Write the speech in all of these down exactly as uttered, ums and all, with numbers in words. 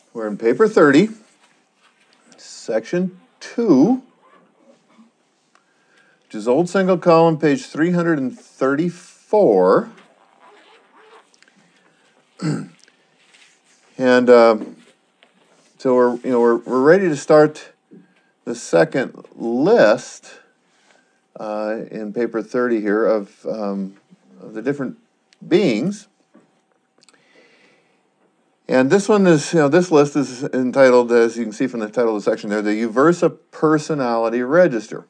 We're in paper thirty, section two, which is old single column, page three hundred thirty-four. And uh, so we're you know we're we're ready to start the second list uh, in paper thirty here of, um, of the different beings. And this one is, you know, this list is entitled, as you can see from the title of the section there, the Uversa Personality Register.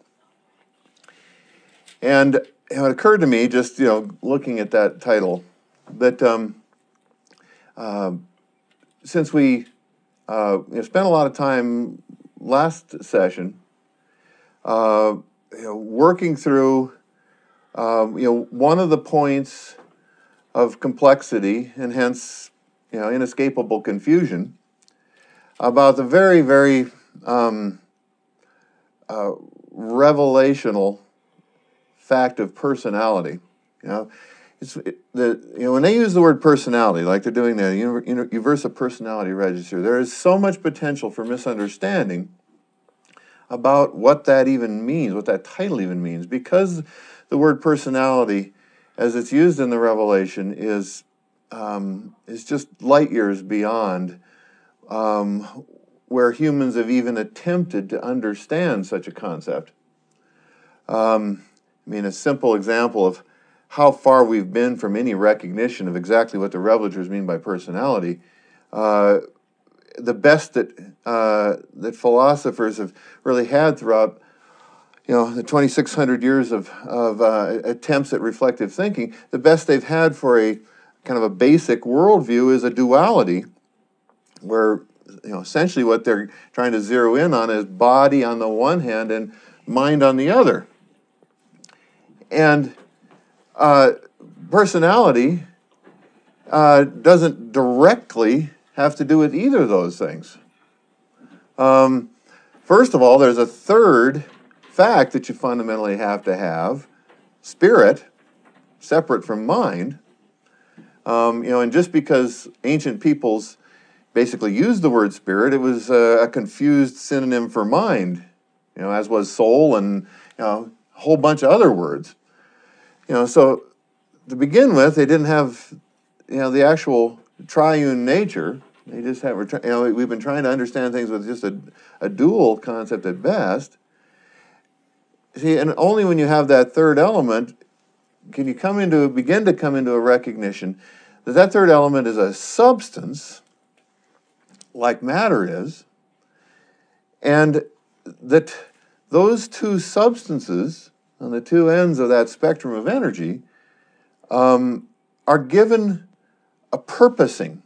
And you know, it occurred to me, just, you know, looking at that title, that um, uh, since we uh, you know, spent a lot of time last session, uh, you know, working through, um, you know, one of the points of complexity, and hence, you know, inescapable confusion about the very, very um, uh, revelational fact of personality. You know, it's it, the you know when they use the word personality, like they're doing there, you know, Uversa Personality Register, there is so much potential for misunderstanding about what that even means, what that title even means, because the word personality, as it's used in the Revelation, is Um, is just light years beyond um, where humans have even attempted to understand such a concept. Um, I mean, a simple example of how far we've been from any recognition of exactly what the revelators mean by personality. Uh, the best that uh, that philosophers have really had throughout, you know, the twenty-six hundred years of of uh, attempts at reflective thinking, the best they've had for a kind of a basic worldview is a duality, where, you know, essentially what they're trying to zero in on is body on the one hand and mind on the other. And uh, personality uh, doesn't directly have to do with either of those things. Um, first of all, there's a third fact that you fundamentally have to have: spirit, separate from mind. Um, you know, and just because ancient peoples basically used the word spirit, it was a, a confused synonym for mind, you know, as was soul and, you know, a whole bunch of other words. You know, so to begin with, they didn't have, you know, the actual triune nature. They just have, you know, we've been trying to understand things with just a, a dual concept at best. See, and only when you have that third element can you come into, begin to come into a recognition that that third element is a substance, like matter is, and that those two substances on the two ends of that spectrum of energy um, are given a purposing.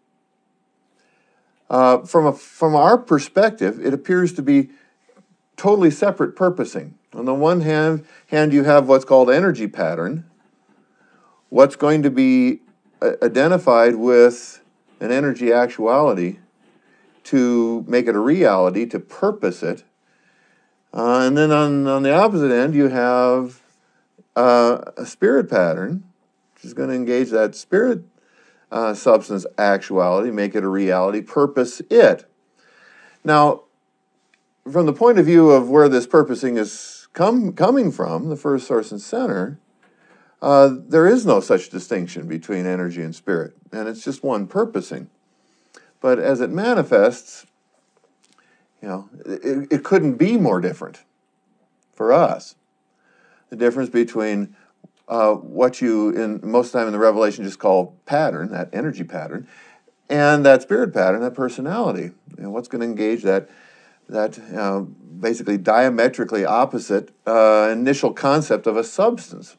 Uh, from a, from our perspective, it appears to be totally separate purposing. On the one hand, hand you have what's called energy pattern, what's going to be uh, identified with an energy actuality to make it a reality, to purpose it. Uh, and then on, on the opposite end, you have uh, a spirit pattern, which is going to engage that spirit uh, substance actuality, make it a reality, purpose it. Now, from the point of view of where this purposing is come, coming from, the first source and center, uh, there is no such distinction between energy and spirit, and it's just one purposing. But as it manifests, you know, it, it couldn't be more different for us. The difference between uh, what you, in most of the time in the Revelation, just call pattern, that energy pattern, and that spirit pattern, that personality. You know, what's going to engage that that uh, basically diametrically opposite uh, initial concept of a substance.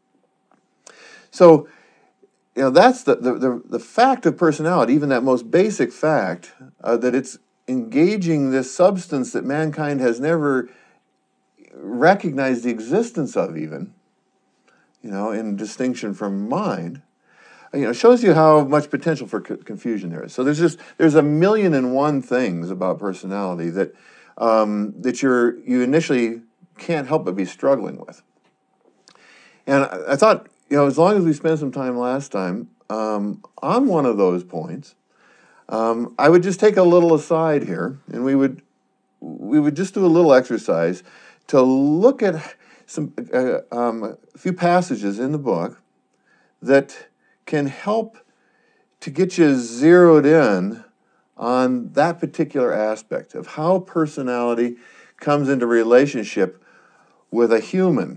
So, you know, that's the, the, the, the fact of personality, even that most basic fact, uh, that it's engaging this substance that mankind has never recognized the existence of even, you know, in distinction from mind, you know, shows you how much potential for co- confusion there is. So there's just, there's a million and one things about personality that, um, that you're, you initially can't help but be struggling with. And I, I thought, you know, as long as we spent some time last time um, on one of those points, um, I would just take a little aside here, and we would we would just do a little exercise to look at some uh, um, a few passages in the book that can help to get you zeroed in on that particular aspect of how personality comes into relationship with a human.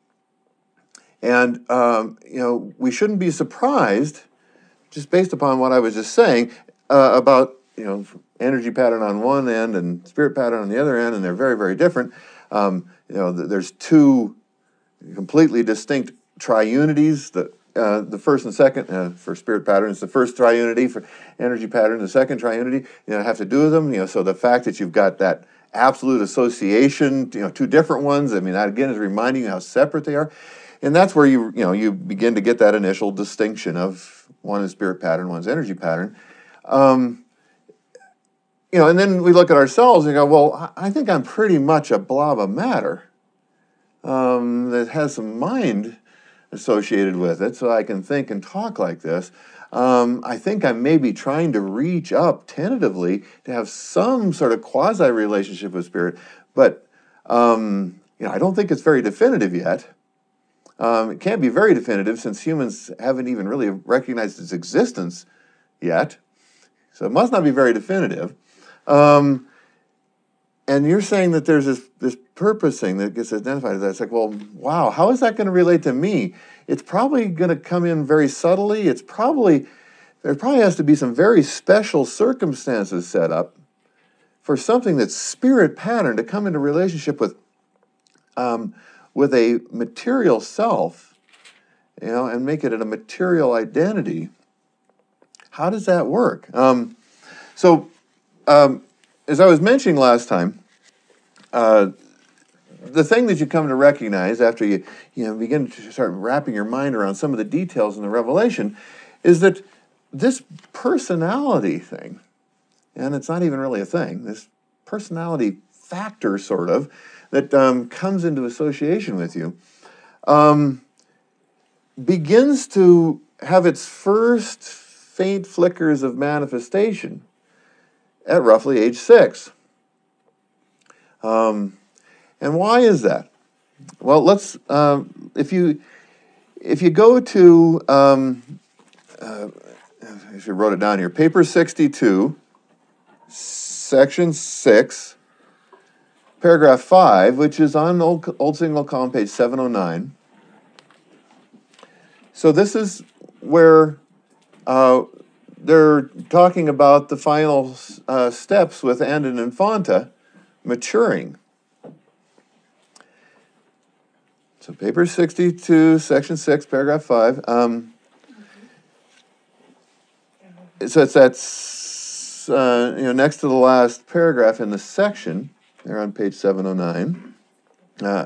And, um, you know, we shouldn't be surprised, just based upon what I was just saying, uh, about, you know, energy pattern on one end and spirit pattern on the other end, and they're very, very different. Um, you know, th- there's two completely distinct triunities. The, uh, the first and second, uh, for spirit pattern, it's the first triunity. For energy pattern, the second triunity. You know, have to do with them. You know, so the fact that you've got that absolute association, you know, two different ones, I mean, that again is reminding you how separate they are. And that's where you, you know, you begin to get that initial distinction of one is spirit pattern, one's energy pattern. Um, you know, and then we look at ourselves and go, well, I think I'm pretty much a blob of matter um, that has some mind associated with it, so I can think and talk like this. Um, I think I'm maybe trying to reach up tentatively to have some sort of quasi-relationship with spirit, but um, you know, I don't think it's very definitive yet. Um, it can't be very definitive since humans haven't even really recognized its existence yet, so it must not be very definitive. Um, and you're saying that there's this, this purpose thing that gets identified as that. It's like, well, wow, how is that going to relate to me? It's probably going to come in very subtly. It's probably, there probably has to be some very special circumstances set up for something that's spirit pattern to come into relationship with, um, with a material self, you know, and make it a material identity. How does that work? Um, so, um, as I was mentioning last time, uh, the thing that you come to recognize after you, you know, begin to start wrapping your mind around some of the details in the Revelation is that this personality thing, and it's not even really a thing, this personality factor sort of, that um, comes into association with you, um, begins to have its first faint flickers of manifestation at roughly age six. Um, and why is that? Well, let's, uh, if you if you go to, um, uh, I should wrote it down here, paper sixty-two, section six, paragraph five, which is on Old, old Signal column, page seven oh nine. So this is where uh, they're talking about the final uh, steps with An and Infanta maturing. So paper sixty-two, section six, paragraph five. Um, so it's that's uh, you know, next to the last paragraph in the section. They're on page seven oh nine. Uh,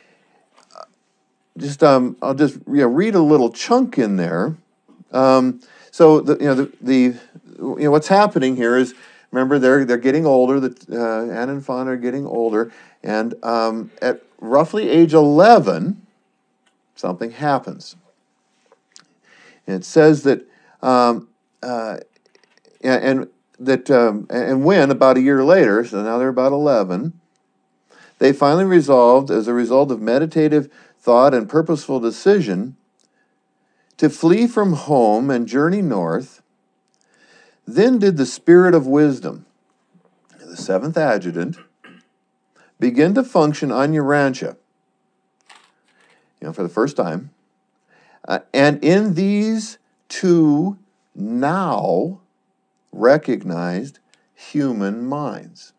just um, I'll just you know, read a little chunk in there. Um, so the you know the, the you know what's happening here is, remember, they're they're getting older. The uh, An and Infanta are getting older, and um, at roughly age eleven, something happens. And it says that, um, uh, and, and that, um, and when about a year later, so now they're about eleven, they finally resolved, as a result of meditative thought and purposeful decision, to flee from home and journey north. Then did the spirit of wisdom, the seventh adjutant, begin to function on Urantia, you know, for the first time. Uh, and in these two now recognized human minds.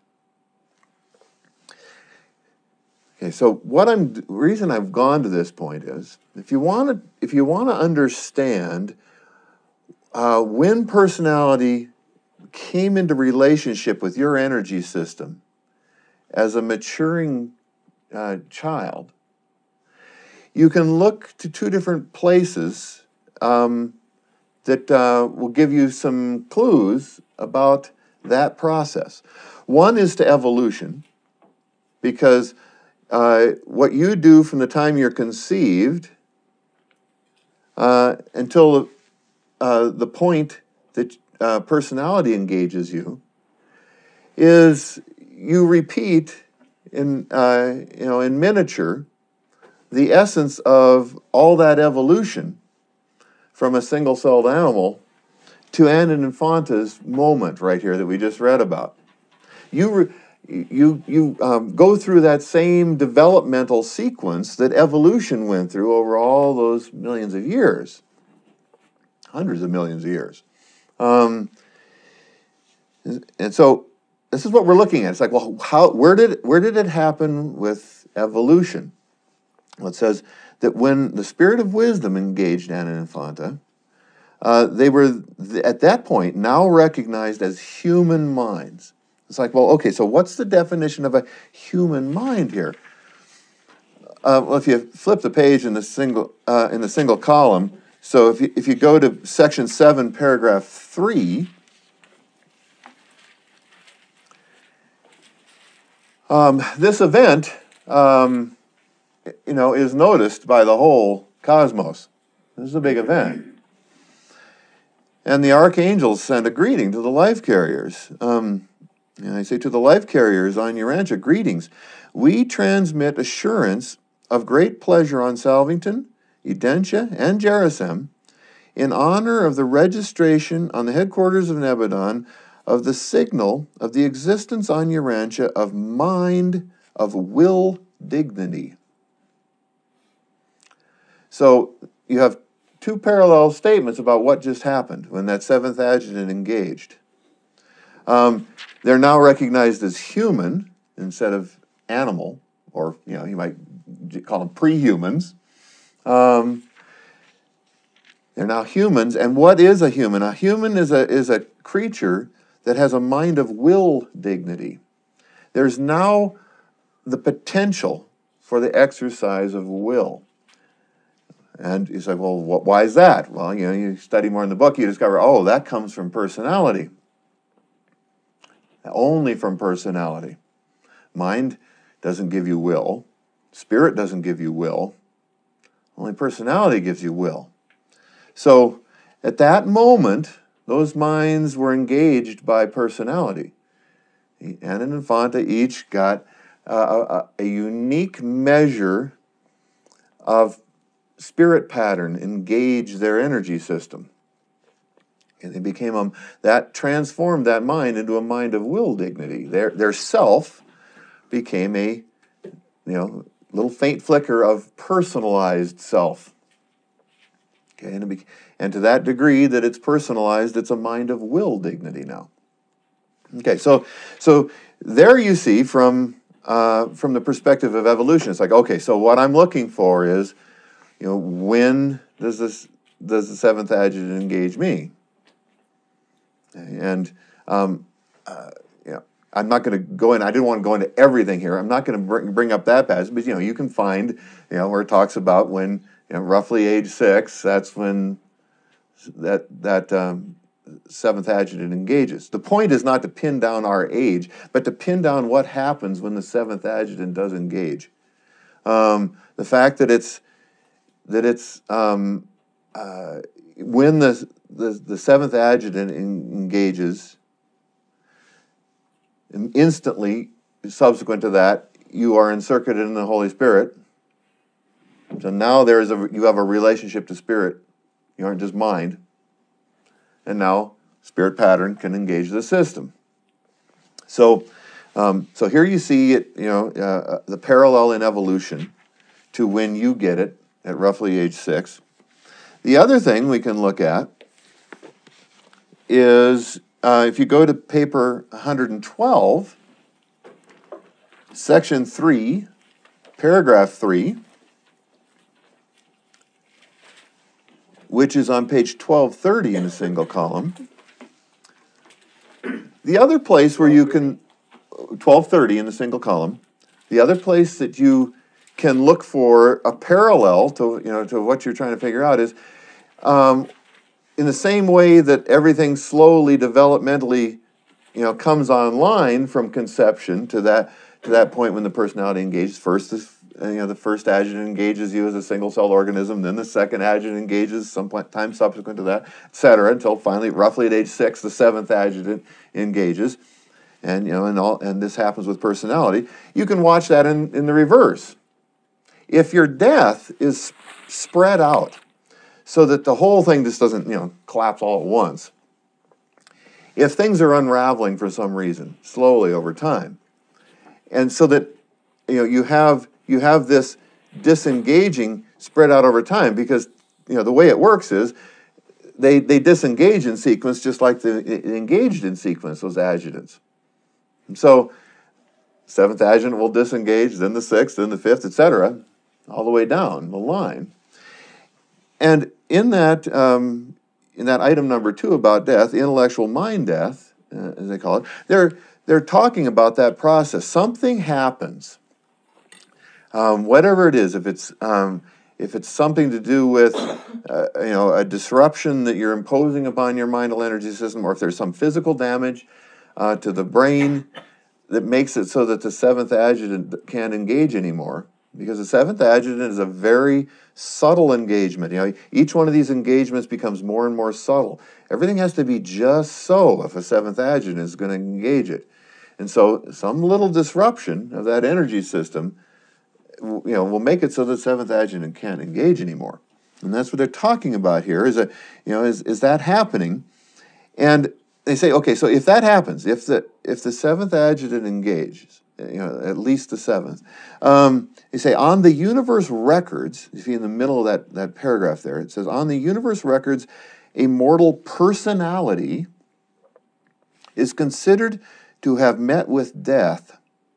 Okay, so what I'm the reason I've gone to this point is, if you want to if you want to understand uh, when personality came into relationship with your energy system as a maturing uh, child, you can look to two different places um, that uh, will give you some clues about that process. One is to evolution, because uh, what you do from the time you're conceived uh, until uh, the point that uh, personality engages you is you repeat in uh, you know in miniature the essence of all that evolution from a single-celled animal to Anna and Infanta's moment right here that we just read about. You re- you you um, go through that same developmental sequence that evolution went through over all those millions of years, hundreds of millions of years. Um, and so this is what we're looking at. It's like, well, how where did where did it happen with evolution? Well, it says that when the spirit of wisdom engaged Anna and Infanta, uh, they were th- at that point now recognized as human minds. It's like, well, okay, so what's the definition of a human mind here? Uh, well, if you flip the page in the single uh, in the single column, so if you if you go to section seven, paragraph three, um, this event, um, you know, is noticed by the whole cosmos. This is a big event. And the archangels send a greeting to the life carriers. Um, and I say to the life carriers on Urantia, greetings. We transmit assurance of great pleasure on Salvington, Edentia, and Gerisem in honor of the registration on the headquarters of Nebadon of the signal of the existence on Urantia of mind of will dignity. So you have two parallel statements about what just happened when that seventh adjutant engaged. Um, they're now recognized as human instead of animal, or you know, you might call them pre-humans. Um, they're now humans, and what is a human? A human is a is a creature that has a mind of will dignity. There's now the potential for the exercise of will. And you say, well, what, why is that? Well, you know, you study more in the book, you discover, oh, that comes from personality. Only from personality. Mind doesn't give you will. Spirit doesn't give you will. Only personality gives you will. So at that moment, those minds were engaged by personality. Anna and Infanta each got uh, a, a unique measure of spirit pattern engage their energy system. And they became a, that transformed that mind into a mind of will dignity. Their their self became a you know little faint flicker of personalized self. Okay, and, it be, and to that degree that it's personalized, it's a mind of will dignity now. Okay, so so there you see from uh, from the perspective of evolution, it's like, okay, so what I'm looking for is, you know, when does this does the seventh adjutant engage me? And um, uh, you know, I'm not going to go in. I didn't want to go into everything here. I'm not going to bring, bring up that passage, but you know, you can find you know where it talks about when you know roughly age six. That's when that that um, seventh adjutant engages. The point is not to pin down our age, but to pin down what happens when the seventh adjutant does engage. Um, the fact that it's that it's um, uh, when the, the the seventh adjutant in, engages, and instantly subsequent to that, you are encircled in the Holy Spirit. So now there is a you have a relationship to spirit. You aren't just mind. And now spirit pattern can engage the system. So, um, so here you see it. You know uh, the parallel in evolution to when you get it at roughly age six. The other thing we can look at is uh, if you go to paper one hundred twelve, section three, paragraph three, which is on page twelve thirty in a single column. The other place where you can, twelve thirty in a single column, the other place that you can look for a parallel to you know to what you're trying to figure out is um, in the same way that everything slowly developmentally you know comes online from conception to that to that point when the personality engages. First the uh, you know, the first adjutant engages you as a single-celled organism, then the second adjutant engages some time subsequent to that, et cetera, until finally, roughly at age six, the seventh adjutant engages. And, you know, and, all, and this happens with personality. You can watch that in, in the reverse. If your death is spread out so that the whole thing just doesn't, you know, collapse all at once, if things are unraveling for some reason, slowly over time, and so that, you know, you have you have this disengaging spread out over time, because, you know, the way it works is they they disengage in sequence just like they engaged in sequence, those adjutants. And so seventh adjutant will disengage, then the sixth, then the fifth, et cetera, all the way down the line. And in that um, in that item number two about death, intellectual mind death, uh, as they call it, they're they're talking about that process. Something happens, um, whatever it is. If it's um, if it's something to do with uh, you know, a disruption that you're imposing upon your mindal energy system, or if there's some physical damage uh, to the brain that makes it so that the seventh adjutant can't engage anymore. Because the seventh adjutant is a very subtle engagement. You know, each one of these engagements becomes more and more subtle. Everything has to be just so if a seventh adjutant is going to engage it. And so some little disruption of that energy system, you know, will make it so the seventh adjutant can't engage anymore. And that's what they're talking about here, is that, you know, is, is that happening? And they say, okay, so if that happens, if the if the seventh adjutant engages, you know, at least the seventh, um, they say on the universe records, you see in the middle of that, that paragraph there, it says, on the universe records, a mortal personality is considered to have met with death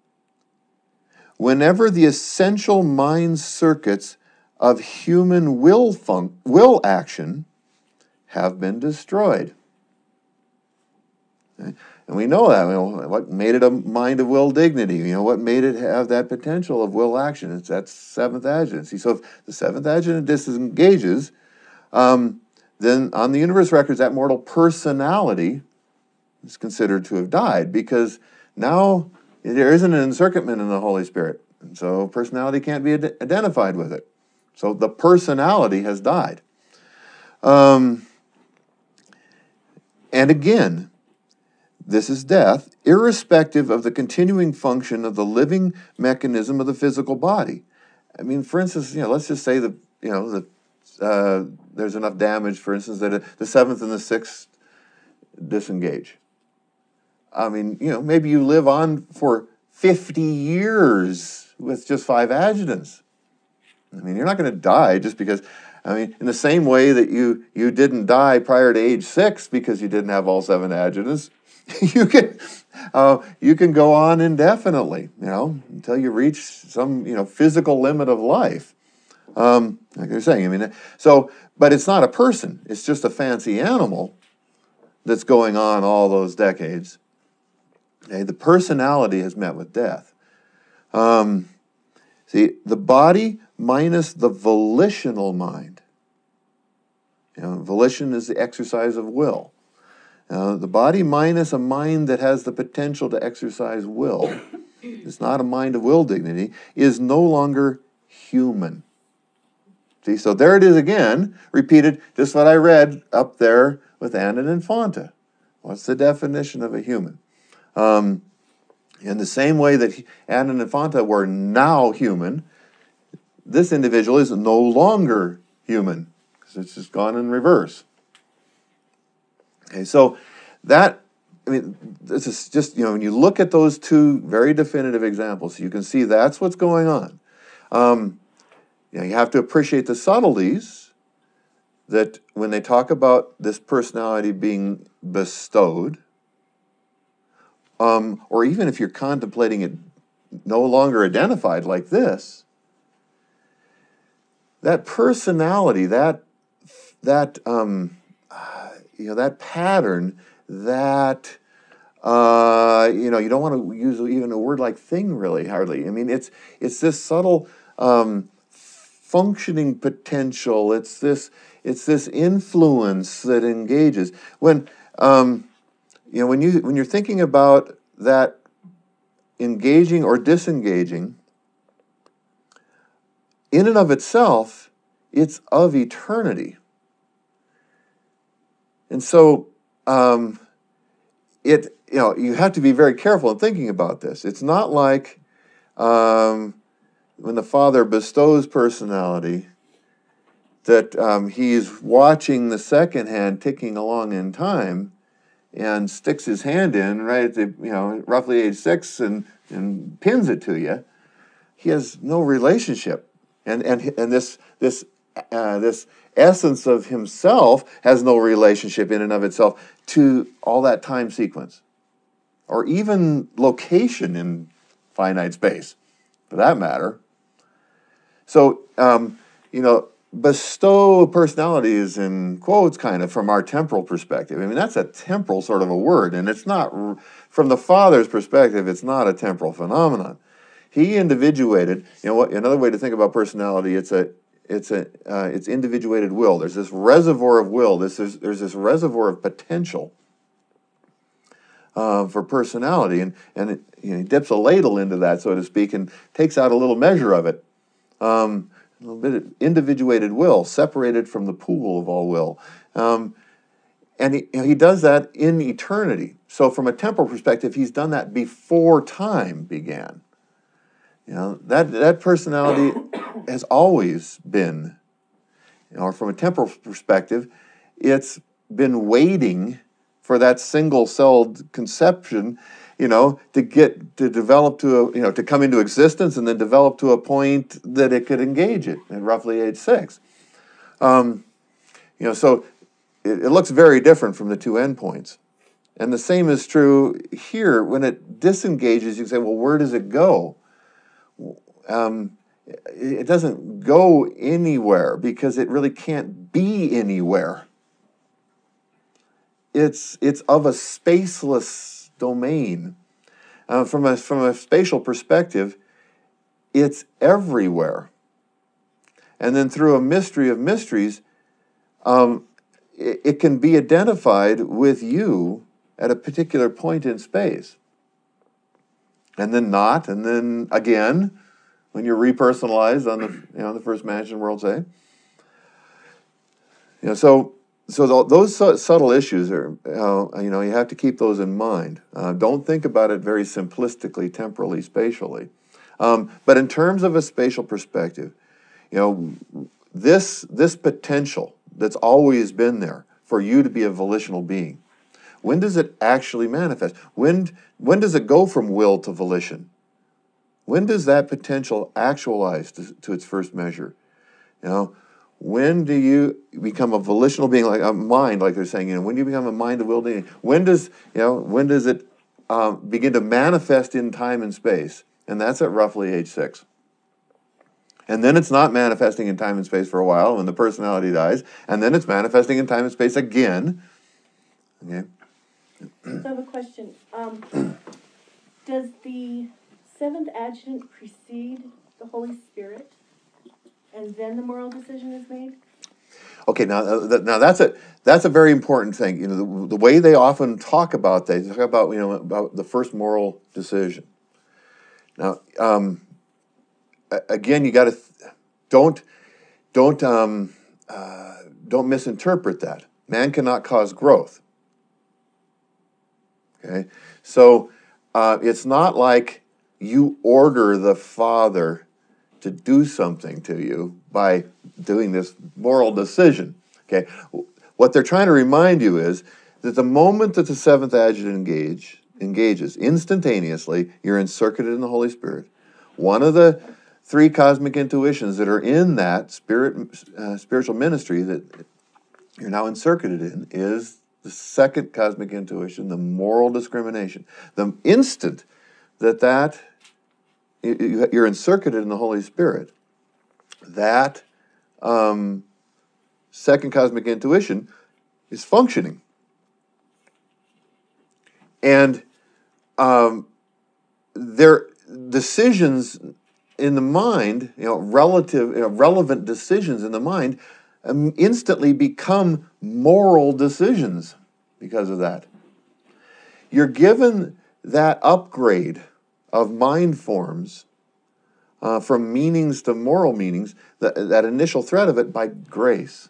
whenever the essential mind circuits of human will fun- will action have been destroyed. Okay? And we know that. You know, what made it a mind of will dignity? You know, what made it have that potential of will action? It's that seventh adjutant. See, so if the seventh adjutant disengages, um, then on the universe records, that mortal personality is considered to have died, because now there isn't an encircuitment in the Holy Spirit. And so personality can't be ad- identified with it. So the personality has died. Um, and again, this is death, irrespective of the continuing function of the living mechanism of the physical body. I mean, for instance, you know, let's just say that, you know, that uh, there's enough damage, for instance, that it, the seventh and the sixth disengage. I mean, you know, maybe you live on for fifty years with just five adjutants. I mean, you're not going to die just because, I mean, in the same way that you, you didn't die prior to age six because you didn't have all seven adjutants, you can uh, you can go on indefinitely, you know, until you reach some, you know, physical limit of life. Um, like you're saying, I mean, so, but it's not a person. It's just a fancy animal that's going on all those decades. Okay, the personality has met with death. Um, see, the body minus the volitional mind. You know, volition is the exercise of will. Uh, the body minus a mind that has the potential to exercise will, it's not a mind of will dignity, is no longer human. See, so there it is again, repeated, just what I read up there with Anna and Infanta. What's the definition of a human? Um, in the same way that Anna and Infanta were now human, this individual is no longer human, because it's just gone in reverse. Okay, so that, I mean, this is just, you know, when you look at those two very definitive examples, you can see that's what's going on. Um, you know, you have to appreciate the subtleties that when they talk about this personality being bestowed, um, or even if you're contemplating it no longer identified like this, that personality, that that um, you know, that pattern, that uh, you know, you don't want to use even a word like thing, really, hardly. I mean, it's it's this subtle um, functioning potential. It's this it's this influence that engages. When um, you know, when you when you're thinking about that engaging or disengaging, in and of itself, it's of eternity. And so, um, it you know you have to be very careful in thinking about this. It's not like um, when the Father bestows personality, that um, he's watching the second hand ticking along in time and sticks his hand in right at the, you know, roughly age six and, and pins it to you. He has no relationship. And and and this this uh, this essence of himself has no relationship in and of itself to all that time sequence, or even location in finite space, for that matter. So, um, you know, bestow personality is in quotes, kind of, from our temporal perspective. I mean, that's a temporal sort of a word, and it's not, from the Father's perspective, it's not a temporal phenomenon. He individuated, you know, what, another way to think about personality, it's a, it's a, uh, it's individuated will. There's this reservoir of will. This is, there's this reservoir of potential uh, for personality, and and it, you know, he dips a ladle into that, so to speak, and takes out a little measure of it. Um, a little bit of individuated will, separated from the pool of all will. Um, and he, you know, he does that in eternity. So from a temporal perspective, he's done that before time began. You know, that, that personality has always been, you know, or from a temporal perspective, it's been waiting for that single-celled conception, you know, to get, to develop to a, you know, to come into existence and then develop to a point that it could engage it at roughly age six. Um, you know, so it, it looks very different from the two endpoints. And the same is true here. When it disengages, you can say, well, where does it go? Um, it doesn't go anywhere because it really can't be anywhere. It's, it's of a spaceless domain. Uh, from a from a spatial perspective, it's everywhere. And then through a mystery of mysteries, um, it, it can be identified with you at a particular point in space. And then not, and then again, when you're repersonalized on the, you know, the first Mansion World, say. You know, so so th- those su- subtle issues are, uh, you know, you have to keep those in mind. Uh, don't think about it very simplistically, temporally, spatially. Um, but in terms of a spatial perspective, you know, this this potential that's always been there for you to be a volitional being, when does it actually manifest? When when does it go from will to volition? When does that potential actualize to, to its first measure? You know, when do you become a volitional being, like a mind, like they're saying? You know, when do you become a mind of will being? When does you know? When does it um, begin to manifest in time and space? And that's at roughly age six. And then it's not manifesting in time and space for a while when the personality dies, and then it's manifesting in time and space again. Okay. So I have a question. Um, does the seventh adjutant precede the Holy Spirit, and then the moral decision is made? Okay, now, uh, now that's a that's a very important thing. You know, the, the way they often talk about that, they talk about you know about the first moral decision. Now, um, again, you got to th- don't don't um, uh, don't misinterpret that. Man cannot cause growth. Okay, so uh, it's not like you order the Father to do something to you by doing this moral decision. Okay, what they're trying to remind you is that the moment that the seventh adjutant engage, engages, instantaneously, you're encircuited in the Holy Spirit. One of the three cosmic intuitions that are in that spirit, uh, spiritual ministry that you're now encircuited in is the second cosmic intuition, the moral discrimination. The instant that that you're encircuited in the Holy Spirit, that um, second cosmic intuition is functioning. And um, their decisions in the mind, you know, relative, you know, relevant decisions in the mind, um, instantly become moral decisions because of that. You're given that upgrade of mind forms uh, from meanings to moral meanings, that, that initial thread of it, by grace.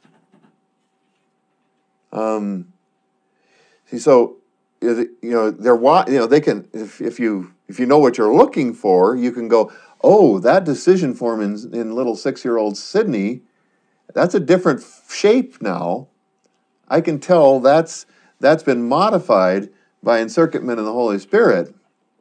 Um, see, so you know they're you know they can if if you if you know what you're looking for, you can go, oh, that decision form in in little six-year-old Sydney, that's a different shape now. I can tell that's that's been modified by encircuitment of the Holy Spirit.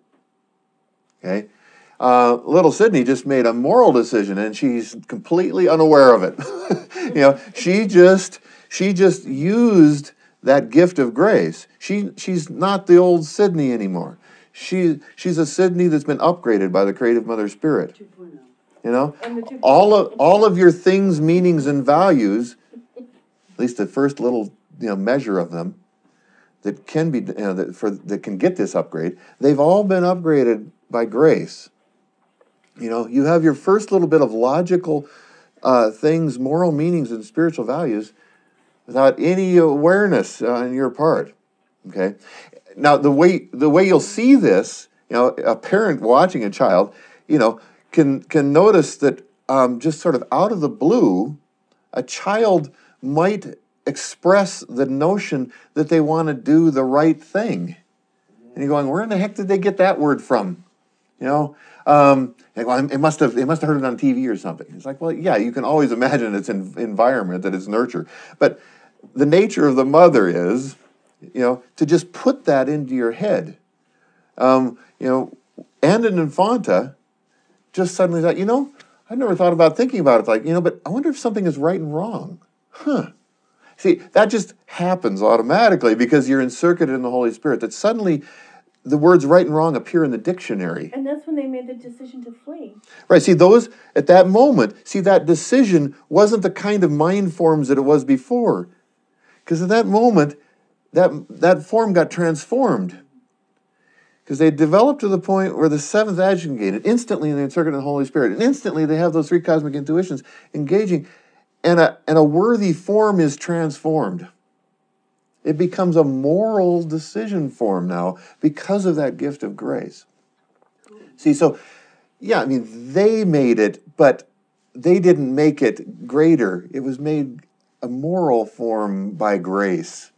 Okay, uh, little Sydney just made a moral decision, and she's completely unaware of it. you know, she just she just used that gift of grace. She she's not the old Sydney anymore. She she's a Sydney that's been upgraded by the creative Mother Spirit. two point oh. You know, all of all of your things, meanings, and values, at least the first little you know measure of them, that can be you know, that for that can get this upgrade. They've all been upgraded by grace. You know, you have your first little bit of logical uh, things, moral meanings, and spiritual values without any awareness uh, on your part. Okay, now the way the way you'll see this, you know, a parent watching a child, you know. can can notice that um, just sort of out of the blue, a child might express the notion that they want to do the right thing. And you're going, where in the heck did they get that word from? You know, um, well, it must have it must have heard it on T V or something. It's like, well, yeah, you can always imagine its en- environment, that it's nurture. But the nature of the mother is, you know, to just put that into your head. Um, you know, and an infanta just suddenly thought, you know, I never thought about thinking about it like, you know, but I wonder if something is right and wrong. Huh. See, that just happens automatically because you're encircuited in the Holy Spirit, that suddenly the words right and wrong appear in the dictionary. And that's when they made the decision to flee. Right, see, those, at that moment, see, that decision wasn't the kind of mind forms that it was before. Because at that moment, that, that form got transformed. Because they developed to the point where the seventh adjunct gated instantly in the encircuitment of the Holy Spirit. And instantly they have those three cosmic intuitions engaging. And a, and a worthy form is transformed. It becomes a moral decision form now because of that gift of grace. See, so, yeah, I mean, they made it, but they didn't make it greater. It was made a moral form by grace.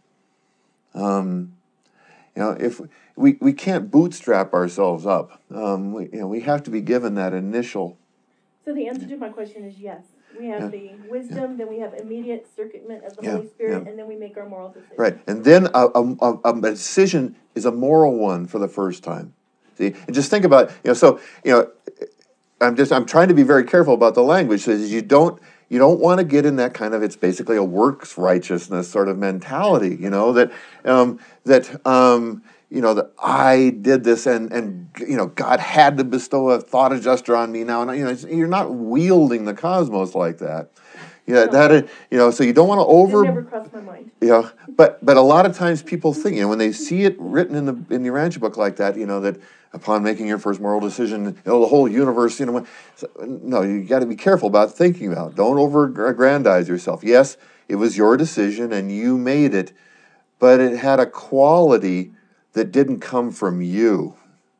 Um, you know, if... We we can't bootstrap ourselves up. Um, we you know we have to be given that initial. So the answer to my question is yes. We have Yeah. the wisdom, yeah. Then we have immediate circuitment of the Yeah. Holy Spirit, Yeah. and then we make our moral decision. Right, and then a, a, a decision is a moral one for the first time. See, and just think about you know. So you know, I'm just I'm trying to be very careful about the language, so that you don't you don't want to get in that kind of it's basically a works righteousness sort of mentality. You know that um, that. Um, You know, that I did this and, and, you know, God had to bestow a thought adjuster on me now. And, you know, you're not wielding the cosmos like that. Yeah, No. that, you know, so you don't want to over... It never crossed my mind. You know, but, but a lot of times people think, you know, when they see it written in the in the Urantia book like that, you know, that upon making your first moral decision, you know, the whole universe, you know, so, no, you got to be careful about thinking about it. Don't over-aggrandize yourself. Yes, it was your decision and you made it, but it had a quality that didn't come from you.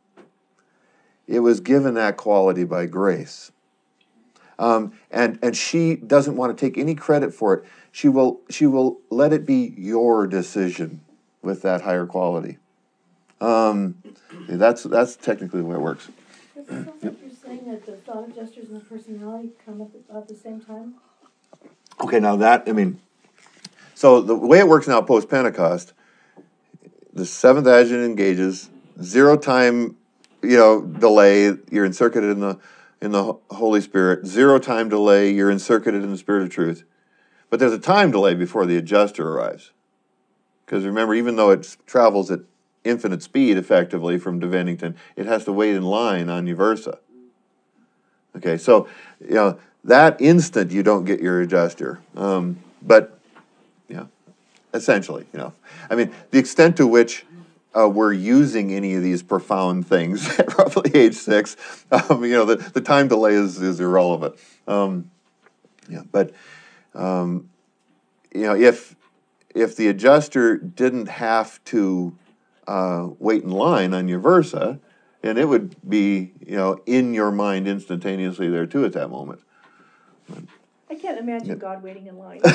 It was given that quality by grace. Um, and, and she doesn't want to take any credit for it. She will, she will let it be your decision with that higher quality. Um, that's, that's technically the way it works. It sounds like you're saying that the thought adjusters and the personality come at the, at the same time. Okay, now that, I mean, so the way it works now post-Pentecost, the seventh adjunct engages, zero time, you know, delay, you're encircuited in the in the Holy Spirit, zero time delay, you're encircuited in the Spirit of truth. But there's a time delay before the adjuster arrives. Because remember, even though it travels at infinite speed, effectively, from Devennington, it has to wait in line on Uversa. Okay, so, you know, that instant you don't get your adjuster. Um, but, yeah. Essentially, you know. I mean, the extent to which uh, we're using any of these profound things at roughly age six, um, you know, the, the time delay is, is irrelevant. Um, yeah, but, um, you know, if if the adjuster didn't have to uh, wait in line on Uversa, and it would be, you know, in your mind instantaneously there too at that moment. I can't imagine God waiting in line.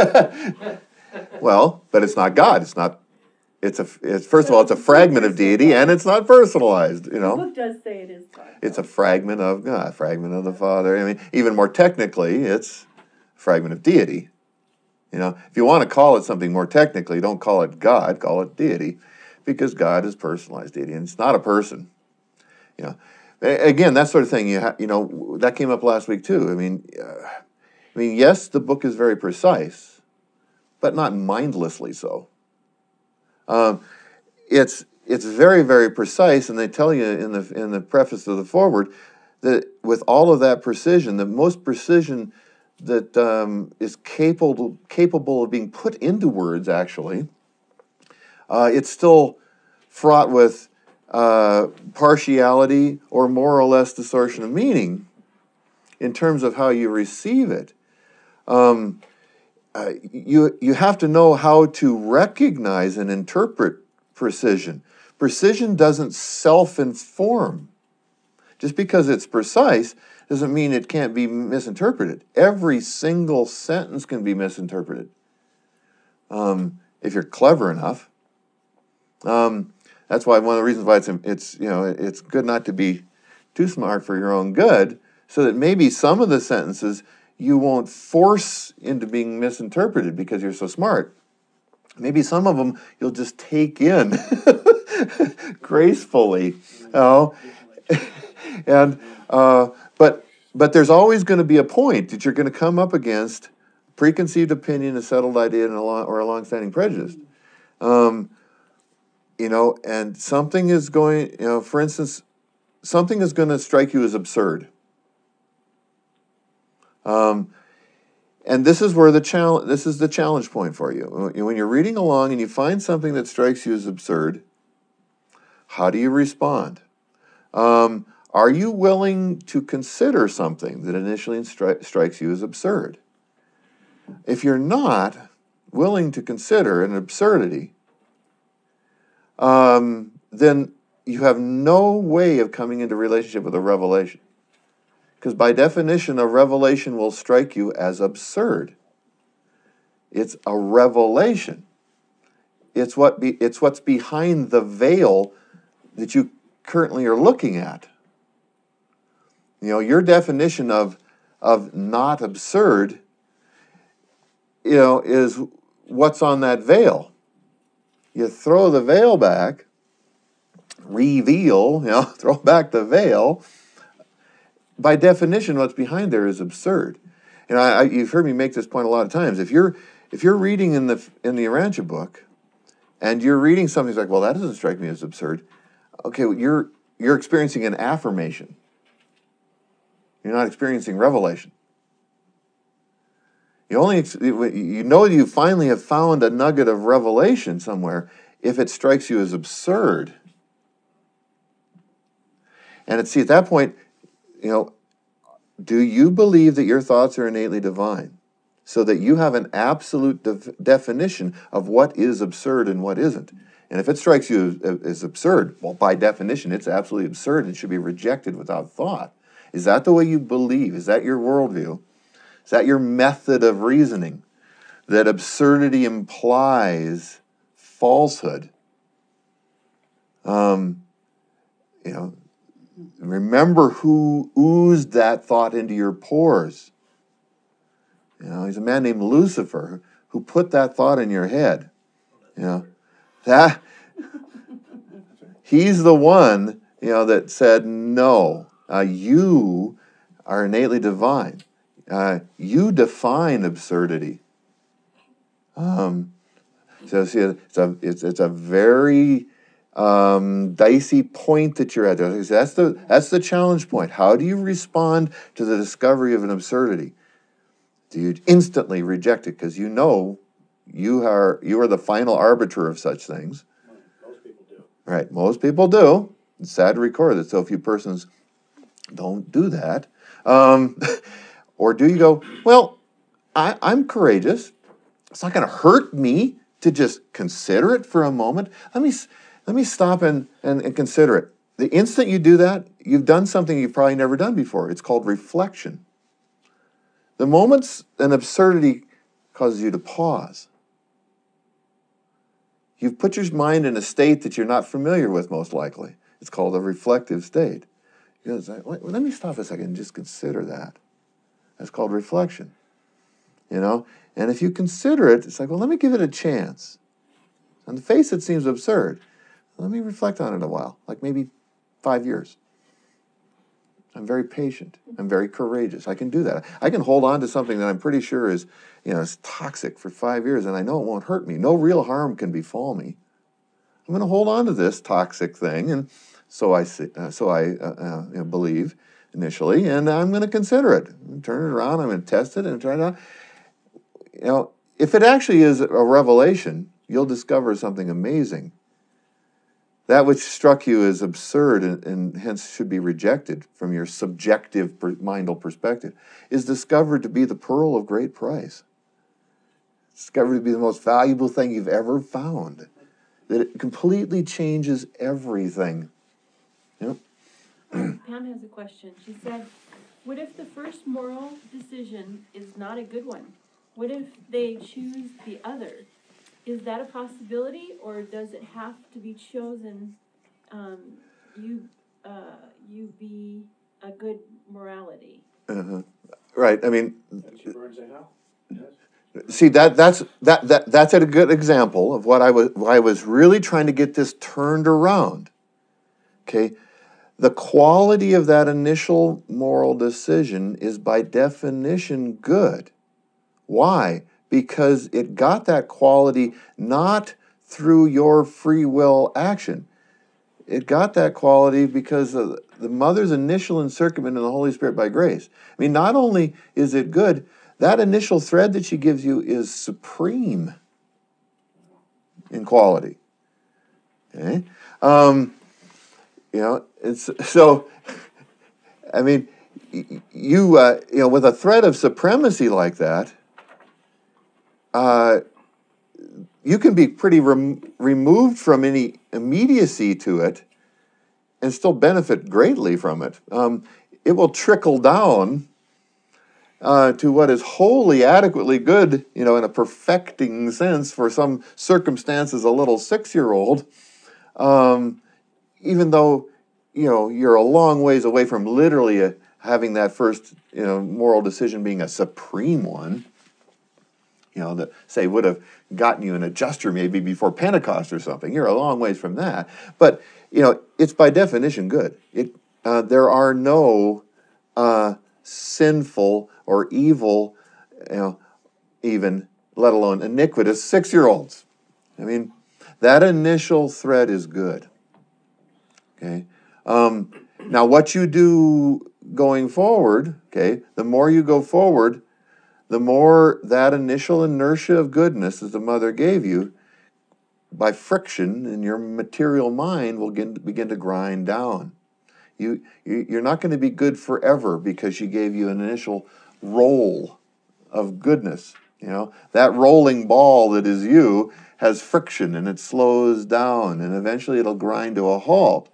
Well, but it's not God. It's not. It's a. It's, first of all, it's a fragment of deity, and it's not personalized. You The know, book does say it is God. it's a fragment of God, a fragment of the Father. I mean, even more technically, it's a fragment of deity. You know, if you want to call it something more technically, don't call it God, call it deity, because God is personalized deity, and it's not a person. You know, A- again, that sort of thing. You ha- you know, that came up last week too. I mean, uh, I mean, yes, the book is very precise, but not mindlessly so. Um, it's it's very very precise, and they tell you in the in the preface of the foreword that with all of that precision, the most precision that um, is capable capable of being put into words, actually, uh, it's still fraught with uh, partiality or more or less distortion of meaning in terms of how you receive it. Um, uh, you you have to know how to recognize and interpret precision. Precision doesn't self-inform. Just because it's precise doesn't mean it can't be misinterpreted. Every single sentence can be misinterpreted um, if you're clever enough. Um, that's why one of the reasons why it's it's you know it's good not to be too smart for your own good, so that maybe some of the sentences you won't force into being misinterpreted because you're so smart. Maybe some of them you'll just take in gracefully, you know. and uh, but but there's always going to be a point that you're going to come up against preconceived opinion, a settled idea, and a long, or a long-standing prejudice. Um, you know, and something is going. You know, for instance, something is going to strike you as absurd. Um, and this is where the challenge. This is the challenge point for you. When you're reading along and you find something that strikes you as absurd, how do you respond? Um, are you willing to consider something that initially stri- strikes you as absurd? If you're not willing to consider an absurdity, um, then you have no way of coming into relationship with a revelation. Because by definition, a revelation will strike you as absurd. It's a revelation. It's what be, it's what's behind the veil that you currently are looking at. You know, your definition of of not absurd, you know, is what's on that veil. You throw the veil back, reveal, you know, throw back the veil. By definition, what's behind there is absurd. And I, I, you've heard me make this point a lot of times. If you're if you're reading in the in the Urantia book, and you're reading something like, well, that doesn't strike me as absurd. Okay, well, you're you're experiencing an affirmation. You're not experiencing revelation. You only you know you finally have found a nugget of revelation somewhere if it strikes you as absurd. And at see at that point, you know, do you believe that your thoughts are innately divine, so that you have an absolute de- definition of what is absurd and what isn't? And if it strikes you as, as absurd, well, by definition, it's absolutely absurd and should be rejected without thought. Is that the way you believe? Is that your worldview? Is that your method of reasoning? That absurdity implies falsehood? Um, you know, remember who oozed that thought into your pores. You know, he's a man named Lucifer who put that thought in your head. You know, that he's the one, you know, that said, no, uh, you are innately divine. Uh, you define absurdity. Um, so see, it's a it's it's a very um, dicey point that you're at there. That's the that's the challenge point. How do you respond to the discovery of an absurdity? Do you instantly reject it because you know you are you are the final arbiter of such things? Most people do. Right, most people do. It's sad to record that so few persons don't do that. Um, or do you go, well, I, I'm courageous. It's not going to hurt me to just consider it for a moment. Let me let me stop and, and, and consider it. the instant you do that, you've done something you've probably never done before. It's called reflection. The moment an absurdity causes you to pause, you've put your mind in a state that you're not familiar with, most likely. It's called a reflective state. You know, like, let me stop a second and just consider that. That's called reflection. You know? And if you consider it, it's like, well, let me give it a chance. On the face, it seems absurd. Let me reflect on it a while, like maybe five years. I'm very patient. I'm very courageous. I can do that. I can hold on to something that I'm pretty sure is, you know, is toxic for five years, and I know it won't hurt me. No real harm can befall me. I'm going to hold on to this toxic thing, and so I uh, so I uh, uh, you know, believe initially, and I'm going to consider it. Turn it around. I'm going to test it and try it out. You know, if it actually is a revelation, you'll discover something amazing. That which struck you as absurd and, and hence should be rejected from your subjective per, mindal perspective is discovered to be the pearl of great price. It's discovered to be the most valuable thing you've ever found. That it completely changes everything. Yep. Pam has a question. She said, what if the first moral decision is not a good one? What if they choose the other? Is that a possibility, or does it have to be chosen, um, you, uh, you be a good morality? Uh-huh. Right. I mean, And she burns in hell. Yes. see that that's that that that's a good example of what I was why I was really trying to get this turned around. Okay, the quality of that initial moral decision is by definition good. Why? Because it got that quality not through your free will action. It got that quality because of the mother's initial encirclement in the Holy Spirit by grace. I mean, not only is it good, that initial thread that she gives you is supreme in quality. Okay? Um, you know, it's so, I mean, you, uh, you know, with a thread of supremacy like that, Uh, you can be pretty rem- removed from any immediacy to it and still benefit greatly from it. Um, it will trickle down uh, to what is wholly adequately good, you know, in a perfecting sense for some circumstances, a little six-year-old, um, even though, you know, you're a long ways away from literally a, having that first, you know, moral decision being a supreme one. You know, that, say, would have gotten you an adjuster maybe before Pentecost or something. You're a long ways from that. But, you know, it's by definition good. It, uh, there are no uh, sinful or evil, you know, even, let alone iniquitous six-year-olds. I mean, that initial thread is good. Okay? Um, now, what you do going forward, okay, the more you go forward, the more that initial inertia of goodness that the mother gave you, by friction in your material mind, will begin, begin to grind down. You, you, you're not going to be good forever because she gave you an initial roll of goodness. You know, that rolling ball that is you has friction and it slows down and eventually it'll grind to a halt.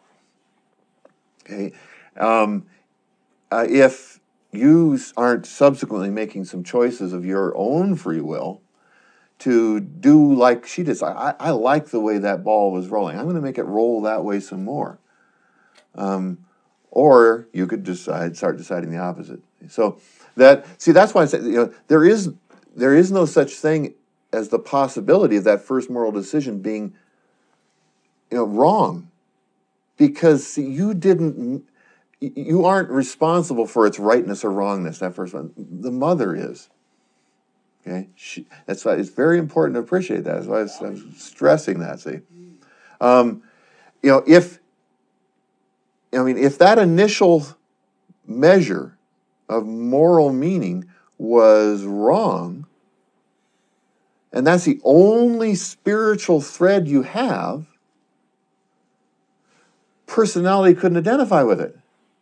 Okay, um, uh, if you aren't subsequently making some choices of your own free will to do like she did. I, I like the way that ball was rolling. I'm going to make it roll that way some more. Um, or you could decide, start deciding the opposite. So that, see, that's why I say, you know, there is there is no such thing as the possibility of that first moral decision being, you know, wrong, because see, you didn't. You aren't responsible for its rightness or wrongness, that first one. The mother is. Okay? She, that's why it's very important to appreciate that. That's why I was, I was stressing that, see. Um, you know, if, I mean, if that initial measure of moral meaning was wrong, and that's the only spiritual thread you have, personality couldn't identify with it.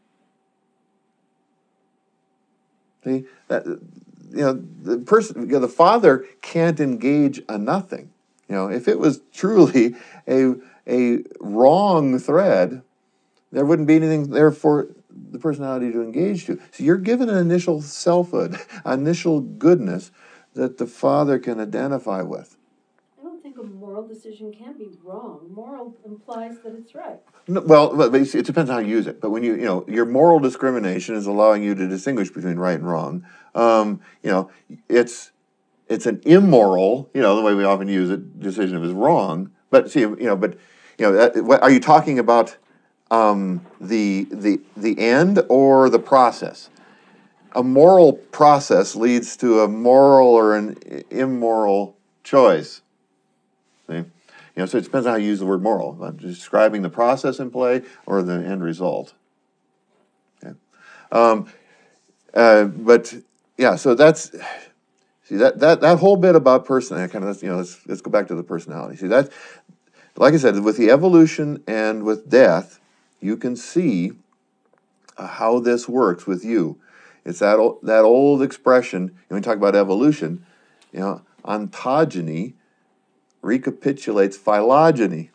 See, that, you know, the person, you know, the father can't engage a nothing. You know, if it was truly a a wrong thread, there wouldn't be anything there for the personality to engage to. So you're given an initial selfhood, initial goodness that the Father can identify with. I don't think a moral decision can be wrong. Moral implies that it's right. No, well, but it depends on how you use it. But when you, you know, your moral discrimination is allowing you to distinguish between right and wrong. Um, you know, it's it's an immoral, you know, the way we often use it, decision is wrong. But see, you know, but you know, that, what, are you talking about um, the the the end or the process? A moral process leads to a moral or an immoral choice. See? You know, so it depends on how you use the word moral. I'm describing the process in play or the end result. Okay. Um, uh, but yeah, so that's see that that that whole bit about personality. Kind of, you know, let's let's go back to the personality. See that, like I said, with the evolution and with death, you can see uh, how this works with you. It's that old, that old expression. When we talk about evolution, you know, ontogeny recapitulates phylogeny.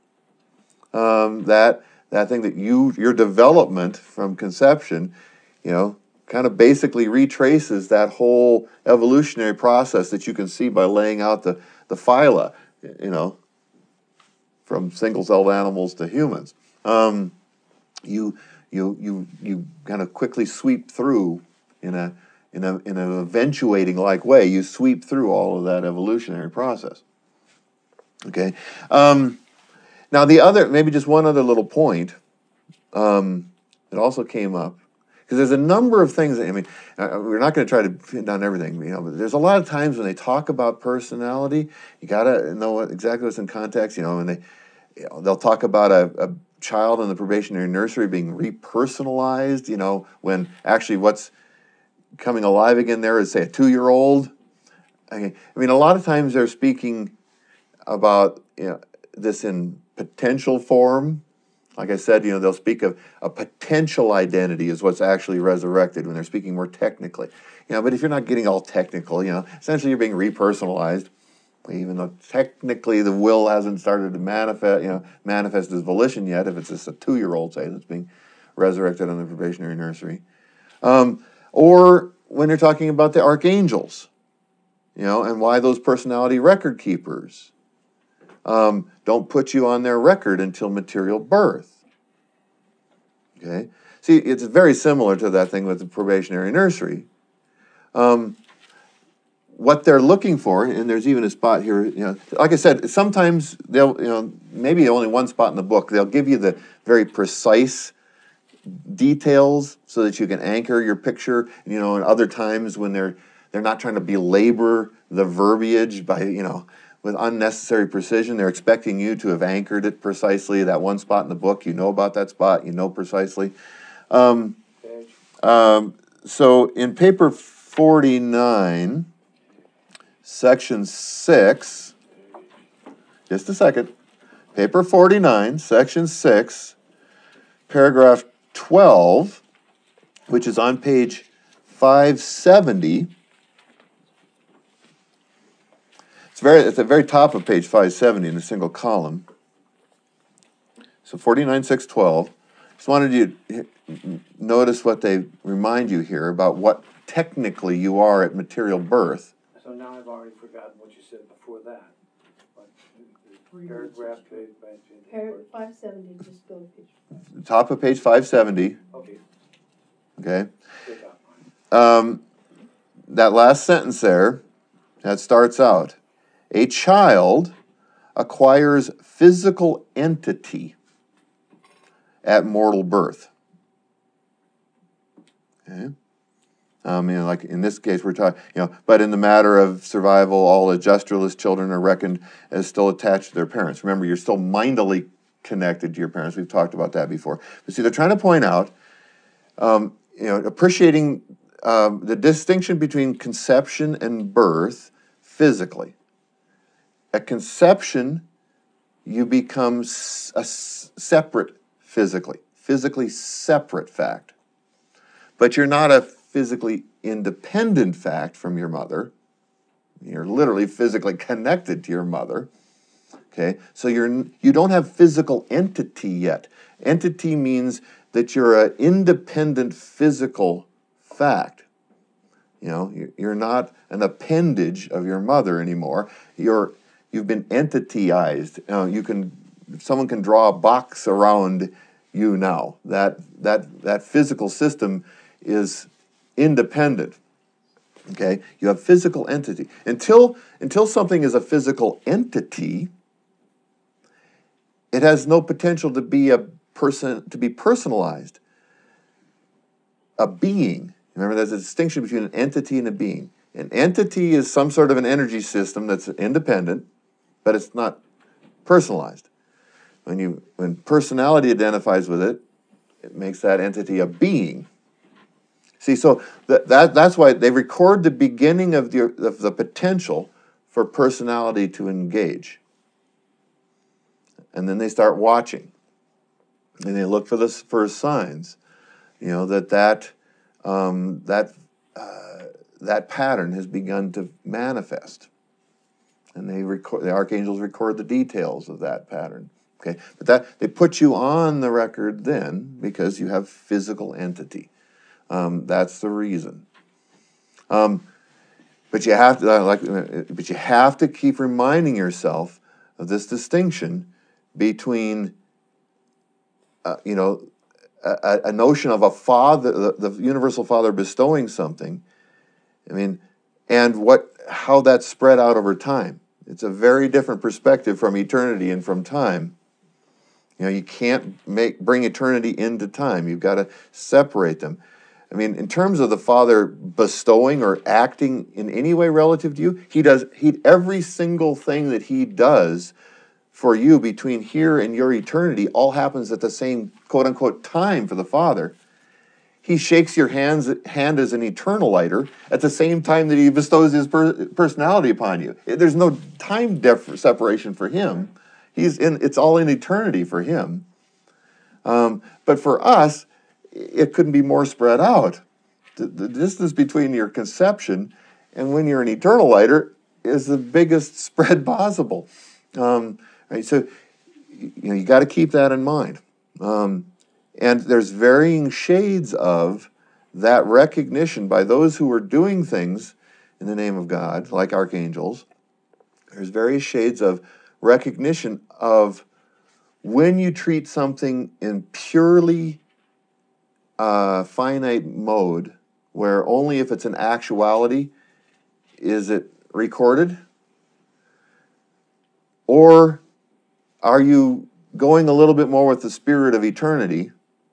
Um, that that thing that you your development from conception, you know, kind of basically retraces that whole evolutionary process that you can see by laying out the the phyla, you know, from single-celled animals to humans. Um, you you you you kind of quickly sweep through in a in a in an eventuating like way. You sweep through all of that evolutionary process. Okay. Um, now the other, maybe just one other little point um, that also came up, because there's a number of things. That, I mean, uh, we're not going to try to pin down everything, you know. But there's a lot of times when they talk about personality, you got to know what, exactly what's in context. You know, when they you know, they'll talk about a, a child in the probationary nursery being repersonalized. You know, when actually what's coming alive again there is, say, a two-year-old. I mean, a lot of times they're speaking about, you know, this in potential form. Like I said, you know, they'll speak of a potential identity is what's actually resurrected when they're speaking more technically. You know, but if you're not getting all technical, you know, essentially you're being repersonalized, even though technically the will hasn't started to manifest, you know, manifest as volition yet. If it's just a two-year-old, say, that's being resurrected in the probationary nursery, um, or when you're talking about the archangels, you know, and why those personality record keepers Um, don't put you on their record until material birth. Okay? See, it's very similar to that thing with the probationary nursery. Um, what they're looking for, and there's even a spot here, you know, like I said, sometimes they'll, you know, maybe only one spot in the book, they'll give you the very precise details so that you can anchor your picture, you know, and other times when they're they're not trying to belabor the verbiage by, you know, with unnecessary precision. They're expecting you to have anchored it precisely. That one spot in the book, you know about that spot, you know precisely. Um, um, so in paper forty-nine, section six, just a second, paper forty-nine, section six, paragraph twelve, which is on page five seventy, It's very. It's at the very top of page five seventy in a single column. So forty-nine, six, twelve. Just wanted you to notice what they remind you here about what technically you are at material birth. So now I've already forgotten what you said before that. But paragraph, page, page, Par- five seventy, just go to page five. Top of page five seventy. Okay, Okay. take out mine. Um, that last sentence there, that starts out, a child acquires physical entity at mortal birth. Okay. Um, you know, like in this case, we're talking, you know, but in the matter of survival, all adjusterless children are reckoned as still attached to their parents. Remember, you're still mindily connected to your parents. We've talked about that before. But see, they're trying to point out, um, you know, appreciating um, the distinction between conception and birth physically. At conception, you become s- a s- separate physically, physically separate fact. But you're not a physically independent fact from your mother. You're literally physically connected to your mother. Okay, so you're you don't have physical entity yet. Entity means that you're an independent physical fact. You know, you're not an appendage of your mother anymore. You're you've been entityized. You know, you can someone can draw a box around you now. That that that physical system is independent. Okay, you have physical entity. Until until something is a physical entity, it has no potential to be a person to be personalized. A being. Remember, there's a distinction between an entity and a being. An entity is some sort of an energy system that's independent, but it's not personalized. When you when personality identifies with it, it makes that entity a being. See, so that, that that's why they record the beginning of the of the potential for personality to engage. And then they start watching. And they look for the first signs, you know, that that um, that uh, that pattern has begun to manifest. And they record, the archangels record the details of that pattern. Okay, but that they put you on the record then because you have physical entity. Um, that's the reason. Um, but you have to like, but you have to keep reminding yourself of this distinction between, uh, you know, a, a notion of a father, the, the universal father bestowing something. I mean, and what how that's spread out over time. It's a very different perspective from eternity and from time. You know, you can't make bring eternity into time. You've got to separate them. I mean, in terms of the Father bestowing or acting in any way relative to you, he does he every single thing that he does for you between here and your eternity all happens at the same quote unquote time for the Father. He shakes your hands, hand as an eternaliter at the same time that he bestows his per, personality upon you. There's no time def- separation for him. He's in. It's all in eternity for him. Um, but for us, it couldn't be more spread out. The, the distance between your conception and when you're an eternaliter is the biggest spread possible. Um, right? So you know you got to keep that in mind. Um, and there's varying shades of that recognition by those who are doing things in the name of God, like archangels. There's various shades of recognition of when you treat something in purely uh, finite mode, where only if it's an actuality is it recorded, or are you going a little bit more with the spirit of eternity,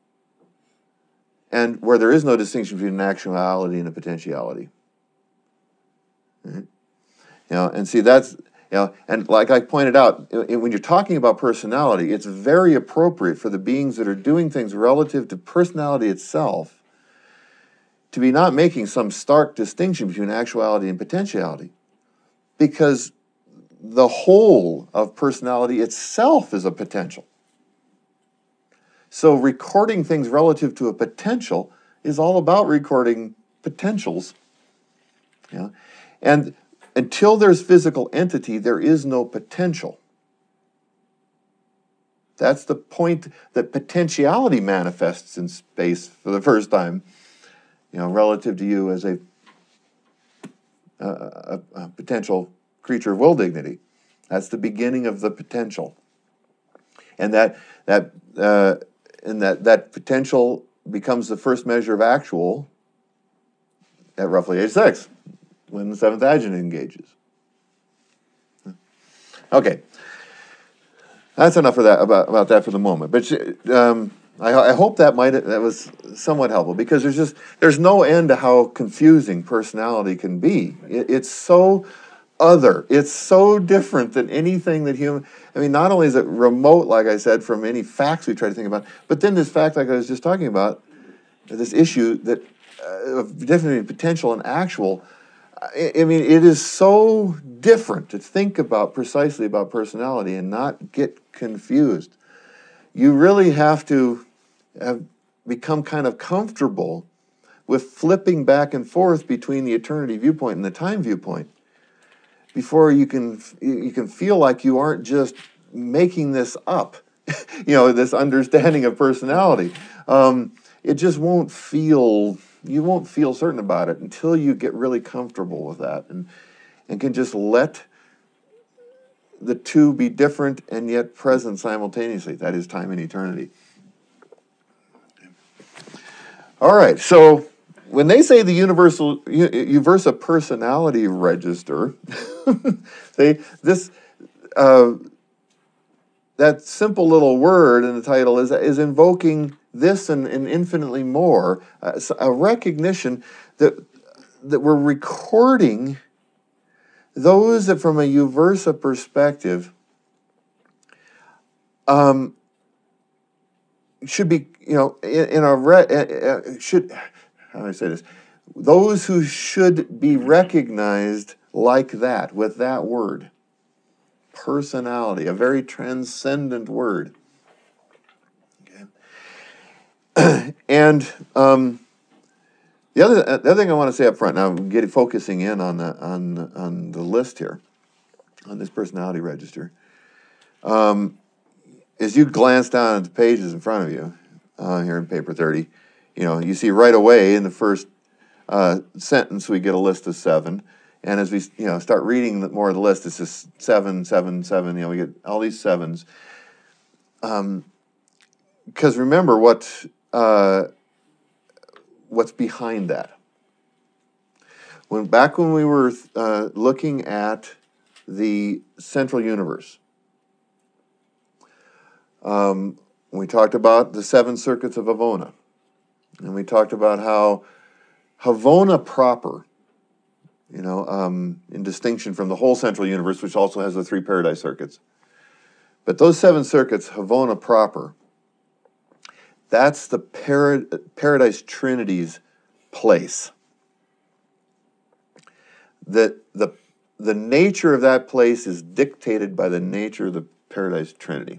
and where there is no distinction between an actuality and a potentiality. Right? You know, and see that's. You know, and like I pointed out, when you're talking about personality, it's very appropriate for the beings that are doing things relative to personality itself to be not making some stark distinction between actuality and potentiality, because the whole of personality itself is a potential. So recording things relative to a potential is all about recording potentials. You know? And until there's physical entity, there is no potential. That's the point that potentiality manifests in space for the first time, you know, relative to you as a, a, a potential creature of will dignity. That's the beginning of the potential, and that that uh, and that that potential becomes the first measure of actual at roughly age six, when the seventh adjutant engages. Okay, that's enough for that about, about that for the moment. But um, I, I hope that might that was somewhat helpful, because there's just there's no end to how confusing personality can be. It, it's so other. It's so different than anything that human. I mean, not only is it remote, like I said, from any facts we try to think about, but then this fact, like I was just talking about, this issue that uh, of difference between potential and actual. I, I mean, it is so different to think about precisely about personality and not get confused. You really have to have become kind of comfortable with flipping back and forth between the eternity viewpoint and the time viewpoint before you can you can feel like you aren't just making this up, you know, this understanding of personality. Um, it just won't feel, you won't feel certain about it until you get really comfortable with that and, and can just let the two be different and yet present simultaneously. That is time and eternity. All right, so when they say the universal Uversa personality register, they this uh, that simple little word in the title is is invoking this and, and infinitely more, uh, a recognition that that we're recording those that, from a Uversa perspective, um, should be, you know, in, in a re, uh, should, how do I say this? Those who should be recognized like that, with that word. Personality, a very transcendent word. Okay. And um, the other the other thing I want to say up front, now I'm getting focusing in on the on on the list here, on this personality register. Um, as you glance down at the pages in front of you, uh, here in paper thirty, you know, you see right away in the first uh, sentence we get a list of seven. And as we, you know, start reading the, more of the list, it's just seven, seven, seven. You know, we get all these sevens. Um, because remember what uh, what's behind that. When back when we were uh, looking at the central universe, um, we talked about the seven circuits of Havona, and we talked about how Havona proper, you know, um, in distinction from the whole central universe, which also has the three paradise circuits. But those seven circuits, Havona proper, that's the para- paradise trinity's place. That the, the nature of that place is dictated by the nature of the paradise trinity.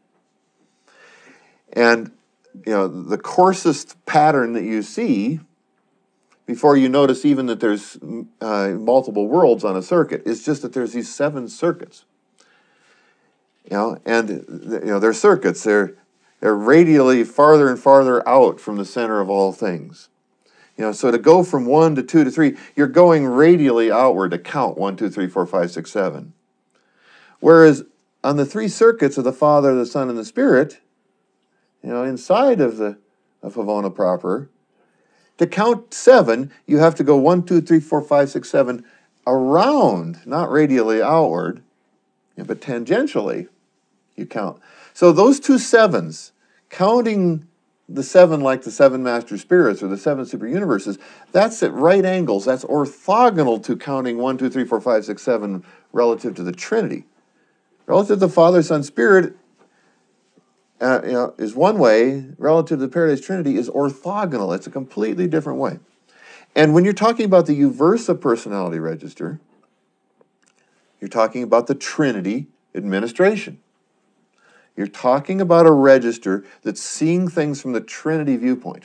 And, you know, the coarsest pattern that you see, before you notice even that there's uh, multiple worlds on a circuit, it's just that there's these seven circuits. You know, and you know they're circuits. They're they're radially farther and farther out from the center of all things. You know, so to go from one to two to three, you're going radially outward to count one, two, three, four, five, six, seven. Whereas on the three circuits of the Father, the Son, and the Spirit, you know, inside of the of Havona proper, to count seven, you have to go one, two, three, four, five, six, seven around, not radially outward, but tangentially you count. So those two sevens, counting the seven like the seven master spirits or the seven super universes, that's at right angles. That's orthogonal to counting one, two, three, four, five, six, seven relative to the Trinity. Relative to the Father, Son, Spirit, Uh, you know, is one way. Relative to the Paradise Trinity is orthogonal. It's a completely different way. And when you're talking about the Uversa personality register, you're talking about the Trinity administration. You're talking about a register that's seeing things from the Trinity viewpoint.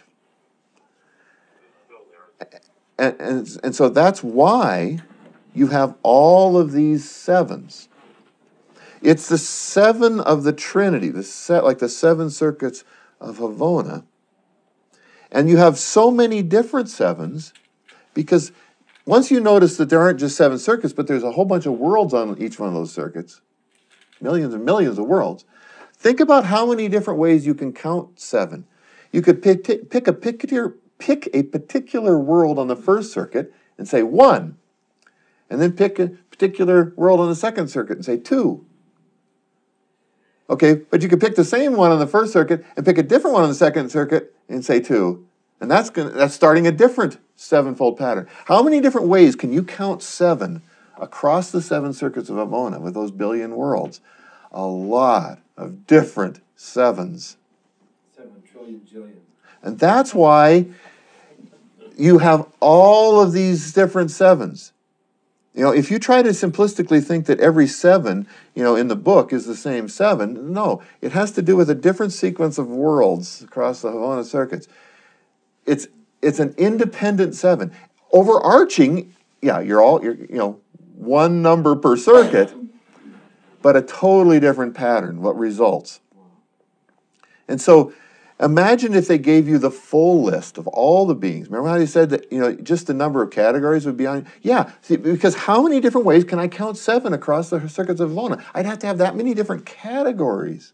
And, and, and so that's why you have all of these sevens. It's the seven of the Trinity, the set, like the seven circuits of Havona. And you have so many different sevens because once you notice that there aren't just seven circuits, but there's a whole bunch of worlds on each one of those circuits, millions and millions of worlds, think about how many different ways you can count seven. You could pick, pick, a, particular, pick a particular world on the first circuit and say one, and then pick a particular world on the second circuit and say two. Okay, but you could pick the same one on the first circuit and pick a different one on the second circuit and say two. And that's gonna, that's starting a different sevenfold pattern. How many different ways can you count seven across the seven circuits of Havona with those billion worlds? A lot of different sevens. Seven trillion jillion. And that's why you have all of these different sevens. You know, if you try to simplistically think that every seven, you know, in the book is the same seven, no. It has to do with a different sequence of worlds across the Havona circuits. It's it's an independent seven. Overarching, yeah, you're all, you're, you know, one number per circuit, but a totally different pattern, what results. And so imagine if they gave you the full list of all the beings. Remember how you said that, you know, just the number of categories would be on? Yeah, see, because how many different ways can I count seven across the circuits of Havona? I'd have to have that many different categories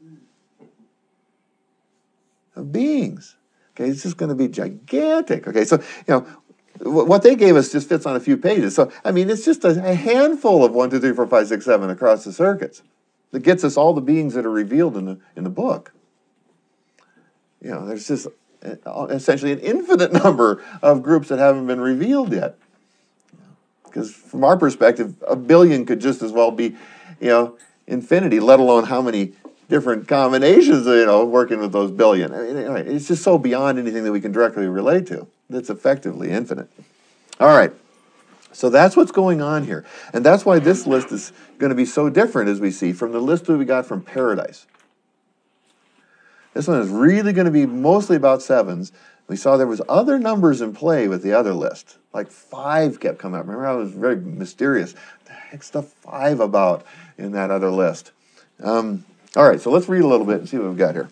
of beings. Okay, it's just going to be gigantic. Okay, so, you know, what they gave us just fits on a few pages. So, I mean, it's just a, a handful of one, two, three, four, five, six, seven across the circuits that gets us all the beings that are revealed in the, in the book. You know, there's just essentially an infinite number of groups that haven't been revealed yet. Because from our perspective, a billion could just as well be, you know, infinity, let alone how many different combinations, you know, working with those billion. I mean, it's just so beyond anything that we can directly relate to. It's effectively infinite. All right. So that's what's going on here. And that's why this list is going to be so different, as we see, from the list that we got from Paradise. This one is really going to be mostly about sevens. We saw there was other numbers in play with the other list. Like five kept coming up. Remember how it was very mysterious? What the heck's the five about in that other list? Um, all right, so let's read a little bit and see what we've got here.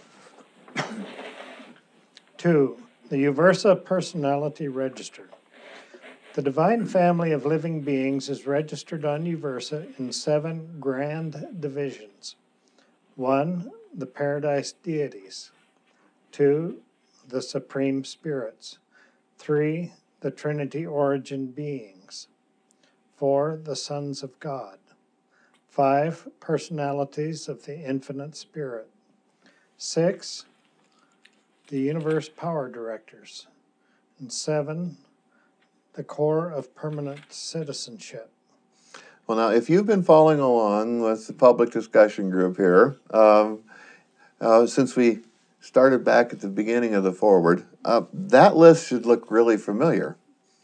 Two, the Uversa Personality Register. The Divine Family of Living Beings is registered on Uversa in seven grand divisions. One, the Paradise Deities. Two, the Supreme Spirits. Three, the Trinity Origin Beings. Four, the Sons of God. Five, Personalities of the Infinite Spirit. Six, the Universe Power Directors. And seven, the Core of Permanent Citizenship. Well, now, if you've been following along with the public discussion group here, um, uh, since we started back at the beginning of the foreword, uh, that list should look really familiar.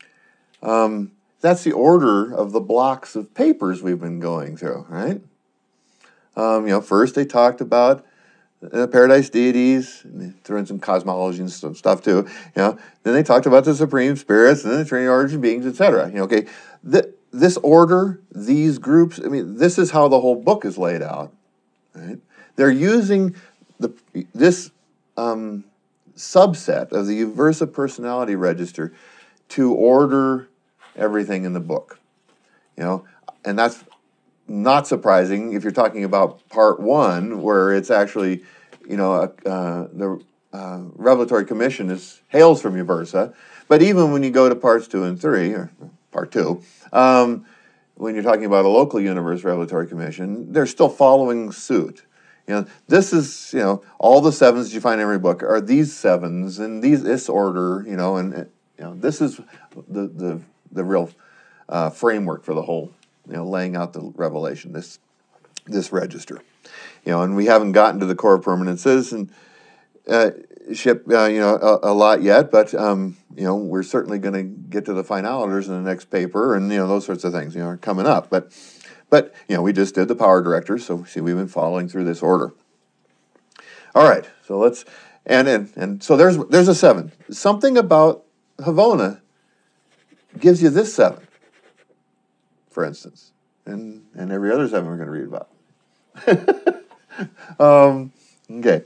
Um, that's the order of the blocks of papers we've been going through, right? Um, you know, first they talked about the Paradise Deities, and they threw in some cosmology and some stuff too. You know, then they talked about the Supreme Spirits, and then the Trinity Origin Beings, et cetera. You know, okay, Th- this order, these groups. I mean, this is how the whole book is laid out. Right? They're using the this um, subset of the Uversa Personality Register to order everything in the book. You know, and that's not surprising if you're talking about part one, where it's actually, you know, uh, the uh, Revelatory Commission is hails from Uversa. But even when you go to parts two and three, or part two, um, when you're talking about a local universe Revelatory Commission, they're still following suit. You know, this is, you know, all the sevens you find in every book are these sevens and these this order, you know, and you know, this is the the the real uh, framework for the whole. You know, laying out the revelation, this this register, you know, and we haven't gotten to the core permanent citizenship, uh, uh, you know, a, a lot yet, but um, you know, we're certainly going to get to the finaliters in the next paper, and you know, those sorts of things, you know, are coming up. But, but you know, we just did the power directors, so see, we've been following through this order. All right, so let's and and and so there's there's a seven. Something about Havona gives you this seven, for instance, and, and every other seven we're going to read about. um, okay.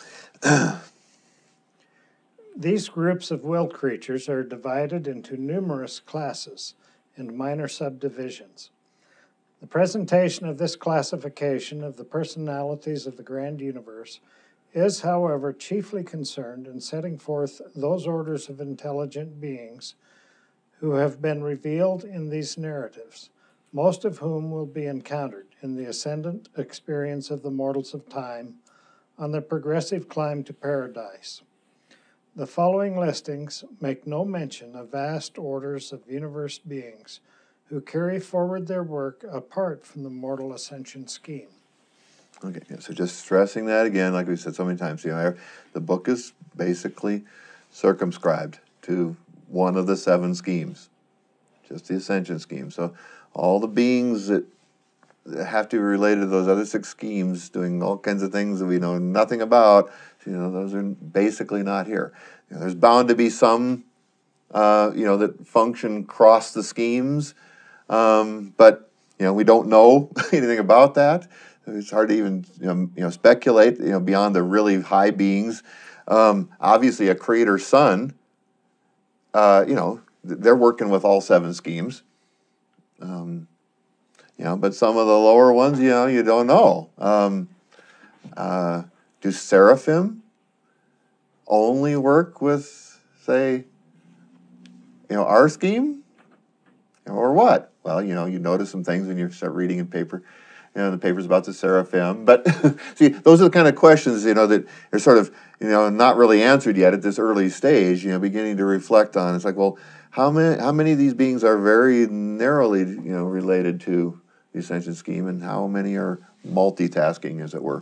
These groups of will creatures are divided into numerous classes and minor subdivisions. The presentation of this classification of the personalities of the grand universe is, however, chiefly concerned in setting forth those orders of intelligent beings who have been revealed in these narratives, most of whom will be encountered in the ascendant experience of the mortals of time on the progressive climb to paradise. The following listings make no mention of vast orders of universe beings who carry forward their work apart from the mortal ascension scheme. Okay, yeah, so just stressing that again, like we said so many times, you know, the book is basically circumscribed to one of the seven schemes, just the ascension scheme. So all the beings that have to be related to those other six schemes, doing all kinds of things that we know nothing about, you know, those are basically not here. You know, there's bound to be some, uh, you know, that function cross the schemes, um, but You know, we don't know anything about that. It's hard to even you know, you know speculate. You know, beyond the really high beings. Um, obviously, a creator sun. Uh, you know, they're working with all seven schemes. Um, you know, but some of the lower ones, you know, you don't know. Um, uh, do seraphim only work with, say, you know, our scheme, or what? Well, you know, you notice some things when you start reading in paper, you know, the paper's about the seraphim. But see, those are the kind of questions, you know, that are sort of, you know, not really answered yet at this early stage. You know, beginning to reflect on. It's like, well, how many how many of these beings are very narrowly, you know, related to the ascension scheme, and how many are multitasking, as it were?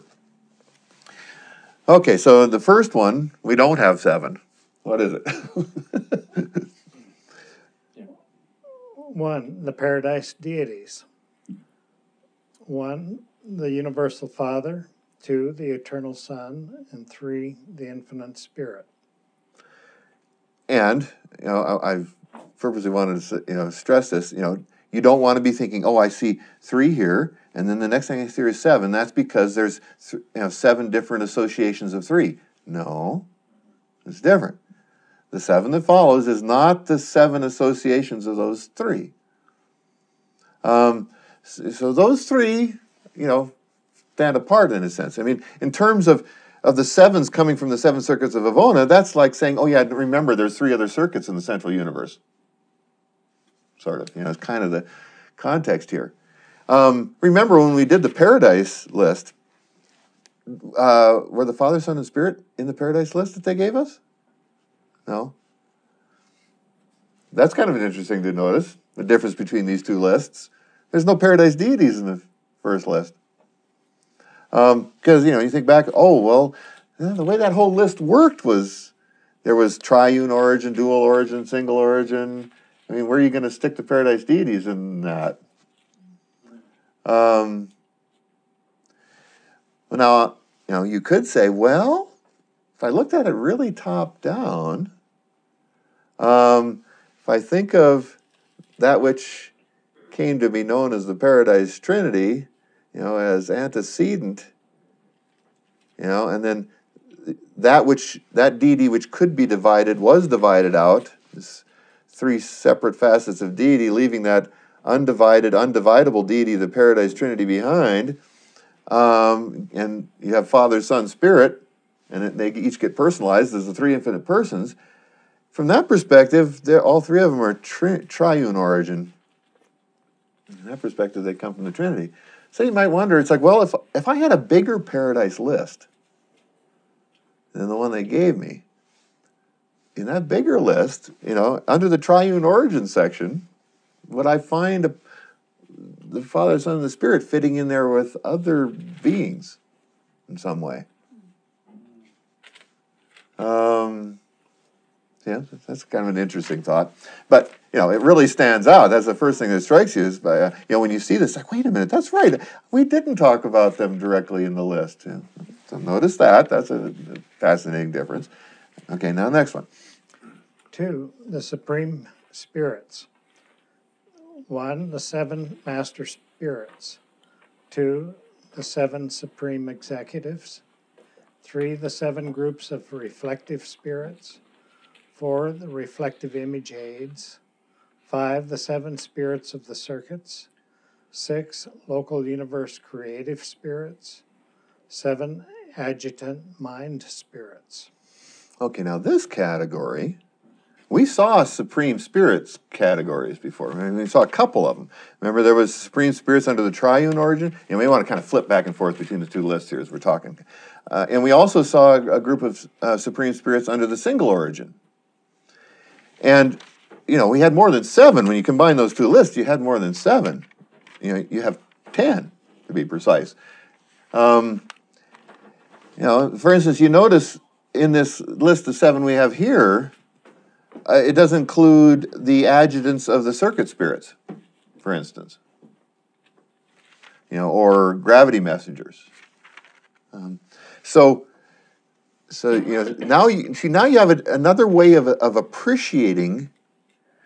Okay, so the first one, we don't have seven. What is it? One, the paradise deities. One, the universal Father. Two, the eternal Son. And three, the infinite Spirit. And, you know, I, I've purposely wanted to, you know, stress this, you know, you don't want to be thinking, oh, I see three here, and then the next thing I see is seven. That's because there's, you know, seven different associations of three. No, it's different. The seven that follows is not the seven associations of those three. Um, so, so those three, you know, stand apart in a sense. I mean, in terms of, of the sevens coming from the seven circuits of Avona, that's like saying, oh yeah, remember there's three other circuits in the central universe. Sort of, you know, it's kind of the context here. Um, remember when we did the paradise list, uh, were the Father, Son, and Spirit in the paradise list that they gave us? No. That's kind of an interesting to notice, the difference between these two lists. There's no paradise deities in the first list. Because, um, you know, you think back, oh, well, you know, the way that whole list worked was there was triune origin, dual origin, single origin. I mean, where are you going to stick the paradise deities in that? Um, well, now, you know, you could say, well, if I looked at it really top down, um, if I think of that which came to be known as the Paradise Trinity, you know, as antecedent, you know, and then that which, that deity which could be divided was divided out, this three separate facets of deity, leaving that undivided, undividable deity, the Paradise Trinity, behind. Um, and you have Father, Son, Spirit, and it, they each get personalized as the three infinite persons. From that perspective, all three of them are tri triune origin. From that perspective, they come from the Trinity. So you might wonder, it's like, well, if, if I had a bigger paradise list than the one they gave me, in that bigger list, you know, under the triune origin section, would I find a, the Father, Son, and the Spirit fitting in there with other beings in some way? Um, yeah, that's kind of an interesting thought. But, you know, it really stands out. That's the first thing that strikes you is, by, uh, you know, when you see this, like, wait a minute, that's right. We didn't talk about them directly in the list. Yeah. So notice that. That's a, a fascinating difference. Okay, now next one. Two, the supreme spirits. One, the seven master spirits. Two, the seven supreme executives. Three, the seven groups of reflective spirits. Four, the reflective image aids. Five, the seven spirits of the circuits. Six, local universe creative spirits. Seven, adjutant mind spirits. Okay, now this category, we saw Supreme Spirits categories before. I mean, we saw a couple of them. Remember, there was Supreme Spirits under the triune origin? You know, we want to kind of flip back and forth between the two lists here as we're talking. Uh, and we also saw a, a group of uh, Supreme Spirits under the single origin. And, you know, we had more than seven. When you combine those two lists, you had more than seven. You know, you have ten, to be precise. Um, you know, for instance, you notice in this list of seven we have here, uh, it does include the adjutants of the circuit spirits, for instance. You know, or gravity messengers. Um, so, so you know, now you see now you have a, another way of of appreciating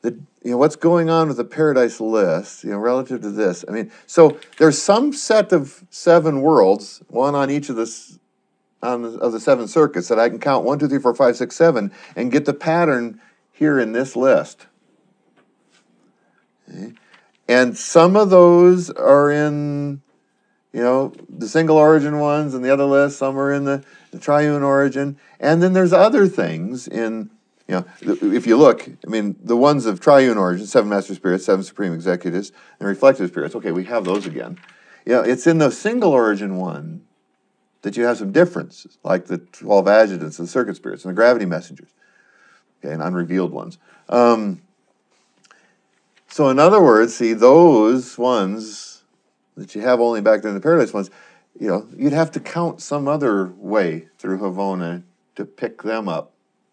the you know what's going on with the paradise list, you know, relative to this. I mean, so there's some set of seven worlds, one on each of the s- on the, of the seven circuits that I can count one, two, three, four, five, six, seven, and get the pattern here in this list. Okay. And some of those are in, you know, the single origin ones, and the other list. Some are in the, the triune origin, and then there's other things in. You know, if you look, I mean, the ones of triune origin, seven master spirits, seven supreme executives, and reflective spirits, okay, we have those again. You know, it's in the single origin one that you have some differences, like the twelve adjutants, the circuit spirits, and the gravity messengers, okay, and unrevealed ones. Um, so in other words, see, those ones that you have only back there in the paradise ones, you know, you'd have to count some other way through Havona to pick them up.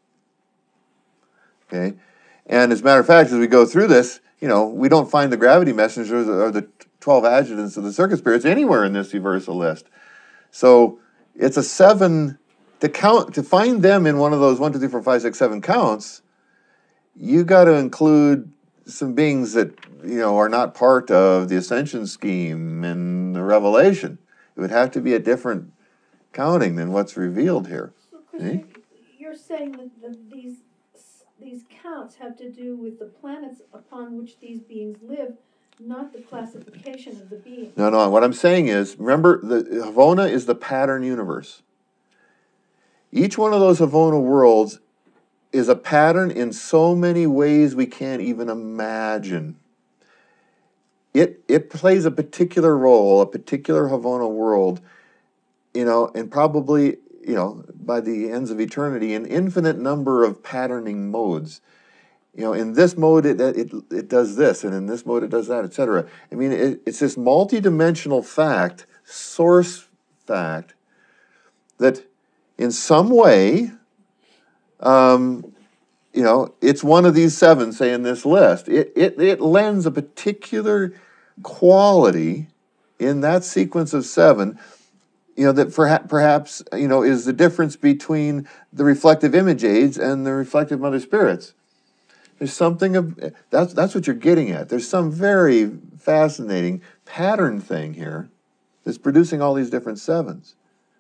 Okay, and as a matter of fact, as we go through this, you know, we don't find the gravity messengers or the twelve adjutants of the circuit spirits anywhere in this Uversa list. So it's a seven to count to find them in one of those one, two, three, four, five, six, seven counts. You got to include some beings that you know are not part of the ascension scheme and the revelation. It would have to be a different counting than what's revealed here. So, Chris, See? you're saying that, that these these counts have to do with the planets upon which these beings live, not the classification of the beings. No, no. What I'm saying is, remember, the Havona is the pattern universe. Each one of those Havona worlds is a pattern in so many ways we can't even imagine. It it plays a particular role, a particular Havona world, you know, and probably, you know, by the ends of eternity, an infinite number of patterning modes. You know, in this mode it it it does this, and in this mode it does that, et cetera. I mean, it, it's this multidimensional fact, source fact, that in some way, um, you know, it's one of these seven, say, in this list. It it it lends a particular quality in that sequence of seven, you know, that perha- perhaps, you know, is the difference between the reflective image aids and the reflective mother spirits. There's something of that's that's what you're getting at. There's some very fascinating pattern thing here that's producing all these different sevens.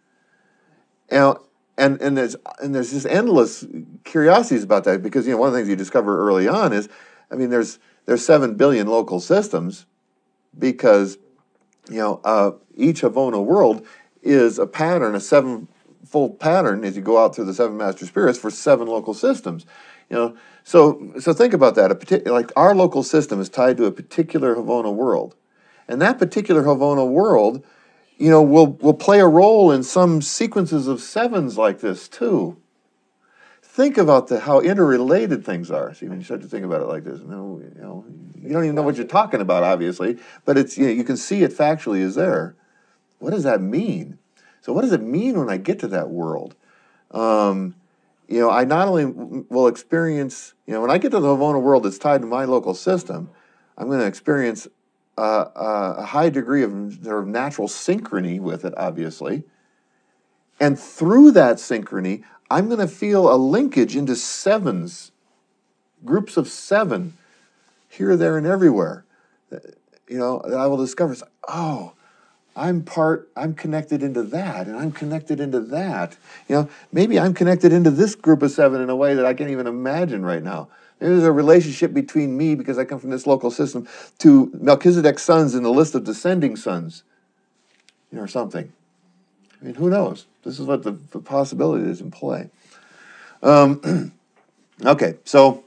And and and there's and there's just endless curiosities about that, because you know one of the things you discover early on is, I mean, there's there's seven billion local systems, because you know uh, each Havona world is a pattern, a sevenfold pattern as you go out through the seven master spirits for seven local systems. You know, so so think about that. A partic- like our local system is tied to a particular Havona world, and that particular Havona world, you know, will will play a role in some sequences of sevens like this too. Think about the how interrelated things are. See, when you start to think about it like this, no, you know, you don't even know what you're talking about, obviously, but it's you know, you can see it factually is there. What does that mean? So, what does it mean when I get to that world? Um, You know, I not only will experience, you know, when I get to the Havona world that's tied to my local system, I'm going to experience uh, a high degree of sort of natural synchrony with it, obviously. And through that synchrony, I'm going to feel a linkage into sevens, groups of seven, here, there, and everywhere. You know, that I will discover, oh, I'm part, I'm connected into that, and I'm connected into that. You know, maybe I'm connected into this group of seven in a way that I can't even imagine right now. Maybe there's a relationship between me, because I come from this local system, to Melchizedek's sons in the list of descending sons, you know, or something. I mean, who knows? This is what the, the possibility is in play. Um, okay, so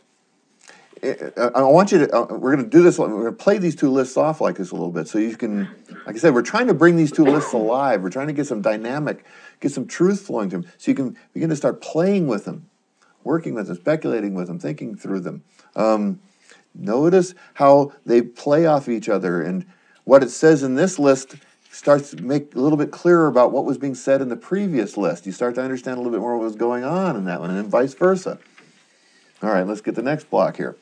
I want you to, uh, we're going to do this, we're going to play these two lists off like this a little bit so you can, like I said, we're trying to bring these two lists alive. We're trying to get some dynamic, get some truth flowing to them so you can begin to start playing with them, working with them, speculating with them, thinking through them. Um, notice how they play off each other, and what it says in this list starts to make a little bit clearer about what was being said in the previous list. You start to understand a little bit more what was going on in that one, and then vice versa. All right, let's get the next block here.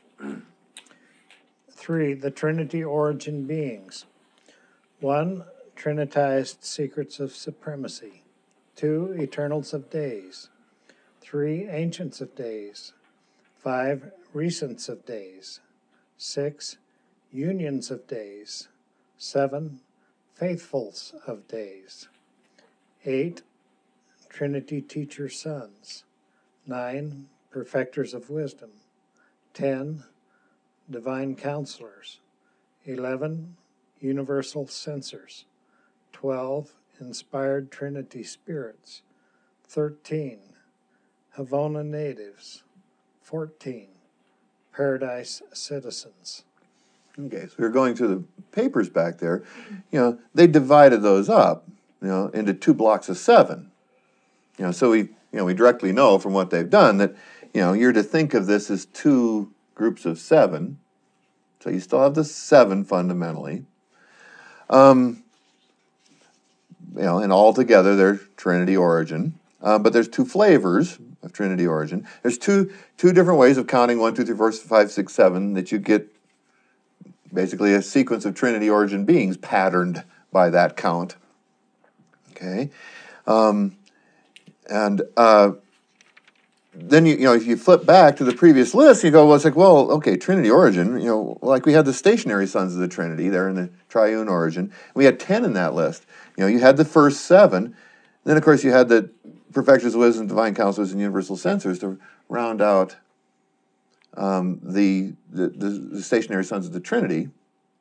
Three, the Trinity origin beings. One, Trinitized secrets of supremacy. Two, Eternals of days. Three, Ancients of days. Five, recents of days. Six, unions of days. Seven, faithfuls of days. Eight, Trinity teacher sons. Nine, perfecters of wisdom. Ten, divine counselors. Eleven, universal censors. Twelve, inspired Trinity spirits. Thirteen, Havona natives. Fourteen, paradise citizens. Okay, so we're going through the papers back there. You know, they divided those up, you know, into two blocks of seven. You know, so we, you know, we directly know from what they've done that, you know, you're to think of this as two groups of seven. So you still have the seven fundamentally. Um, you know, and all together they're Trinity origin. Uh, but there's two flavors of Trinity origin. There's two two different ways of counting one, two, three, four, five, six, seven that you get basically a sequence of Trinity origin beings patterned by that count. Okay, um, and uh, then you you know if you flip back to the previous list, you go, well, it's like, well, okay, Trinity origin. You know, like we had the stationary sons of the Trinity there in the triune origin. We had ten in that list. You know, you had the first seven. Then of course you had the perfecters of wisdom, divine counselors, and universal censors to round out um, the, the, the the stationary sons of the Trinity.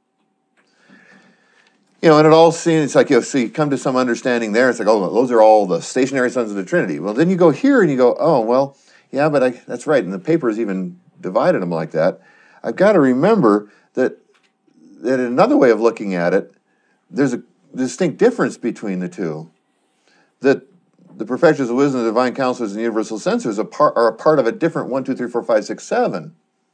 You know, and it all seems, it's like, you know, so you come to some understanding there, it's like, oh, those are all the stationary sons of the Trinity. Well, then you go here and you go, oh, well, yeah, but I, that's right, and the papers even divided them like that. I've got to remember that, that another way of looking at it, there's a distinct difference between the two. That the perfecters of wisdom, the divine counselors, and the universal censors are, part, are a part of a different one, two, three, four, five, six, seven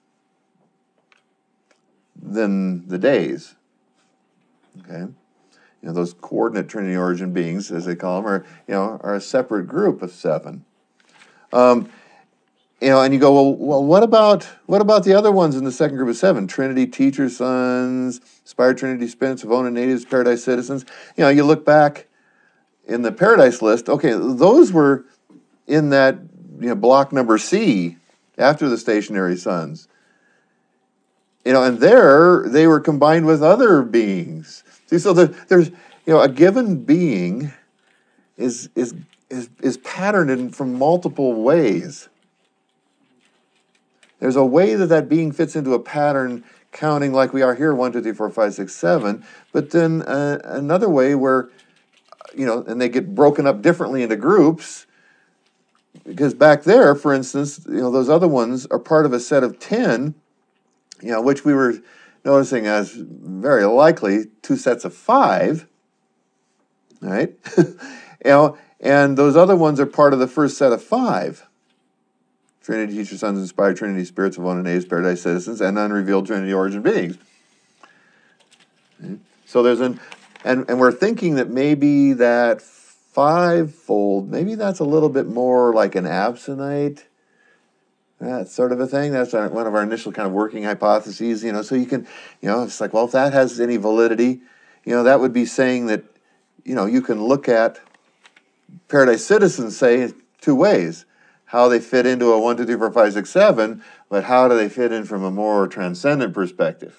than the days. Okay, you know, those coordinate Trinity origin beings, as they call them, are you know are a separate group of seven. Um, you know, and you go, well, well, what about what about the other ones in the second group of seven? Trinity teacher sons, inspired Trinity spirits, Havona natives, paradise citizens. You know, you look back in the paradise list. Okay, those were in that you know block number C after the stationary sons. You know, and there they were combined with other beings. See, so the, there's, you know, a given being is is is is patterned in from multiple ways. There's a way that that being fits into a pattern, counting like we are here, one, two, three, four, five, six, seven. But then uh, another way where, you know, and they get broken up differently into groups. Because back there, for instance, you know, those other ones are part of a set of ten. You know, which we were noticing as very likely two sets of five, right? you know, and those other ones are part of the first set of five. Trinity teacher sons, inspired Trinity spirits, Havona natives, paradise citizens, and unrevealed Trinity origin beings. Okay. So there's an, and, and we're thinking that maybe that fivefold, maybe that's a little bit more like an absonite. That sort of a thing. That's our, one of our initial kind of working hypotheses, you know. So you can, you know, it's like, well, if that has any validity, you know, that would be saying that, you know, you can look at paradise citizens, say, two ways. How they fit into a one, two, three, four, five, six, seven, but how do they fit in from a more transcendent perspective?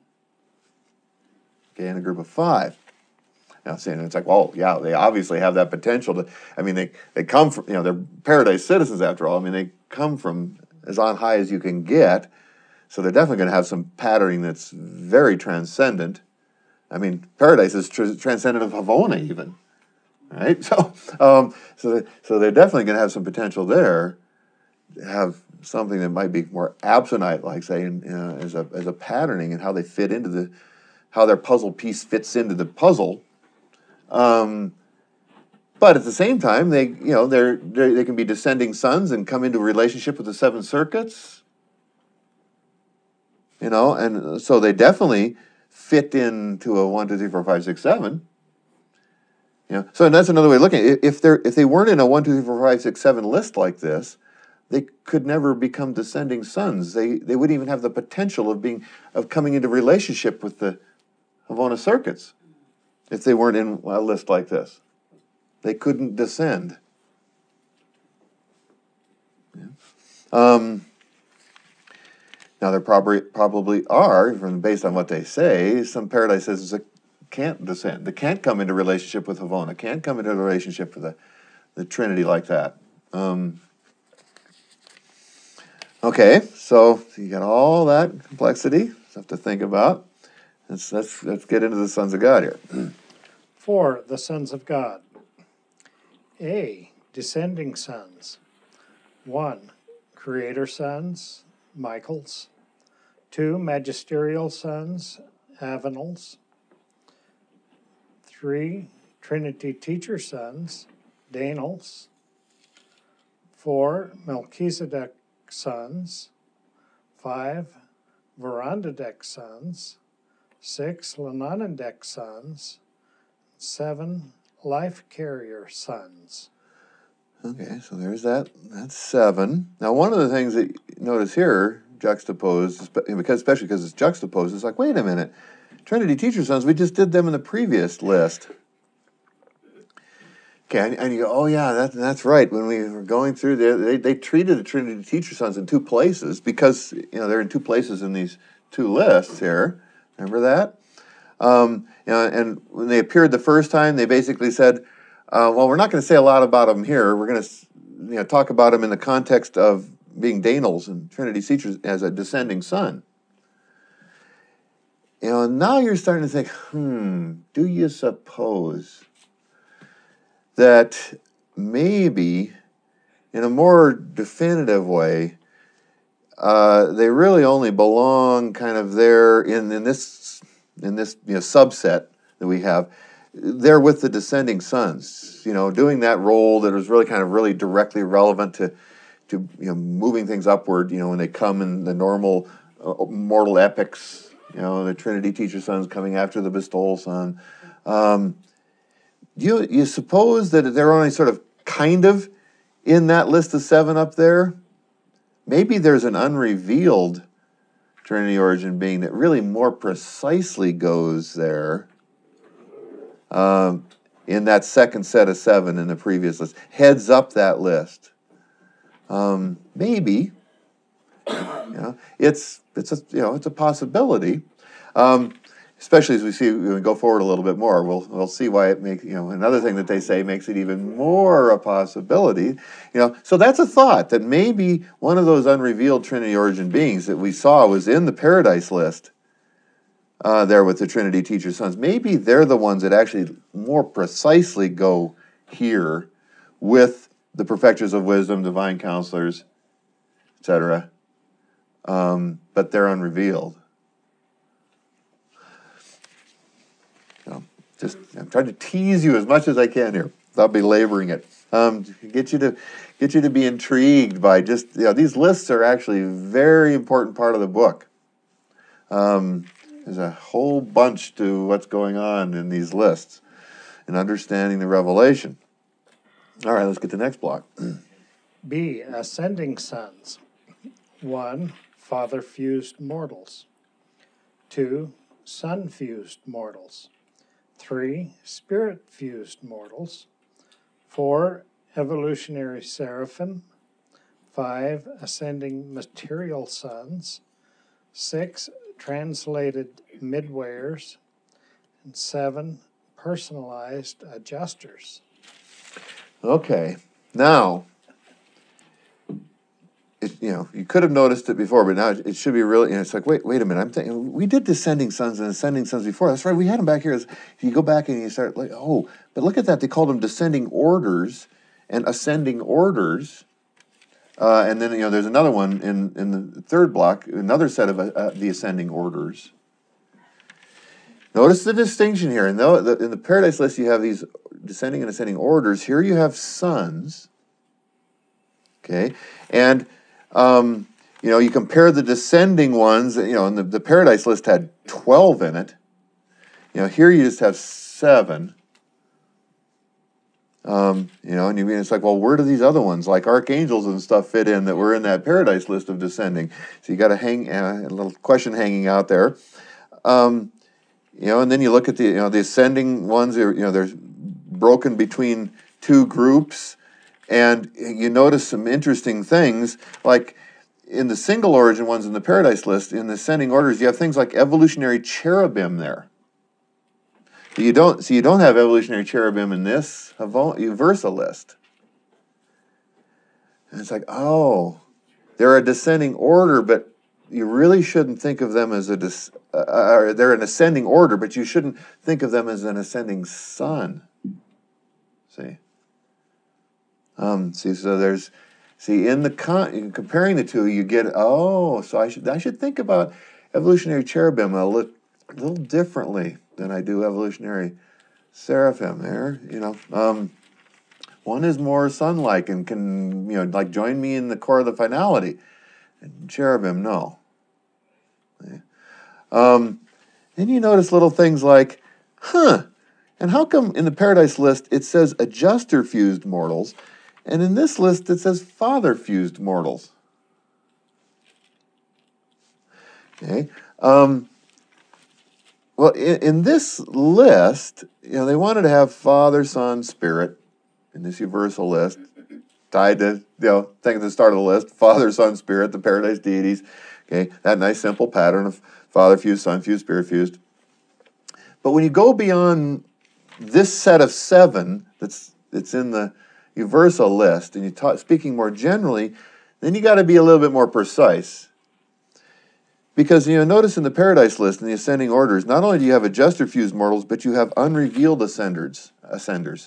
Okay, in a group of five. Now, saying it's like, well, yeah, they obviously have that potential to, I mean, they, they come from, you know, they're paradise citizens after all. I mean, they come from as on high as you can get. So they're definitely going to have some patterning that's very transcendent. I mean, paradise is tr- transcendent of Havona even, right? So, um, so, they, so they're definitely going to have some potential there. Have something that might be more absonite-like, say, in, you know, as a as a patterning and how they fit into the, how their puzzle piece fits into the puzzle. Um, But at the same time, they you know they're, they're they can be descending sons and come into a relationship with the seven circuits. You know, and so they definitely fit into a one, two, three, four, five, six, seven. You know, so that's another way of looking at it. If they're if they weren't in a one, two, three, four, five, six, seven list like this, they could never become descending sons. They they wouldn't even have the potential of being of coming into relationship with the Havona circuits if they weren't in a list like this. They couldn't descend. Yeah. Um, Now there probably probably are, from based on what they say, some paradises that can't descend, that can't come into relationship with Havona, can't come into a relationship with the, the Trinity like that. Um, okay, so you got all that complexity, stuff to think about. Let's let's let's get into the sons of God here. Four, the sons of God. A, descending sons. One, creator sons, Michaels. Two, magisterial sons, Avenels. Three, Trinity teacher sons, Danels. Four, Melchizedek sons. Five, Verandadek sons. Six, Lananadek sons. Seven, life carrier sons. Okay, so there's that. That's seven. Now, one of the things that you notice here, juxtaposed, because especially because it's juxtaposed, it's like, wait a minute, Trinity teacher sons, we just did them in the previous list. Okay, and, and you go, oh yeah, that, that's right. When we were going through there, they, they treated the Trinity teacher sons in two places because you know they're in two places in these two lists here. Remember that? Um, you know, and when they appeared the first time, they basically said, uh, well, we're not going to say a lot about them here. We're going to you know, talk about them in the context of being Danels and Trinity teachers as a descending son. You know, now you're starting to think, hmm, do you suppose that maybe in a more definitive way, uh, they really only belong kind of there in, in this in this you know, subset that we have, they're with the descending sons, you know, doing that role that was really kind of really directly relevant to, to you know, moving things upward, you know, when they come in the normal uh, mortal epics, you know, the Trinity teacher sons coming after the bestowal son. Um, you, you suppose that they're only sort of kind of in that list of seven up there? Maybe there's an unrevealed Trinity origin being that really more precisely goes there um, in that second set of seven in the previous list, heads up that list. Um, maybe, you know, it's it's a you know it's a possibility. Um, especially as we see when we go forward a little bit more, we'll we'll see why it makes you know another thing that they say makes it even more a possibility. You know, so that's a thought that maybe one of those unrevealed Trinity origin beings that we saw was in the Paradise list uh, there with the Trinity teacher sons. Maybe they're the ones that actually more precisely go here with the perfecters of wisdom, divine counselors, et cetera. Um, but they're unrevealed. Just I'm trying to tease you as much as I can here without belaboring it. Um, get you to get you to be intrigued by just you know these lists are actually a very important part of the book. Um, there's a whole bunch to what's going on in these lists and understanding the revelation. All right, let's get to the next block. B, ascending sons. One, father-fused mortals. Two, son-fused mortals. Three, spirit-fused mortals. Four, evolutionary seraphim. Five, ascending material sons. Six, translated midwayers. And seven, personalized adjusters. Okay, now, it, you know, you could have noticed it before, but now it should be really, you know, it's like, wait, wait a minute, I'm thinking, we did descending sons and ascending sons before. That's right, we had them back here. As, you go back and you start like, oh, but look at that, they called them descending orders and ascending orders. Uh, and then, you know, there's another one in, in the third block, another set of uh, the ascending orders. Notice the distinction here. In the, in the Paradise list, you have these descending and ascending orders. Here you have sons. Okay, and um, you know you compare the descending ones. You know, and the, the Paradise list had twelve in it. You know, here you just have seven. Um, you know, and you, it's like, well, where do these other ones, like archangels and stuff, fit in that were in that Paradise list of descending? So you got a hang uh, a little question hanging out there. Um, you know, and then you look at the you know the ascending ones. You know, they're broken between two groups. And you notice some interesting things, like in the single origin ones in the Paradise List, in the ascending orders, you have things like evolutionary cherubim there. You don't, so you don't have evolutionary cherubim in this Versa list. And it's like, oh, they're a descending order, but you really shouldn't think of them as a, dis, uh, they're an ascending order, but you shouldn't think of them as an ascending sun. See? Um, see, so there's, see, in the con, comparing the two, you get, oh, so I should, I should think about evolutionary cherubim a little, a little differently than I do evolutionary seraphim there, you know. Um, one is more sun-like and can, you know, like join me in the core of the finality. And cherubim, no. Um, then you notice little things like, huh, and how come in the Paradise List it says adjuster-fused mortals, and in this list it says father-fused mortals? Okay. Um, well, in, in this list, you know, they wanted to have Father, Son, Spirit in this universal list, tied to, you know, think at the start of the list, Father, Son, Spirit, the Paradise deities. Okay, that nice simple pattern of Father fused, Son fused, Spirit fused. But when you go beyond this set of seven that's that's in the universal list, and you talk speaking more generally, then you got to be a little bit more precise. Because, you know, notice in the Paradise List, in the ascending orders, not only do you have adjuster-fused mortals, but you have unrevealed ascenders. ascenders.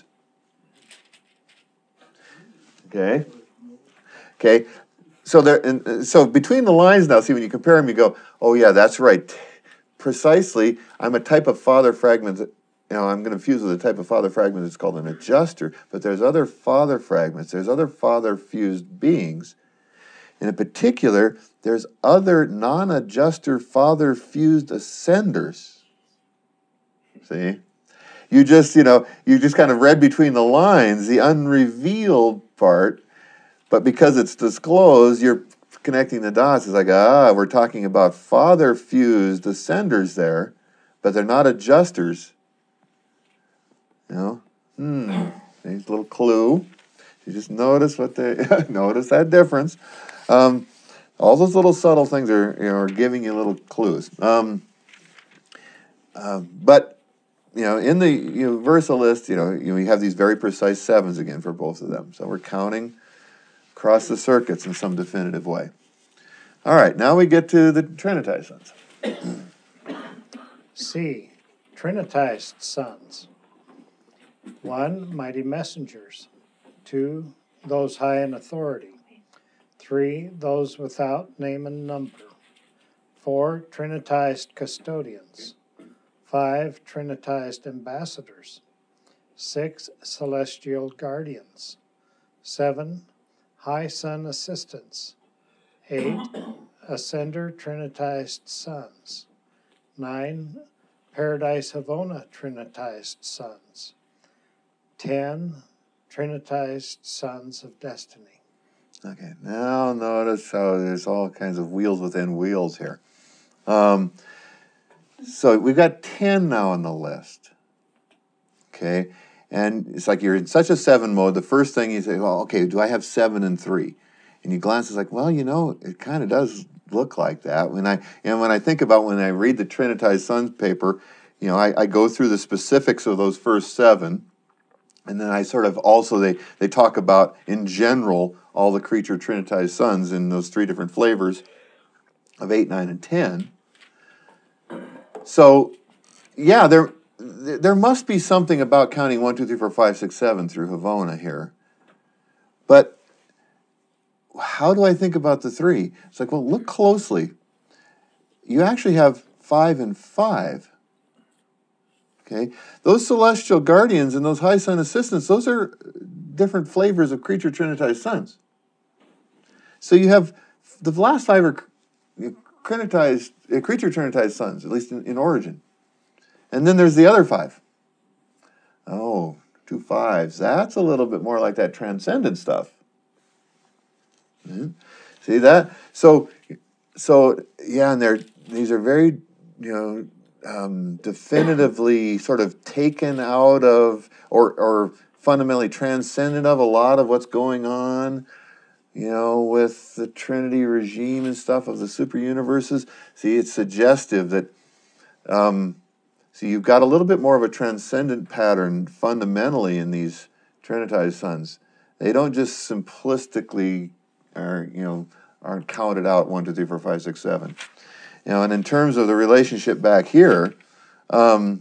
Okay? Okay? So there, and so between the lines now, see, when you compare them, you go, oh yeah, that's right. Precisely, I'm a type of father fragment, that, you know, I'm going to fuse with a type of father fragment that's called an adjuster, but there's other father fragments, there's other father-fused beings. And in particular, there's other non-adjuster father-fused ascenders. See? You just, you know, you just kind of read between the lines, the unrevealed part, but because it's disclosed, you're connecting the dots. It's like, ah, we're talking about father-fused ascenders there, but they're not adjusters. You know? Hmm. Nice little clue. You just notice what they, notice that difference. Um, all those little subtle things are, you know, are giving you little clues. Um, uh, but, you know, in the universal list, you know, you, know, you have these very precise sevens again for both of them. So we're counting across the circuits in some definitive way. All right, now we get to the Trinitized sons. C. Trinitized sons. One, mighty messengers. Two, those high in authority. Three, those without name and number. Four, Trinitized custodians. Five, Trinitized ambassadors. Six, celestial guardians. Seven, high sun assistants. Eight, ascender Trinitized sons. Nine, Paradise Havona Trinitized sons. Ten, Trinitized sons of destiny. Okay, now notice how there's all kinds of wheels within wheels here. Um, so we've got ten now on the list. Okay, and it's like you're in such a seven mode. The first thing you say, well, okay, do I have seven and three? And you glance, it's like, well, you know, it kind of does look like that. When I, and when I think about when I read the Trinitized Sons paper, you know, I, I go through the specifics of those first seven. And then I sort of also, they, they talk about, in general, all the creature Trinitized sons in those three different flavors of eight, nine, and ten. So, yeah, there there must be something about counting one, two, three, four, five, six, seven through Havona here. But how do I think about the three? It's like, well, look closely. You actually have five and five. Okay, those celestial guardians and those high sun assistants, those are different flavors of creature Trinitized sons. So you have the last five are Trinitized, uh, creature Trinitized sons, at least in, in origin. And then there's the other five. Oh, two fives. That's a little bit more like that transcendent stuff. Mm-hmm. See that? So, so yeah, and they're these are very, you know, um, definitively sort of taken out of or or fundamentally transcendent of a lot of what's going on. you know, with the Trinity regime and stuff of the super universes. See, it's suggestive that, um, see, you've got a little bit more of a transcendent pattern fundamentally in these Trinitized sons. They don't just simplistically, are, you know, aren't counted out one, two, three, four, five, six, seven. You know, and in terms of the relationship back here, um,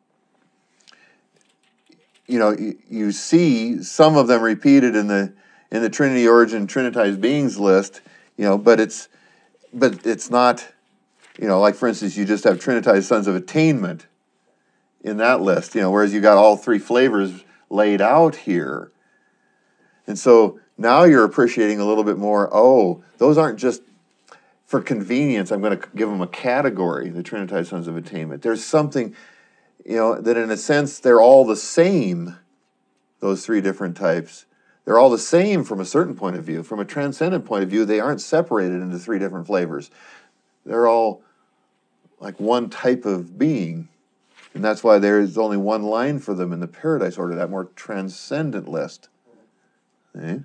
you know, you, you see some of them repeated in the in the Trinity origin Trinitized beings list. You know, but it's but it's not, you know, like for instance, you just have Trinitized sons of attainment in that list. You know, whereas you got all three flavors laid out here, and so now you're appreciating a little bit more. Oh, those aren't just for convenience. I'm going to give them a category, the Trinitized sons of attainment. There's something, you know, that in a sense they're all the same, those three different types. They're all the same from a certain point of view. From a transcendent point of view, they aren't separated into three different flavors. They're all like one type of being. And that's why there is only one line for them in the Paradise Order, that more transcendent list. Okay?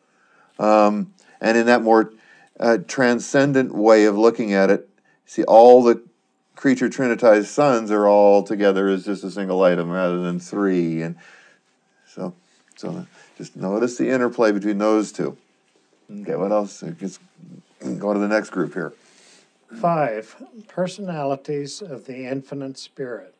Um, and in that more uh, transcendent way of looking at it, see, all the creature Trinitized sons are all together as just a single item rather than three. And so, so just notice the interplay between those two. Okay, what else? Let's go to the next group here. Five, personalities of the infinite spirit.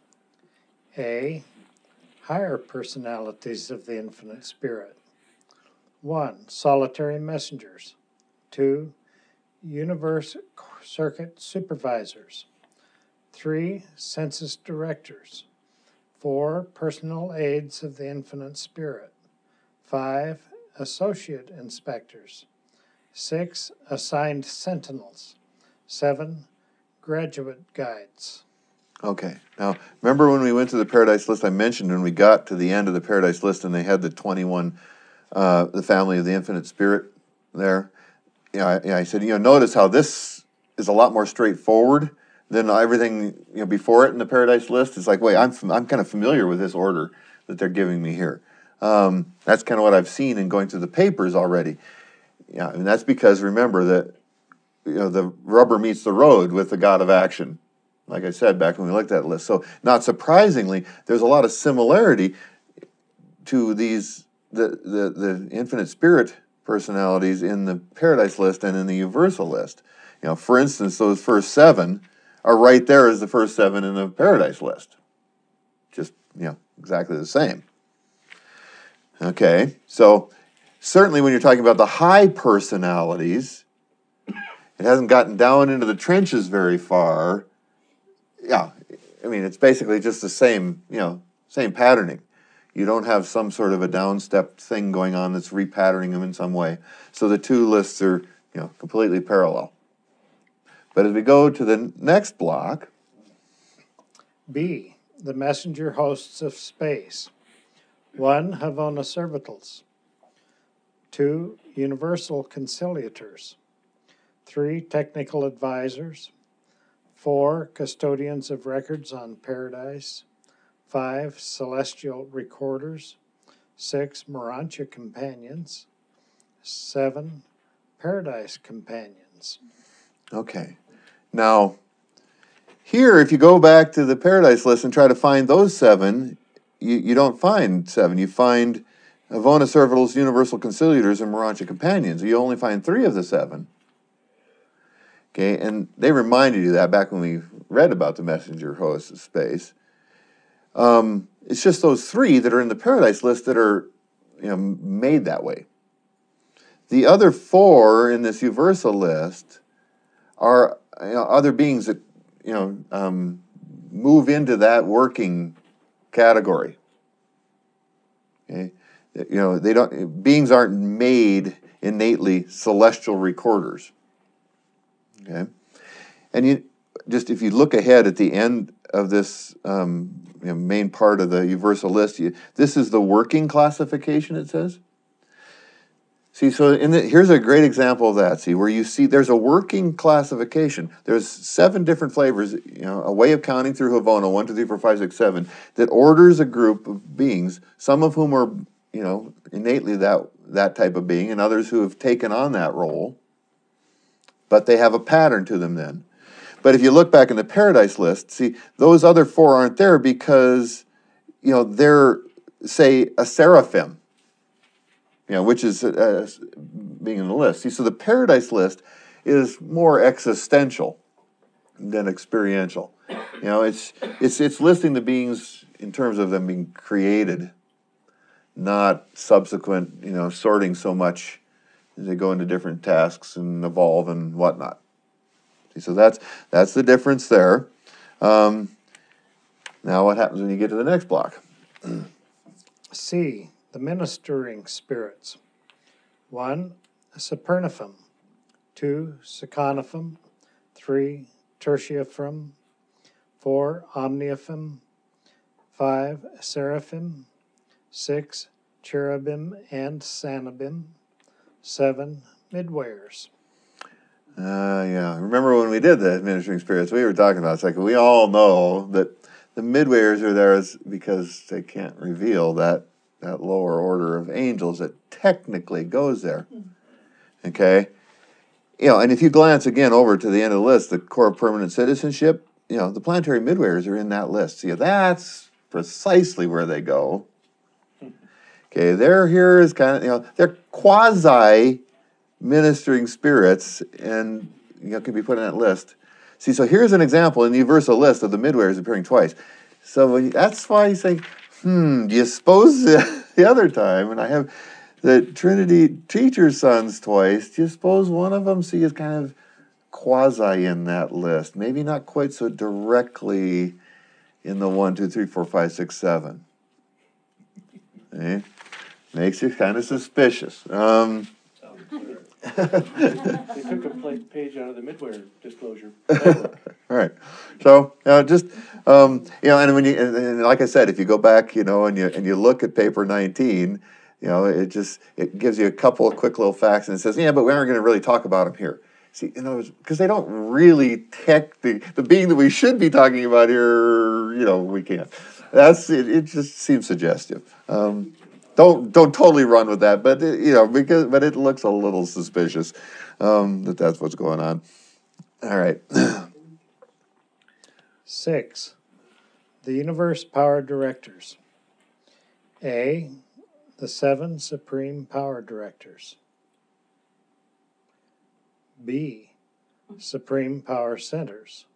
A, higher personalities of the infinite spirit. One, solitary messengers. Two, universe circuit supervisors. Three, census directors. Four, personal aides of the infinite spirit. Five, associate inspectors. Six, assigned sentinels. Seven, graduate guides. Okay. Now, remember when we went to the Paradise List, I mentioned when we got to the end of the Paradise List and they had the twenty-one, uh, the family of the infinite spirit there. You know, I, I said, you know, notice how this is a lot more straightforward than everything, you know, before it in the Paradise List. It's like, wait, I'm I'm kind of familiar with this order that they're giving me here. Um, that's kind of what I've seen in going through the papers already. Yeah, and that's because remember that, you know, the rubber meets the road with the God of Action, like I said back when we looked at the list. So not surprisingly, there's a lot of similarity to these the the, the infinite spirit personalities in the Paradise List and in the Universal List. You know, for instance, those first seven are right there as the first seven in the Paradise List. Just, you know, exactly the same. Okay, so certainly when you're talking about the high personalities, it hasn't gotten down into the trenches very far. Yeah, I mean, it's basically just the same, you know, same patterning. You don't have some sort of a downstep thing going on that's repatterning them in some way. So the two lists are, you know, completely parallel. But as we go to the next block. B, the messenger hosts of space. One, Havona servitals. Two, universal conciliators. Three, technical advisors. Four, custodians of records on Paradise. Five, celestial recorders. Six, Morontia companions. Seven, Paradise companions. Okay. Now, here, if you go back to the Paradise List and try to find those seven, you, you don't find seven. You find Havona servitals, universal conciliators, and Morontia companions. You only find three of the seven. Okay, and they reminded you that back when we read about the messenger host of space. Um, it's just those three that are in the Paradise List that are, you know, made that way. The other four in this Universal List are, you know, other beings that, you know, um, move into that working category. Okay, you know, they don't. Beings aren't made innately celestial recorders. Okay, and you just if you look ahead at the end of this um, you know, main part of the Universal List, you, this is the working classification. It says. See, so in the, here's a great example of that. See, where you see there's a working classification. There's seven different flavors. You know, a way of counting through Havona, one, two, three, four, five, six, seven, that orders a group of beings, some of whom are, you know, innately that that type of being, and others who have taken on that role, but they have a pattern to them then. But if you look back in the paradise list, see, those other four aren't there because, you know, they're, say, a seraphim, you know, which is uh, being in the list. See, so the paradise list is more existential than experiential. You know, it's it's it's listing the beings in terms of them being created, not subsequent, you know, sorting so much as they go into different tasks and evolve and whatnot. See, so that's that's the difference there. Um, now what happens when you get to the next block? C, the ministering spirits. One, Supernifum. Two, Seconiphum. Three, Tertiifum. Four, Omniifum. Five, Seraphim. Six, Cherubim and Sanibim. Seven, Midwayers. Uh, yeah. Remember when we did the ministering spirits, we were talking about, it's like we all know that the midwayers are there is because they can't reveal that, that lower order of angels that technically goes there. Okay? You know, and if you glance again over to the end of the list, the core of permanent citizenship, you know, the planetary midwayers are in that list. See, that's precisely where they go. Okay, they're here as kind of, you know, they're quasi ministering spirits and, you know, can be put in that list. See, so here's an example in the universal list of the midwayers appearing twice. So when you, that's why you say, hmm, do you suppose the, the other time, and I have the Trinity teacher's sons twice, do you suppose one of them, see, is kind of quasi in that list? Maybe not quite so directly in the one, two, three, four, five, six, seven. Okay? Makes you kind of suspicious. Um, They took a pla- page out of the midway disclosure. All right. So, you know, just, um, you know, and when you, and, and like I said, if you go back, you know, and you, and you look at paper nineteen, you know, it just, it gives you a couple of quick little facts and it says, yeah, but we aren't going to really talk about them here. See, in other words, because they don't really tech, the, the being that we should be talking about here, you know, we can't. That's, it, it just seems suggestive. Um, Don't don't totally run with that, but it, you know, because but it looks a little suspicious um, that that's what's going on. All right. Six, the universe power directors. A, the seven supreme power directors. B, supreme power centers.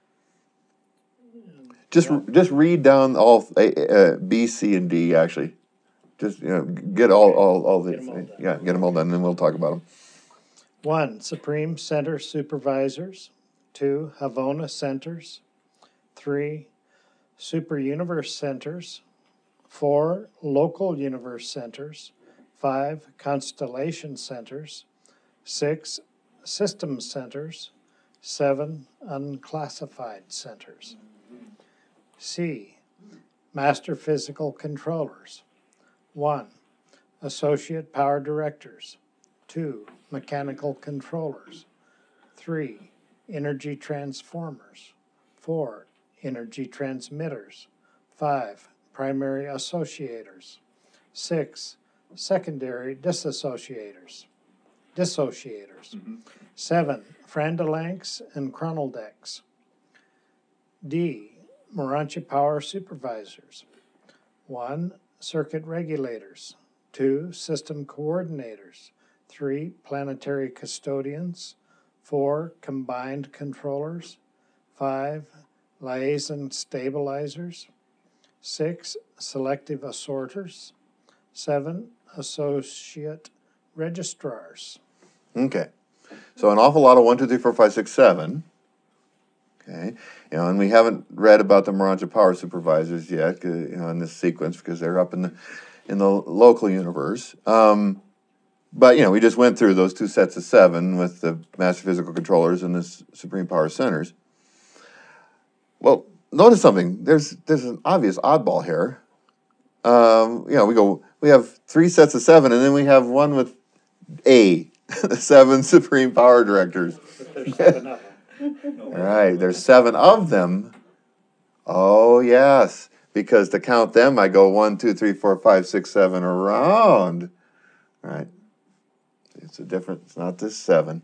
Just just read down all uh, B, C, and D actually. Just, you know, get all all all the Get yeah, get them all done, and then we'll talk about them. One, supreme center supervisors. Two, Havona centers. Three, super universe centers. Four, local universe centers. Five, constellation centers. Six, system centers. Seven, unclassified centers. C, master physical controllers. One, associate power directors. Two, mechanical controllers. Three, energy transformers. Four, energy transmitters. Five, primary associators. Six, secondary disassociators. Dissociators. Mm-hmm. Seven, Frandalanks and Chronodecks. D, Moranchi power supervisors. One, circuit regulators. Two, system coordinators. Three, planetary custodians. Four, combined controllers. Five, liaison stabilizers. Six, selective assorters. Seven, associate registrars. Okay. So an awful lot of one, two, three, four, five, six, seven. Okay, you know, and we haven't read about the Moranchi power supervisors yet, you know, in this sequence because they're up in the in the local universe. Um, but you know, we just went through those two sets of seven with the master physical controllers and the supreme power centers. Well, notice something. There's there's an obvious oddball here. Um, you know, we go we have three sets of seven, and then we have one with A, the seven supreme power directors. But there's seven of them. All right, there's seven of them. Oh, yes. because to count them, I go one, two, three, four, five, six, seven around. Right? It's a different, it's not this seven.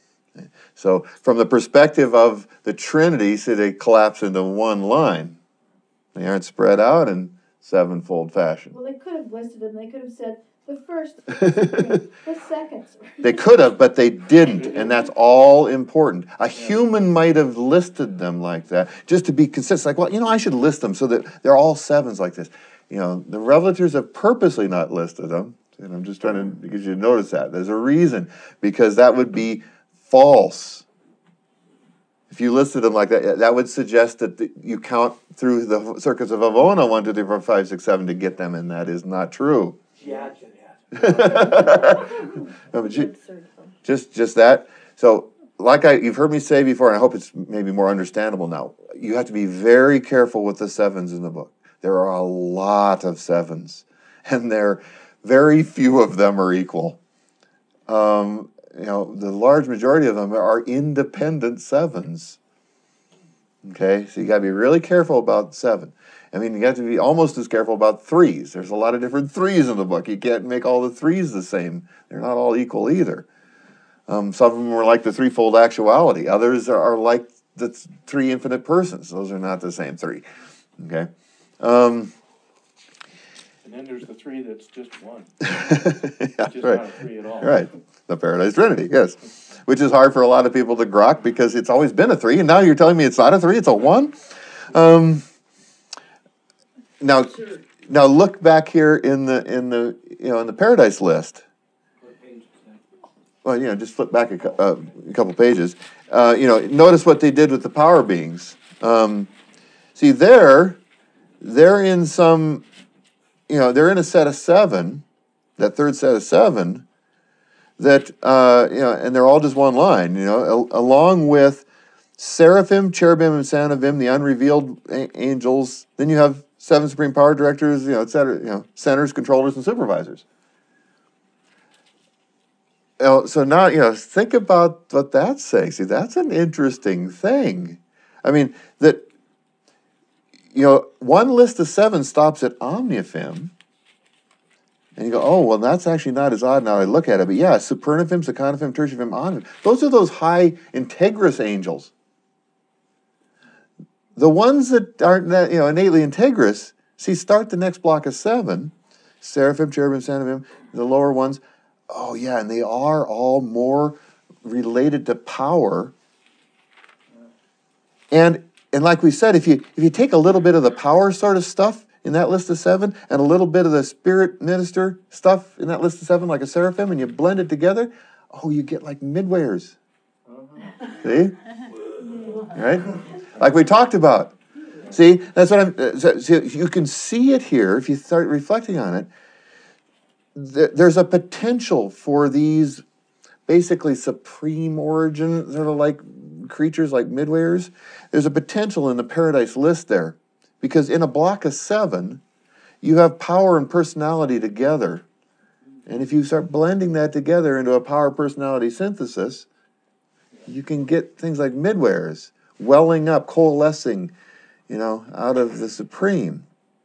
So from the perspective of the Trinity, see, they collapse into one line. They aren't spread out in sevenfold fashion. Well, they could have listed them, they could have said, the first, the second. They could have, but they didn't, and that's all important. A human might have listed them like that, just to be consistent. Like, well, you know, I should list them so that they're all sevens like this. You know, the revelators have purposely not listed them, and I'm just trying to get you to notice that. There's a reason, because that would be false. If you listed them like that, that would suggest that the, you count through the circuits of Avona one, two, three, four, five, six, seven to get them, and that is not true. Yeah, yeah. No, but you, just just that. So, like I, you've heard me say before, and I hope it's maybe more understandable now. You have to be very careful with the sevens in the book. There are a lot of sevens, and there very few of them are equal. Um, you know, the large majority of them are independent sevens. Okay, so you got to be really careful about seven. I mean, you have to be almost as careful about threes. There's a lot of different threes in the book. You can't make all the threes the same. They're not all equal either. Um, some of them are like the threefold actuality. Others are, are like the th- three infinite persons. Those are not the same three. Okay. Um, And then there's the three that's just one. yeah, Just right. not a three at all. Right. The Paradise Trinity, yes. Which is hard for a lot of people to grok because it's always been a three, and now you're telling me it's not a three, it's a one? Um, now, now look back here in the in the you know in the Paradise list. Well, you know, just flip back a, cou- uh, a couple pages. Uh, you know, notice what they did with the power beings. Um, see, there, they're in some, you know, they're in a set of seven, that third set of seven, that, uh, you know, and they're all just one line, you know, al- along with seraphim, cherubim, and seraphim, the unrevealed a- angels. Then you have seven supreme power directors, you know, et cetera, you know, centers, controllers, and supervisors. You know, so now, you know, think about what that's saying. See, that's an interesting thing. I mean, that, you know, one list of seven stops at omniphim, and you go, oh, well, that's actually not as odd now I look at it. But yeah, supernaphim, seconaphim, tertiaphim, onaphim. Those are those high integrous angels. The ones that aren't, that, you know, innately integrous, see, start the next block of seven, seraphim, cherubim, seraphim, the lower ones. Oh, yeah, and they are all more related to power. And and like we said, if you if you take a little bit of the power sort of stuff in that list of seven and a little bit of the spirit minister stuff in that list of seven, like a seraphim, and you blend it together, oh, you get like midwares. See? Right? Like we talked about. See, that's what I'm, uh, so, so you can see it here if you start reflecting on it. There's a potential for these basically supreme origin, sort of like creatures like midwares. There's a potential in the Paradise list there. Because in a block of seven, you have power and personality together. And if you start blending that together into a power personality synthesis, you can get things like midwares, welling up, coalescing, you know, out of the supreme.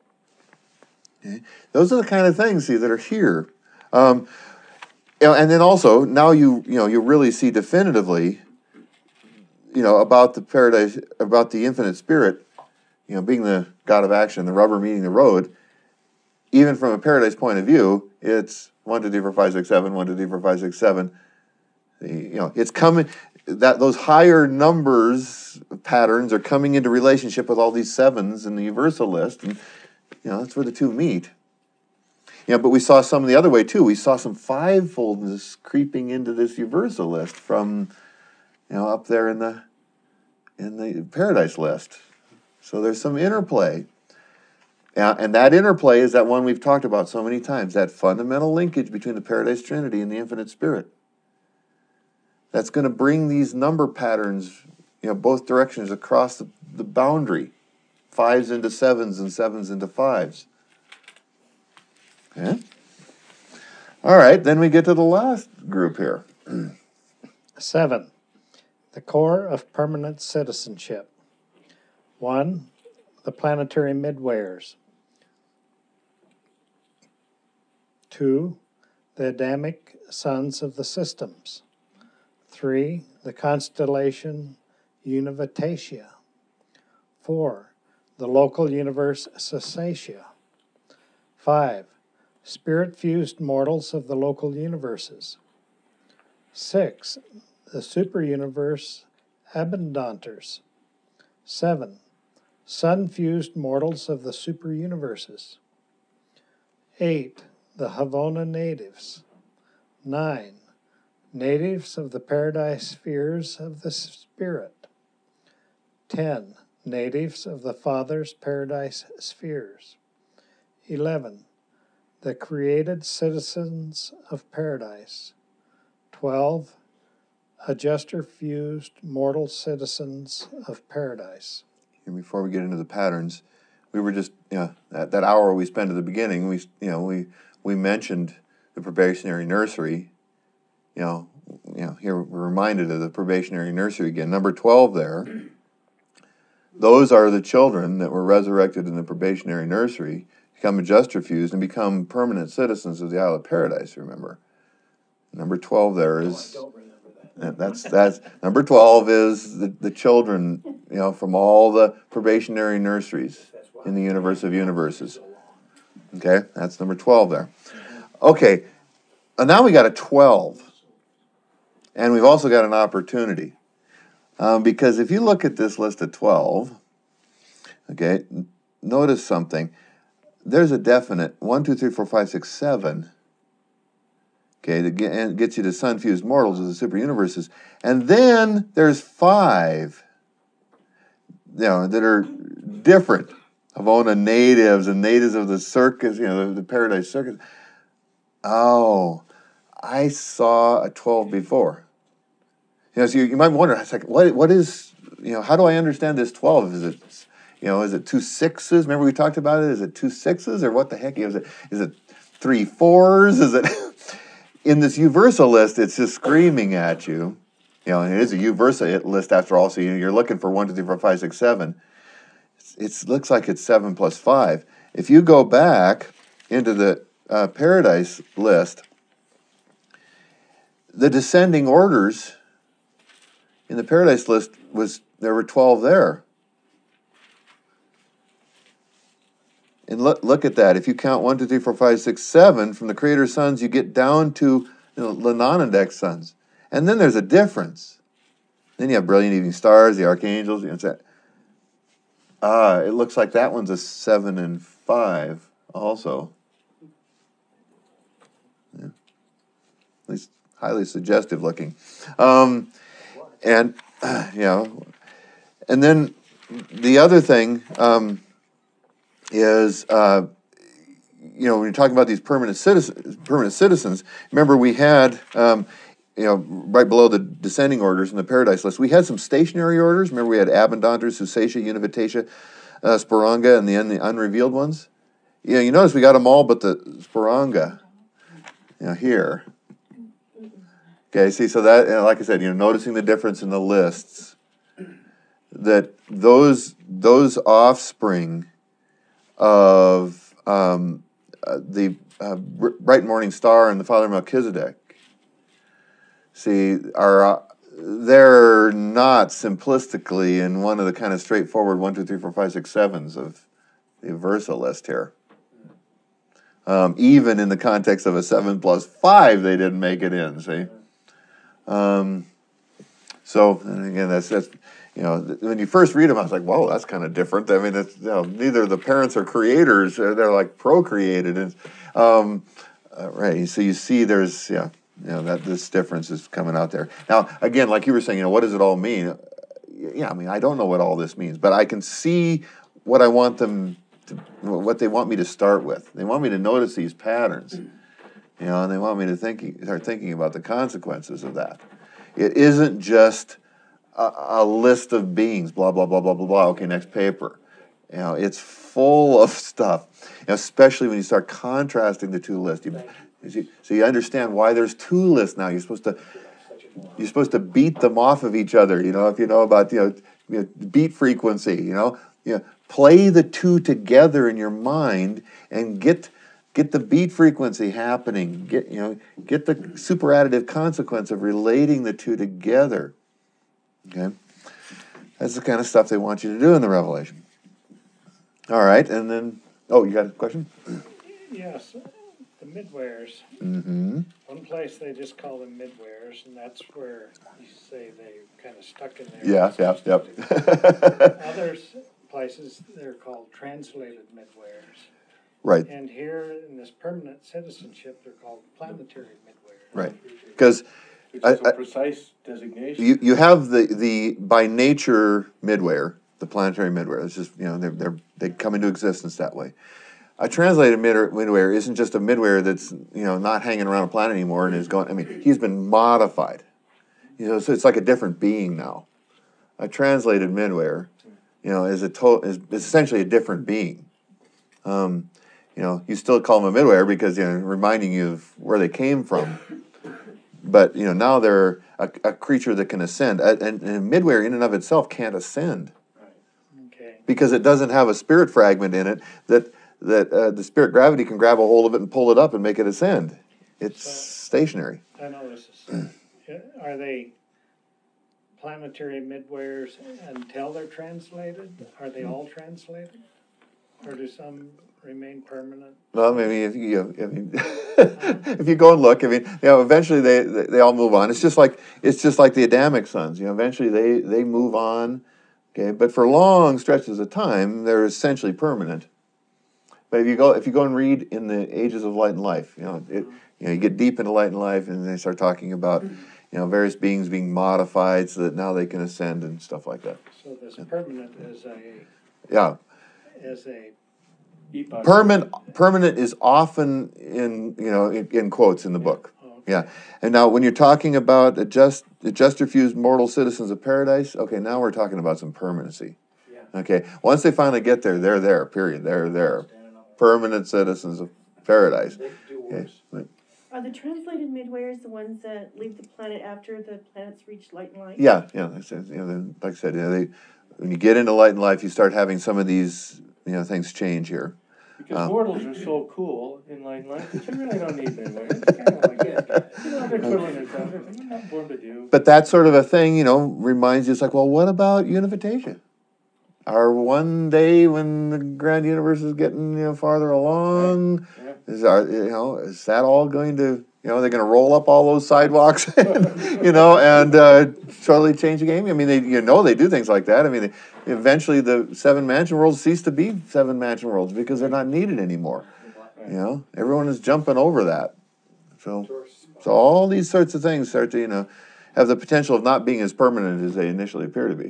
Okay? Those are the kind of things, see, that are here. Um, you know, and then also, now you you know you really see definitively, you know, about the paradise, about the infinite spirit, you know, being the God of action, the rubber meeting the road. Even from a paradise point of view, it's one, two, three, four, five, six, seven, one, two, three, four, five, six, seven. You know, it's coming. That those higher numbers patterns are coming into relationship with all these sevens in the universal list, and you know that's where the two meet. You know, but we saw some the other way too. We saw some fivefoldness creeping into this universal list from, you know, up there in the in the paradise list. So there's some interplay, uh, and that interplay is that one we've talked about so many times. That fundamental linkage between the Paradise Trinity and the Infinite Spirit. That's going to bring these number patterns, you know, both directions across the, the boundary. Fives into sevens and sevens into fives. Okay? All right, then we get to the last group here. Seven, the core of permanent citizenship. One, the planetary midwayers. Two, the Adamic sons of the systems. Three, the constellation Univitatia. Four, the local universe Cessatia. Five, spirit-fused mortals of the local universes. Six, the superuniverse Abundanters. Seven, sun-fused mortals of the superuniverses. Eight, the Havona natives. Nine, natives of the paradise spheres of the spirit. Ten, natives of the Father's paradise spheres. Eleven, the created citizens of paradise. Twelve, adjuster-fused mortal citizens of paradise. And before we get into the patterns, we were just, you know, that, that hour we spent at the beginning, we, you know, we, we mentioned the probationary nursery. You know, you know, here we're reminded of the probationary nursery again. Number twelve there, those are the children that were resurrected in the probationary nursery, become adjuster fused, and become permanent citizens of the Isle of Paradise, remember. Number twelve there is, Oh, I don't remember that. that's, that's, number twelve is the, the children, you know, from all the probationary nurseries That's why. in the universe of universes. Okay, that's number twelve there. Okay, and now we got a twelve. And we've also got an opportunity. Um, because if you look at this list of twelve, okay, notice something. There's a definite one, two, three, four, five, six, seven. Okay, that get, gets you to sun-fused mortals of the super universes. And then there's five, you know, that are different. Havona natives and natives of the circus, you know, the, the paradise circus. Oh, I saw a twelve before. You know, so you, you might wonder, it's like, what, what is, you know, how do I understand this twelve? Is it, you know, is it two sixes? Remember we talked about it? Is it two sixes or what the heck? Is it, is it three fours? Is it, in this U-Versa list, it's just screaming at you. You know, and it is a U-Versa list after all, so you're looking for one, two, three, four, five, six, seven. It looks like it's seven plus five. If you go back into the uh, Paradise list, the descending orders in the Paradise list was, there were twelve there. And look, look at that. If you count one, two, three, four, five, six, seven from the Creator's sons, you get down to, you know, the non-index sons. And then there's a difference. Then you have brilliant evening stars, the archangels. You know, it's that. Ah, it looks like that one's a seven and five also. Yeah. At least highly suggestive looking. Um, and, uh, you know, and then the other thing um, is, uh, you know, when you're talking about these permanent citizens, permanent citizens, remember we had, um, you know, right below the descending orders in the Paradise list, we had some stationary orders. Remember we had Abundanters, Susatia, Univitatia, uh, Sporanga, and the, un- the unrevealed ones. You know, you notice we got them all but the Sporanga, you know, here. Okay, see, so that, you know, like I said, you know, noticing the difference in the lists, that those those offspring of um, uh, the uh, bright morning star and the Father Melchizedek, see, are uh, they're not simplistically in one of the kind of straightforward one, two, three, four, five, six, sevens of the Versa list here. Um, even in the context of a seven plus five, they didn't make it in. See. Um, so and again, that's that's you know, when you first read them, I was like, "Whoa, that's kind of different." I mean, it's, you know, neither the parents are creators; they're like procreated, and um, uh, right. So you see, there's yeah, you know, that this difference is coming out there. Now, again, like you were saying, you know, what does it all mean? Yeah, I mean, I don't know what all this means, but I can see what I want them to, what they want me to start with. They want me to notice these patterns. You know, and they want me to think, start thinking about the consequences of that. It isn't just a, a list of beings, blah, blah, blah, blah, blah, blah. Okay, next paper. You know, it's full of stuff, you know, especially when you start contrasting the two lists. You, you see, so you understand why there's two lists now. You're supposed to, you're supposed to beat them off of each other. You know, if you know about, you know, you know, beat frequency. You know, you know, play the two together in your mind and get get the beat frequency happening. Get you know, get the superadditive consequence of relating the two together. Okay, that's the kind of stuff they want you to do in the Revelation. All right, and then oh, you got a question? Yes, the midwares. Mm-hmm. One place they just call them midwares, and that's where you say they kind of stuck in there. Yeah, yeah, yep. Others places they're called translated midwares. Right, And here in this permanent citizenship, they're called planetary midwares. right. Because Which I- is a I- precise designation. you you have the, the by nature midware, the planetary midware. It's just you know they're they're they come into existence that way. A translated mid- midware isn't just a midware that's you know not hanging around a planet anymore and is going. I mean, he's been modified. You know, so it's like a different being now. A translated midware, you know, is a to- is, is essentially a different being. Um, you know, you still call them a midware because you know reminding you of where they came from. But you know now they're a, a creature that can ascend, and, and midware in and of itself can't ascend Okay. because it doesn't have a spirit fragment in it that that uh, the spirit gravity can grab a hold of it and pull it up and make it ascend. It's So- stationary. I know this is. Are they planetary midwares until they're translated? Are they all translated? Or do some remain permanent? Well, maybe if you I mean, if you go and look, I mean, you know, eventually they, they they all move on. It's just like it's just like the Adamic sons. You know, eventually they they move on. Okay, but for long stretches of time, they're essentially permanent. But if you go if you go and read in the Ages of Light and Life, you know, it you know you get deep into Light and Life, and they start talking about you know various beings being modified so that now they can ascend and stuff like that. So this permanent is a Yeah. is a Epoch. Permanent, permanent is often in you know in, in quotes in the book. okay. Yeah, and now when you're talking about adjust, adjust or fuse mortal citizens of paradise, okay, now we're talking about some permanency. Yeah. Okay, once they finally get there, they're there. Period. They're there. Permanent citizens of paradise. They do Okay. worse. Right. Are the translated midwares the ones that leave the planet after the planets reach light and life? Yeah, yeah. Like I said, you know, they- like I said, you know, they when you get into light and life, you start having some of these you know things change here. Because Um, mortals are so cool in light and life that you really don't need midway. It's kind of like, you know, they're twiddling their thumbs. There's nothing for them to do. But that sort of a thing, you know, reminds you, it's like, well, what about unification? Are one day when the grand universe is getting, you know, farther along, Yeah. is our, you know, is that all going to, you know, they're going to roll up all those sidewalks, you know, and uh, totally change the game? I mean, they, you know, they do things like that. I mean, they, eventually the seven mansion worlds cease to be seven mansion worlds because they're not needed anymore. You know, everyone is jumping over that. So, so all these sorts of things start to, you know, have the potential of not being as permanent as they initially appear to be.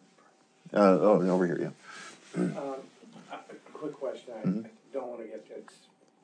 Uh, oh, over here, yeah. Um, a a quick question, I Mhm. I don't wanna get, it's,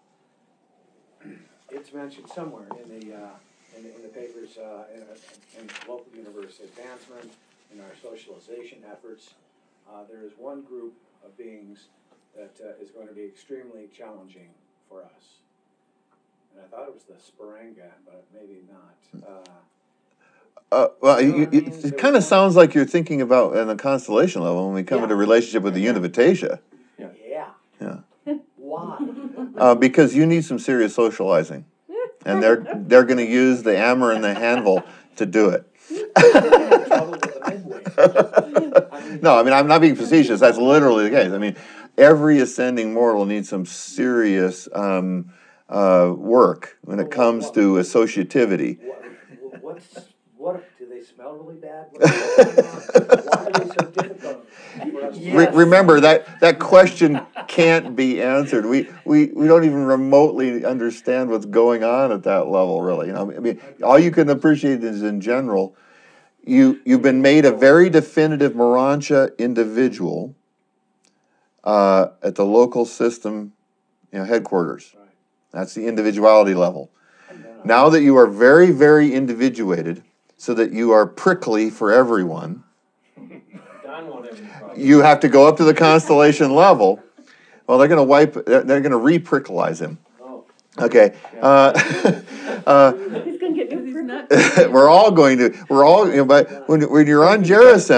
it's mentioned somewhere in the, uh, in the, in the papers, uh, in, a- in local university advancement, in our socialization efforts, uh, there is one group of beings that, uh, is going to be extremely challenging for us. And I thought it was the Sparanga, but maybe not, uh, Uh, well, You know you, what I you, mean? it There kind was of one- sounds like you're thinking about on the constellation level when we come Yeah. into relationship with the Univitatia. yeah. Yeah. Why? Uh, because you need some serious socializing. And they're they're going to use the hammer and the handle to do it. Trouble with the midway. I mean, No, I mean, I'm not being facetious. That's literally the case. I mean, every ascending mortal needs some serious um, uh, work when it comes to associativity. What, what's, what, if- do they smell really bad? What's going on? Why are they so difficult for us? Re- remember, that, that question can't be answered. We, we, we don't even remotely understand what's going on at that level, really. You know, I mean, all you can appreciate is in general, you, you've been made a very definitive Morancha individual uh, at the local system, you know, headquarters. Right. That's the individuality level. And then I- Now that you are very, very individuated, so that you are prickly for everyone, Don won't have any problem. you have to go up to the constellation level. Well, they're going to wipe, they're, they're going to re-prickleize him. Oh, Okay. Uh, uh, He's gonna get Because new he's not. we're all going to, we're all, you know, but when, when you're on Gerisem,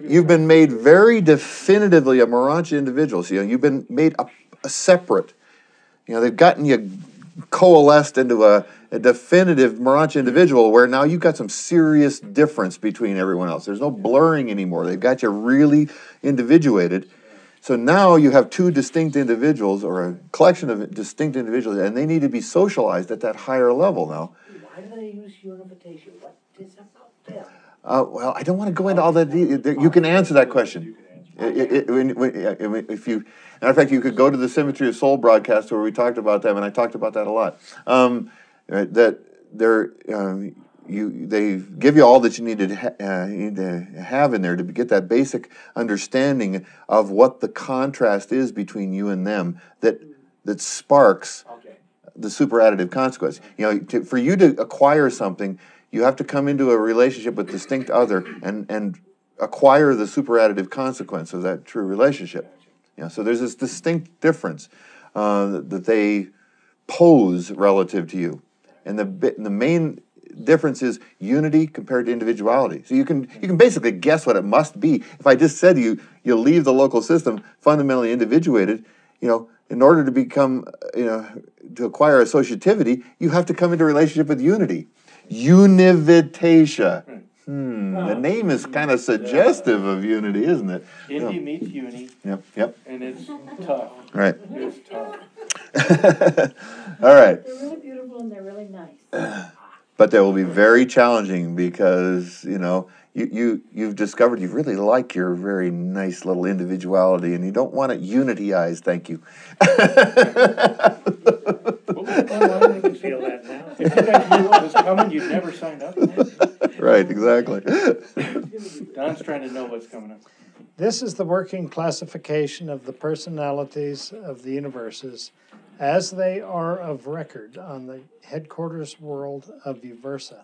you've been made very definitively a Morontia individual. So, you know, you've been made a, a separate. You know, they've gotten you coalesced into a, a definitive Morontia individual where now you've got some serious difference between everyone else. There's no blurring anymore. They've got you really individuated. So now you have two distinct individuals or a collection of distinct individuals, and they need to be socialized at that higher level now. Why do they use unification? What is about them? Uh, well, I don't want to go into all that. de- You can answer that question. It- it- it- when- when- If you, matter of fact, you could go to the Symmetry of Soul broadcast where we talked about them, and I talked about that a lot. Um, right, that they're um, you, they give you all that you need to ha- uh, you need to have in there to get that basic understanding of what the contrast is between you and them. That that sparks Okay. the superadditive consequence. You know, to, for you to acquire something, you have to come into a relationship with distinct other and and acquire the superadditive consequence of that true relationship. You know, so there's this distinct difference uh, that, that they pose relative to you, and the bi- the main difference is unity compared to individuality. So you can you can basically guess what it must be. If I just said to you, you leave the local system fundamentally individuated, you know, in order to become, you know, to acquire associativity, you have to come into relationship with unity. Univitation. Hmm, the name is kind of suggestive of unity, isn't it? Indy meets uni, Yep, yep, and it's tough. right. It's tough. All right. They're really beautiful and they're really nice. But they will be very challenging because, you know, you, you, you've discovered you really like your very nice little individuality and you don't want it unityized, thank you. What was going on with this? Feel that now. If you guys knew what was coming, you'd never signed up. Right, exactly. Don's trying to know what's coming up. This is the working classification of the personalities of the universes as they are of record on the headquarters world of Uversa.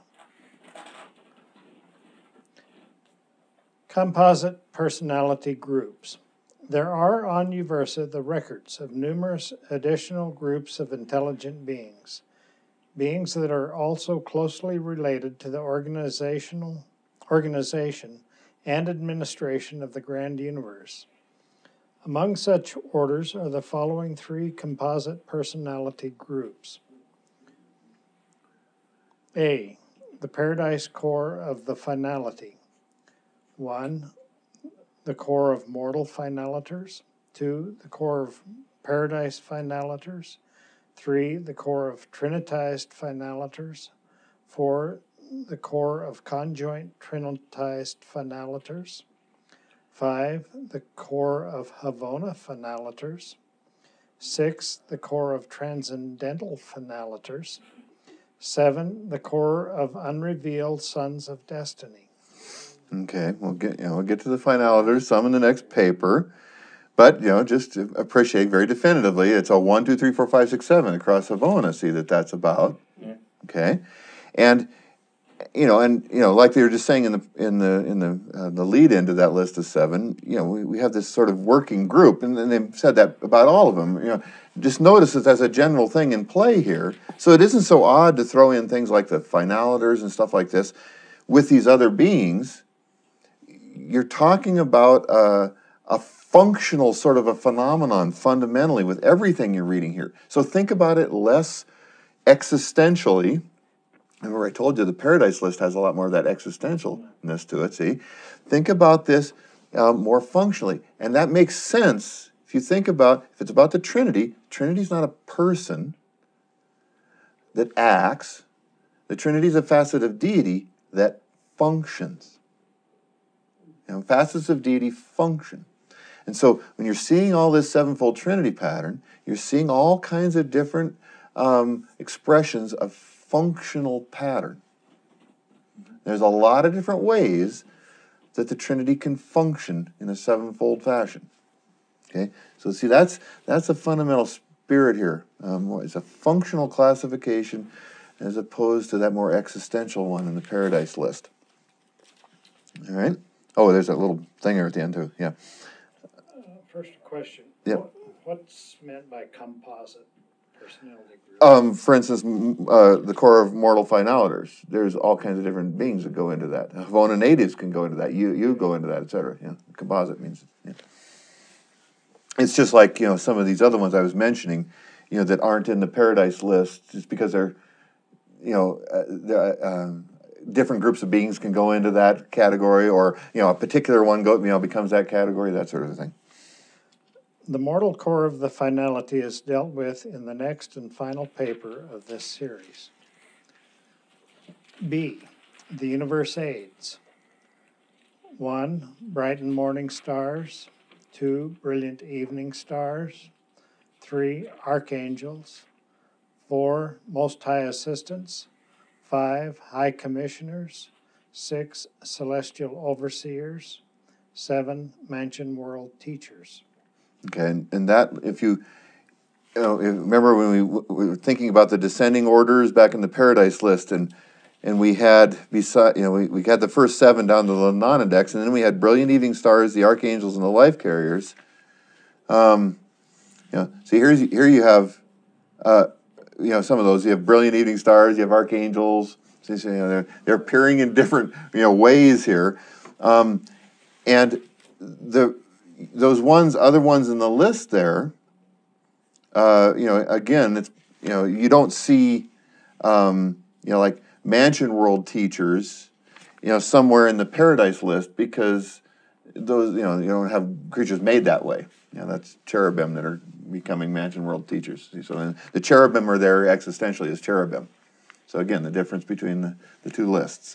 Composite personality groups. There are on Uversa the records of numerous additional groups of intelligent beings, beings that are also closely related to the organizational organization and administration of the grand universe. Among such orders are the following three composite personality groups. A. The Paradise Core of the Finality. One, the core of mortal finalators. Two, the core of paradise finalators. Three, the core of trinitized finalators. Four, the core of conjoint trinitized finalators. Five, the core of Havona finalators. Six, the core of transcendental finalators. Seven, the core of unrevealed sons of destiny. Okay, we'll get you know we'll get to the finalators, some in the next paper, but you know just to appreciate very definitively, it's a one, two, three, four, five, six, seven across Havona. See that that's about. Yeah. Okay, and you know, and you know, like they were just saying in the in the in the uh, the lead into that list of seven, you know, we, we have this sort of working group, and, and they've said that about all of them. You know, just notice that there's a general thing in play here, so it isn't so odd to throw in things like the finalators and stuff like this with these other beings. You're talking about a, a functional sort of a phenomenon fundamentally with everything you're reading here. So think about it less existentially. Remember, I told you the Paradise List has a lot more of that existentialness to it, see? Think about this uh, more functionally. And that makes sense if you think about, if it's about the Trinity, Trinity's not a person that acts. The Trinity is a facet of deity that functions. You know, facets of deity function. And so when you're seeing all this sevenfold Trinity pattern, you're seeing all kinds of different um, expressions of functional pattern. There's a lot of different ways that the Trinity can function in a sevenfold fashion. Okay, so see, that's that's a fundamental spirit here. Um, it's a functional classification as opposed to that more existential one in the Paradise List. All right. Oh, there's that little thing there at the end too. Yeah. Uh, first question. Yep. What, what's meant by composite personality group? Um, for instance, m- uh, the core of mortal finaliters. There's all kinds of different beings that go into that. Havona natives can go into that. You you go into that, et cetera. Yeah. Composite means. Yeah. It's just like, you know, some of these other ones I was mentioning, you know, that aren't in the paradise list, just because they're, you know, uh, they're, uh, different groups of beings can go into that category, or, you know, a particular one go, you know, becomes that category, that sort of thing. The mortal core of the finality is dealt with in the next and final paper of this series. B. The universe aids. One, bright and morning stars. Two, brilliant evening stars. Three, archangels. Four, most high assistants. Five, high commissioners. Six, celestial overseers. Seven, mansion world teachers. Okay, and, and that, if you, you know, if- remember when we, we were thinking about the descending orders back in the paradise list, and and we had beside, you know, we, we had the first seven down to the non-index, and then we had brilliant evening stars, the archangels, and the life carriers. Um, you know, so here's here you have, uh, you know, some of those. You have brilliant evening stars, you have archangels. So, you know, they're they're appearing in different, you know, ways here, um, and the those ones, other ones in the list there. Uh, you know, again, it's, you know, you don't see, um, you know, like mansion world teachers, you know, somewhere in the paradise list, because those, you know, you don't have creatures made that way. You know, that's cherubim that are becoming mansion world teachers. So then the cherubim are there existentially as cherubim. So again, the difference between the, the two lists.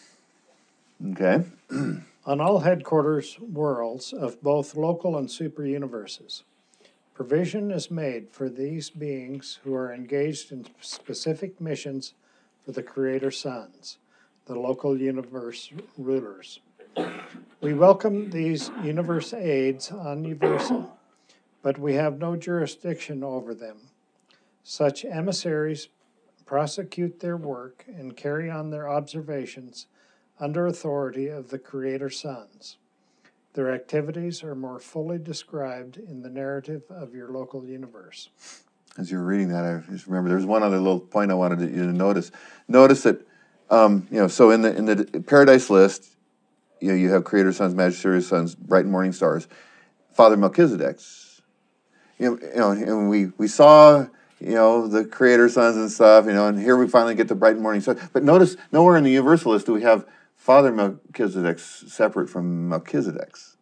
Okay. On all headquarters worlds of both local and super universes, provision is made for these beings who are engaged in specific missions for the Creator Sons, the local universe rulers. We welcome these universe aids on Uversa, but we have no jurisdiction over them. Such emissaries prosecute their work and carry on their observations under authority of the Creator Sons. Their activities are more fully described in the narrative of your local universe. As you were reading that, I just remember there's one other little point I wanted you to notice. Notice that, um, you know, so in the in the paradise list, you know, you have Creator Sons, Magisterial Sons, Bright and Morning Stars, Father Melchizedek's. You know, you know, and we we saw, you know, the Creator Sons and stuff, you know, and here we finally get the Bright and Morning Stars. But notice, nowhere in the universal list do we have Father Melchizedek's separate from Melchizedek's.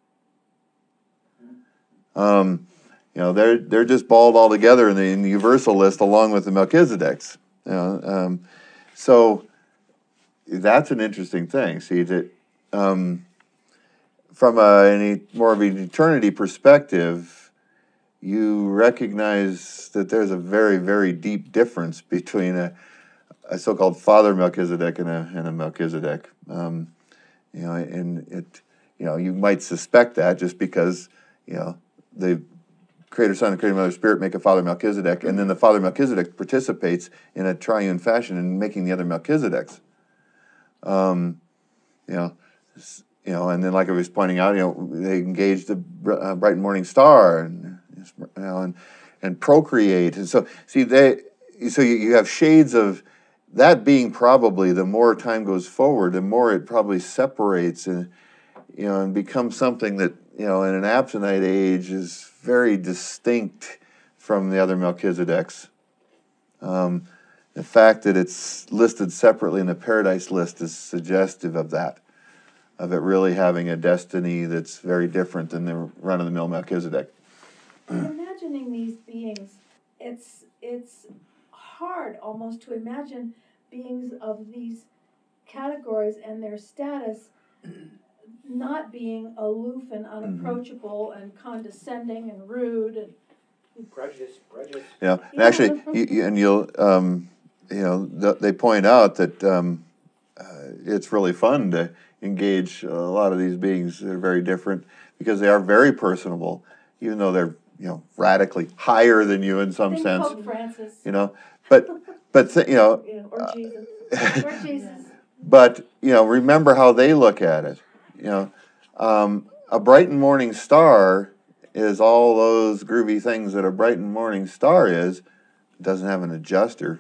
Um, you know, they're they're just balled all together in the, in the universal list along with the Melchizedek's. You know, um, so that's an interesting thing. See that um, from a, any more of an eternity perspective, you recognize that there's a very very deep difference between a, a so-called Father Melchizedek and a and a Melchizedek. Um, you know, and it, you know, you might suspect that just because, you know, the Creator Son and Creator Mother Spirit make a Father Melchizedek, and then the Father Melchizedek participates in a triune fashion in making the other Melchizedeks. Um, you know, you know, and then like I was pointing out, you know, they engage the uh, bright and morning star, and you know, and and procreate, and so see they, so you, you have shades of that being probably the more time goes forward, the more it probably separates and, you know, and becomes something that, you know, in an Absentite age is very distinct from the other Melchizedeks. Um, the fact that it's listed separately in the Paradise list is suggestive of that, of it really having a destiny that's very different than the run-of-the-mill Melchizedek. Imagining these beings, it's it's hard almost to imagine beings of these categories and their status not being aloof and unapproachable mm-hmm. and condescending and rude and prejudice, prejudice. Yeah, and Yeah. actually, you, you, and you'll, um, you know, th- they point out that um, uh, it's really fun to engage a lot of these beings that are very different because they are very personable, even though they're, you know, radically higher than you in some Think sense. Pope Francis. You know, but but th- you know, Yeah, or Jesus, uh, or Jesus. But you know, remember how they look at it. You know, um, a bright and morning star is all those groovy things that a bright and morning star is, doesn't have an adjuster.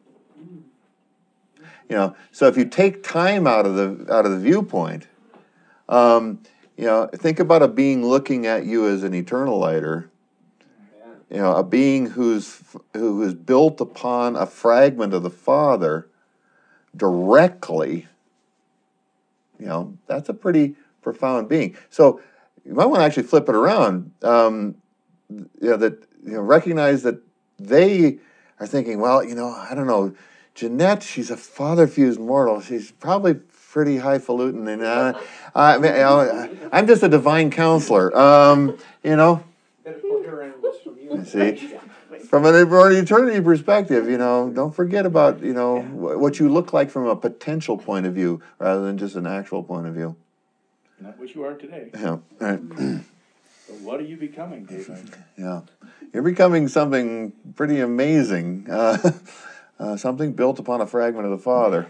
You know, so if you take time out of the out of the viewpoint, um, you know, think about a being looking at you as an eternal lighter. You know, a being who's who is built upon a fragment of the Father directly. You know, that's a pretty profound being. So you might want to actually flip it around. Um, you know, that you know, recognize that they are thinking, well, you know, I don't know, Jeanette, she's a father-fused mortal. She's probably pretty highfalutin, and uh, I mean, you know, I'm just a divine counselor. Um, you know, Better put her in this from you. see, from an eternity perspective, you know, don't forget about you know what you look like from a potential point of view rather than just an actual point of view. Not what you are today. Yeah, right. So what are you becoming, David? Yeah, you're becoming something pretty amazing. Uh, uh, something built upon a fragment of the Father.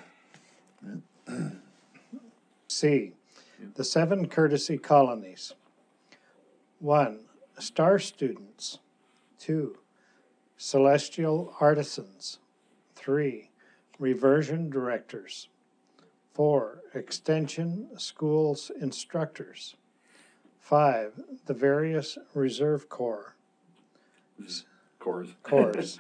C. The seven courtesy colonies. One. Star students. Two. Celestial artisans. Three. Reversion directors. Four. Extension schools instructors. Five. The various reserve corps. Corps. Corps.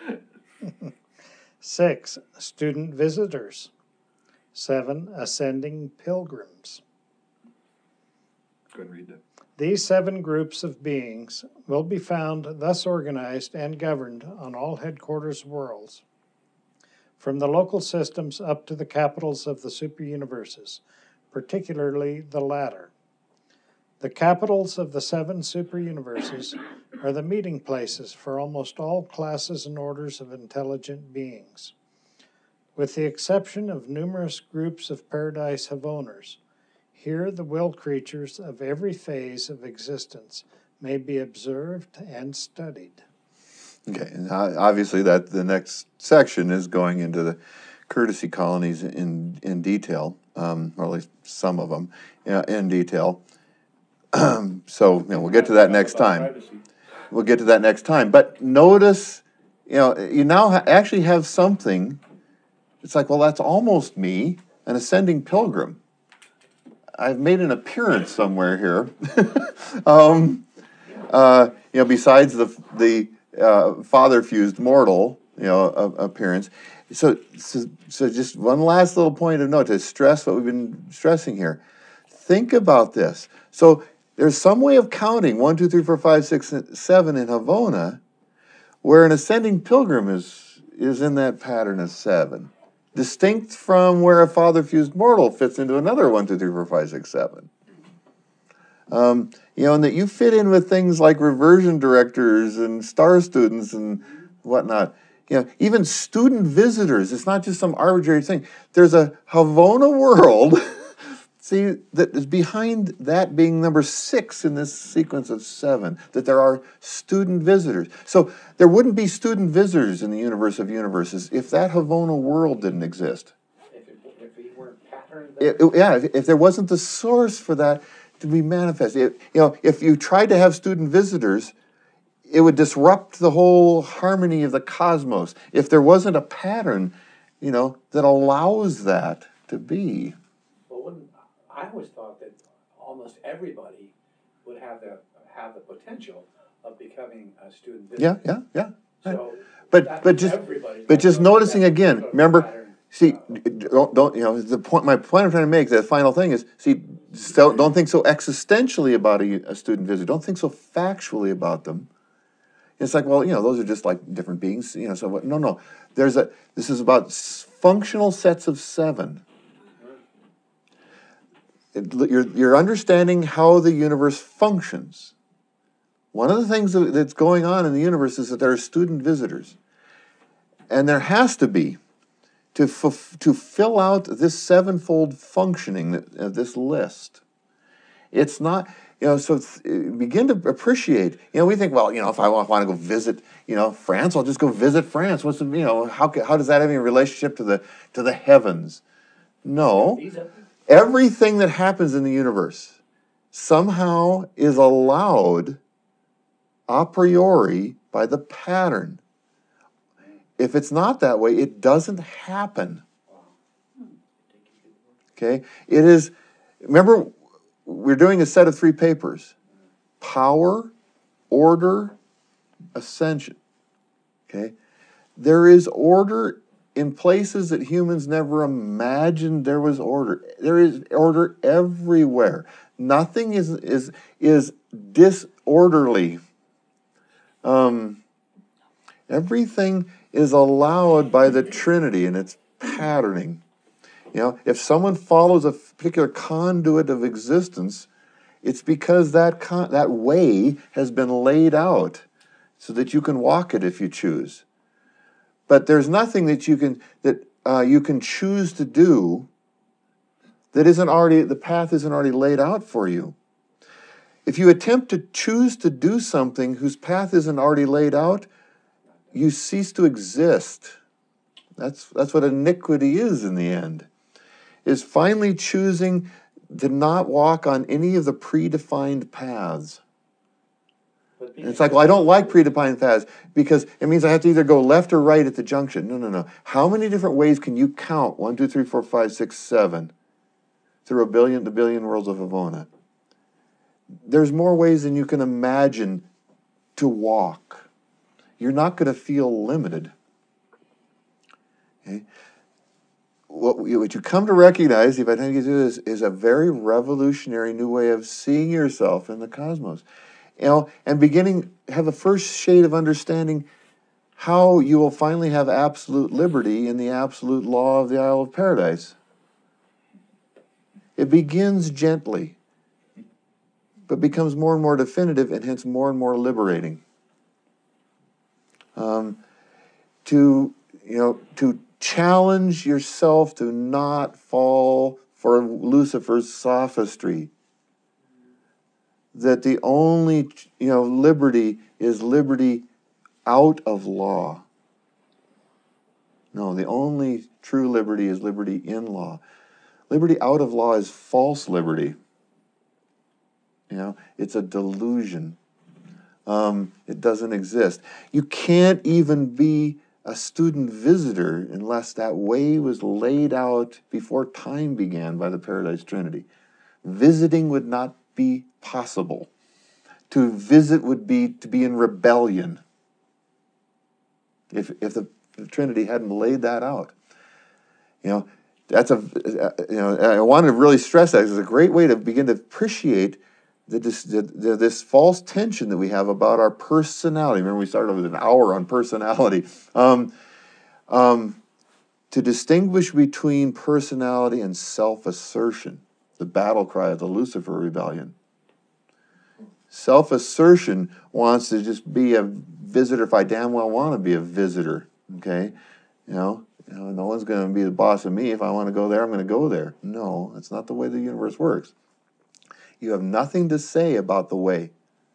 Six. Student visitors. Seven. Ascending pilgrims. Go ahead and read that. These seven groups of beings will be found thus organized and governed on all headquarters worlds, from the local systems up to the capitals of the superuniverses, particularly the latter. The capitals of the seven superuniverses are the meeting places for almost all classes and orders of intelligent beings. With the exception of numerous groups of paradise Havoners, here the will creatures of every phase of existence may be observed and studied. Okay, and obviously that the next section is going into the courtesy colonies in in detail, um, or at least some of them uh, in detail. So you know, we'll get to that next time. We'll get to that next time. But notice, you know, you now ha- actually have something. It's like, well, that's almost me, an ascending pilgrim. I've made an appearance somewhere here. um, uh, you know, besides the the uh, father-fused mortal, you know, uh, appearance. So, so, so just one last little point of note to stress what we've been stressing here. Think about this. So there's some way of counting one, two, three, four, five, six, seven in Havona, where an ascending pilgrim is is in that pattern of seven. Distinct from where a father-fused mortal fits into another one, two, three, four, five, six, seven. Um, you know, and that you fit in with things like reversion directors and star students and whatnot. You know, even student visitors. It's not just some arbitrary thing. There's a Havona world, see, that is behind that being number six in this sequence of seven, that there are student visitors. So there wouldn't be student visitors in the universe of universes if that Havona world didn't exist. If it, if he weren't patterned. It, it, yeah, if, if there wasn't the source for that to be manifest. It, you know, if you tried to have student visitors, it would disrupt the whole harmony of the cosmos. If there wasn't a pattern, you know, that allows that to be. Well, wouldn't, I always thought that almost everybody would have the have the potential of becoming a student visitor. Yeah, yeah, yeah. So But that but means just everybody's but got just to noticing that again. sort of Remember, pattern. see, don't don't you know the point? My point I'm trying to make. The final thing is, see, so don't think so existentially about a, a student visitor. Don't think so factually about them. It's like, well, you know, those are just like different beings. You know, so what? No, no. There's a. This is about s- functional sets of seven. It, you're you're understanding how the universe functions. One of the things that, that's going on in the universe is that there are student visitors, and there has to be to f- to fill out this sevenfold functioning of this list. It's not, you know, so th- begin to appreciate. You know, we think, well, you know, if I want, want to go visit, you know, France, I'll just go visit France. What's the, you know, how ca- how does that have any relationship to the to the heavens? No, These are- everything that happens in the universe somehow is allowed a priori by the pattern. if it's not that way, it doesn't happen. Okay? It is, remember, we're doing a set of three papers. Power, order, ascension. Okay? There is order in places that humans never imagined there was order. There is order everywhere. Nothing is is is disorderly. Um, everything is allowed by the Trinity and its patterning. You know, if someone follows a particular conduit of existence, it's because that con- that way has been laid out so that you can walk it if you choose. But there's nothing that you can that uh, you can choose to do that isn't already, the path isn't already laid out for you. If you attempt to choose to do something whose path isn't already laid out, you cease to exist. That's that's what iniquity is in the end. Is finally choosing to not walk on any of the predefined paths. And it's like, well, I don't like predefined paths because it means I have to either go left or right at the junction. No, no, no. How many different ways can you count? One, two, three, four, five, six, seven. Through a billion, the billion worlds of Avona. There's more ways than you can imagine to walk. You're not going to feel limited. Okay? What, what you come to recognize, if I think you do this, is a very revolutionary new way of seeing yourself in the cosmos. You know, and beginning, have a first shade of understanding how you will finally have absolute liberty in the absolute law of the Isle of Paradise. It begins gently, but becomes more and more definitive and hence more and more liberating. Um, to, you know, to challenge yourself to not fall for Lucifer's sophistry. That the only, you know, liberty is liberty out of law. No, the only true liberty is liberty in law. Liberty out of law is false liberty. You know, it's a delusion. Um, it doesn't exist. You can't even be a student visitor unless that way was laid out before time began by the Paradise Trinity. Visiting would not be possible. To visit would be to be in rebellion. If if the, the Trinity hadn't laid that out, you know, that's a you know. I wanted to really stress that. It's a great way to begin to appreciate the, the, the this false tension that we have about our personality. Remember, we started with an hour on personality. Um, um, to distinguish between personality and self-assertion, the battle cry of the Lucifer rebellion. Self-assertion wants to just be a visitor if I damn well want to be a visitor, okay? You know, you know no one's going to be the boss of me. If I want to go there, I'm going to go there. No, that's not the way the universe works. You have nothing to say about the way.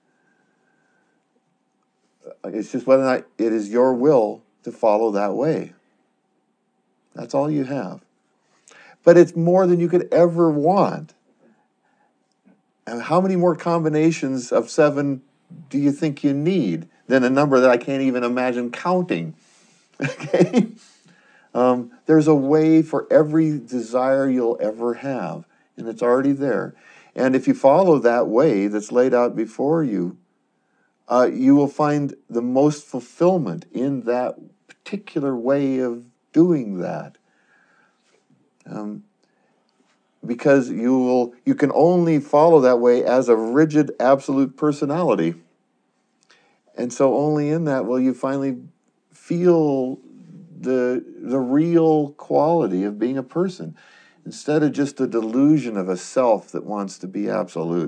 It's just whether or not it is your will to follow that way. That's all you have. But it's more than you could ever want. And how many more combinations of seven do you think you need than a number that I can't even imagine counting? Okay? Um, there's a way for every desire you'll ever have, and it's already there. And if you follow that way that's laid out before you, uh, you will find the most fulfillment in that particular way of doing that. Um, Because you will, you can only follow that way as a rigid, absolute personality. And so only in that will you finally feel the the real quality of being a person, instead of just a delusion of a self that wants to be absolute.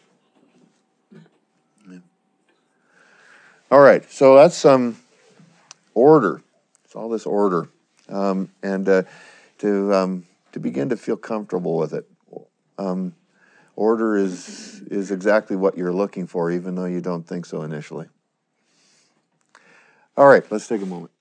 Yeah. All right, so that's some um, order. It's all this order, um, and uh, to. Um, to begin to feel comfortable with it. Um, order is is exactly what you're looking for, even though you don't think so initially. All right, let's take a moment.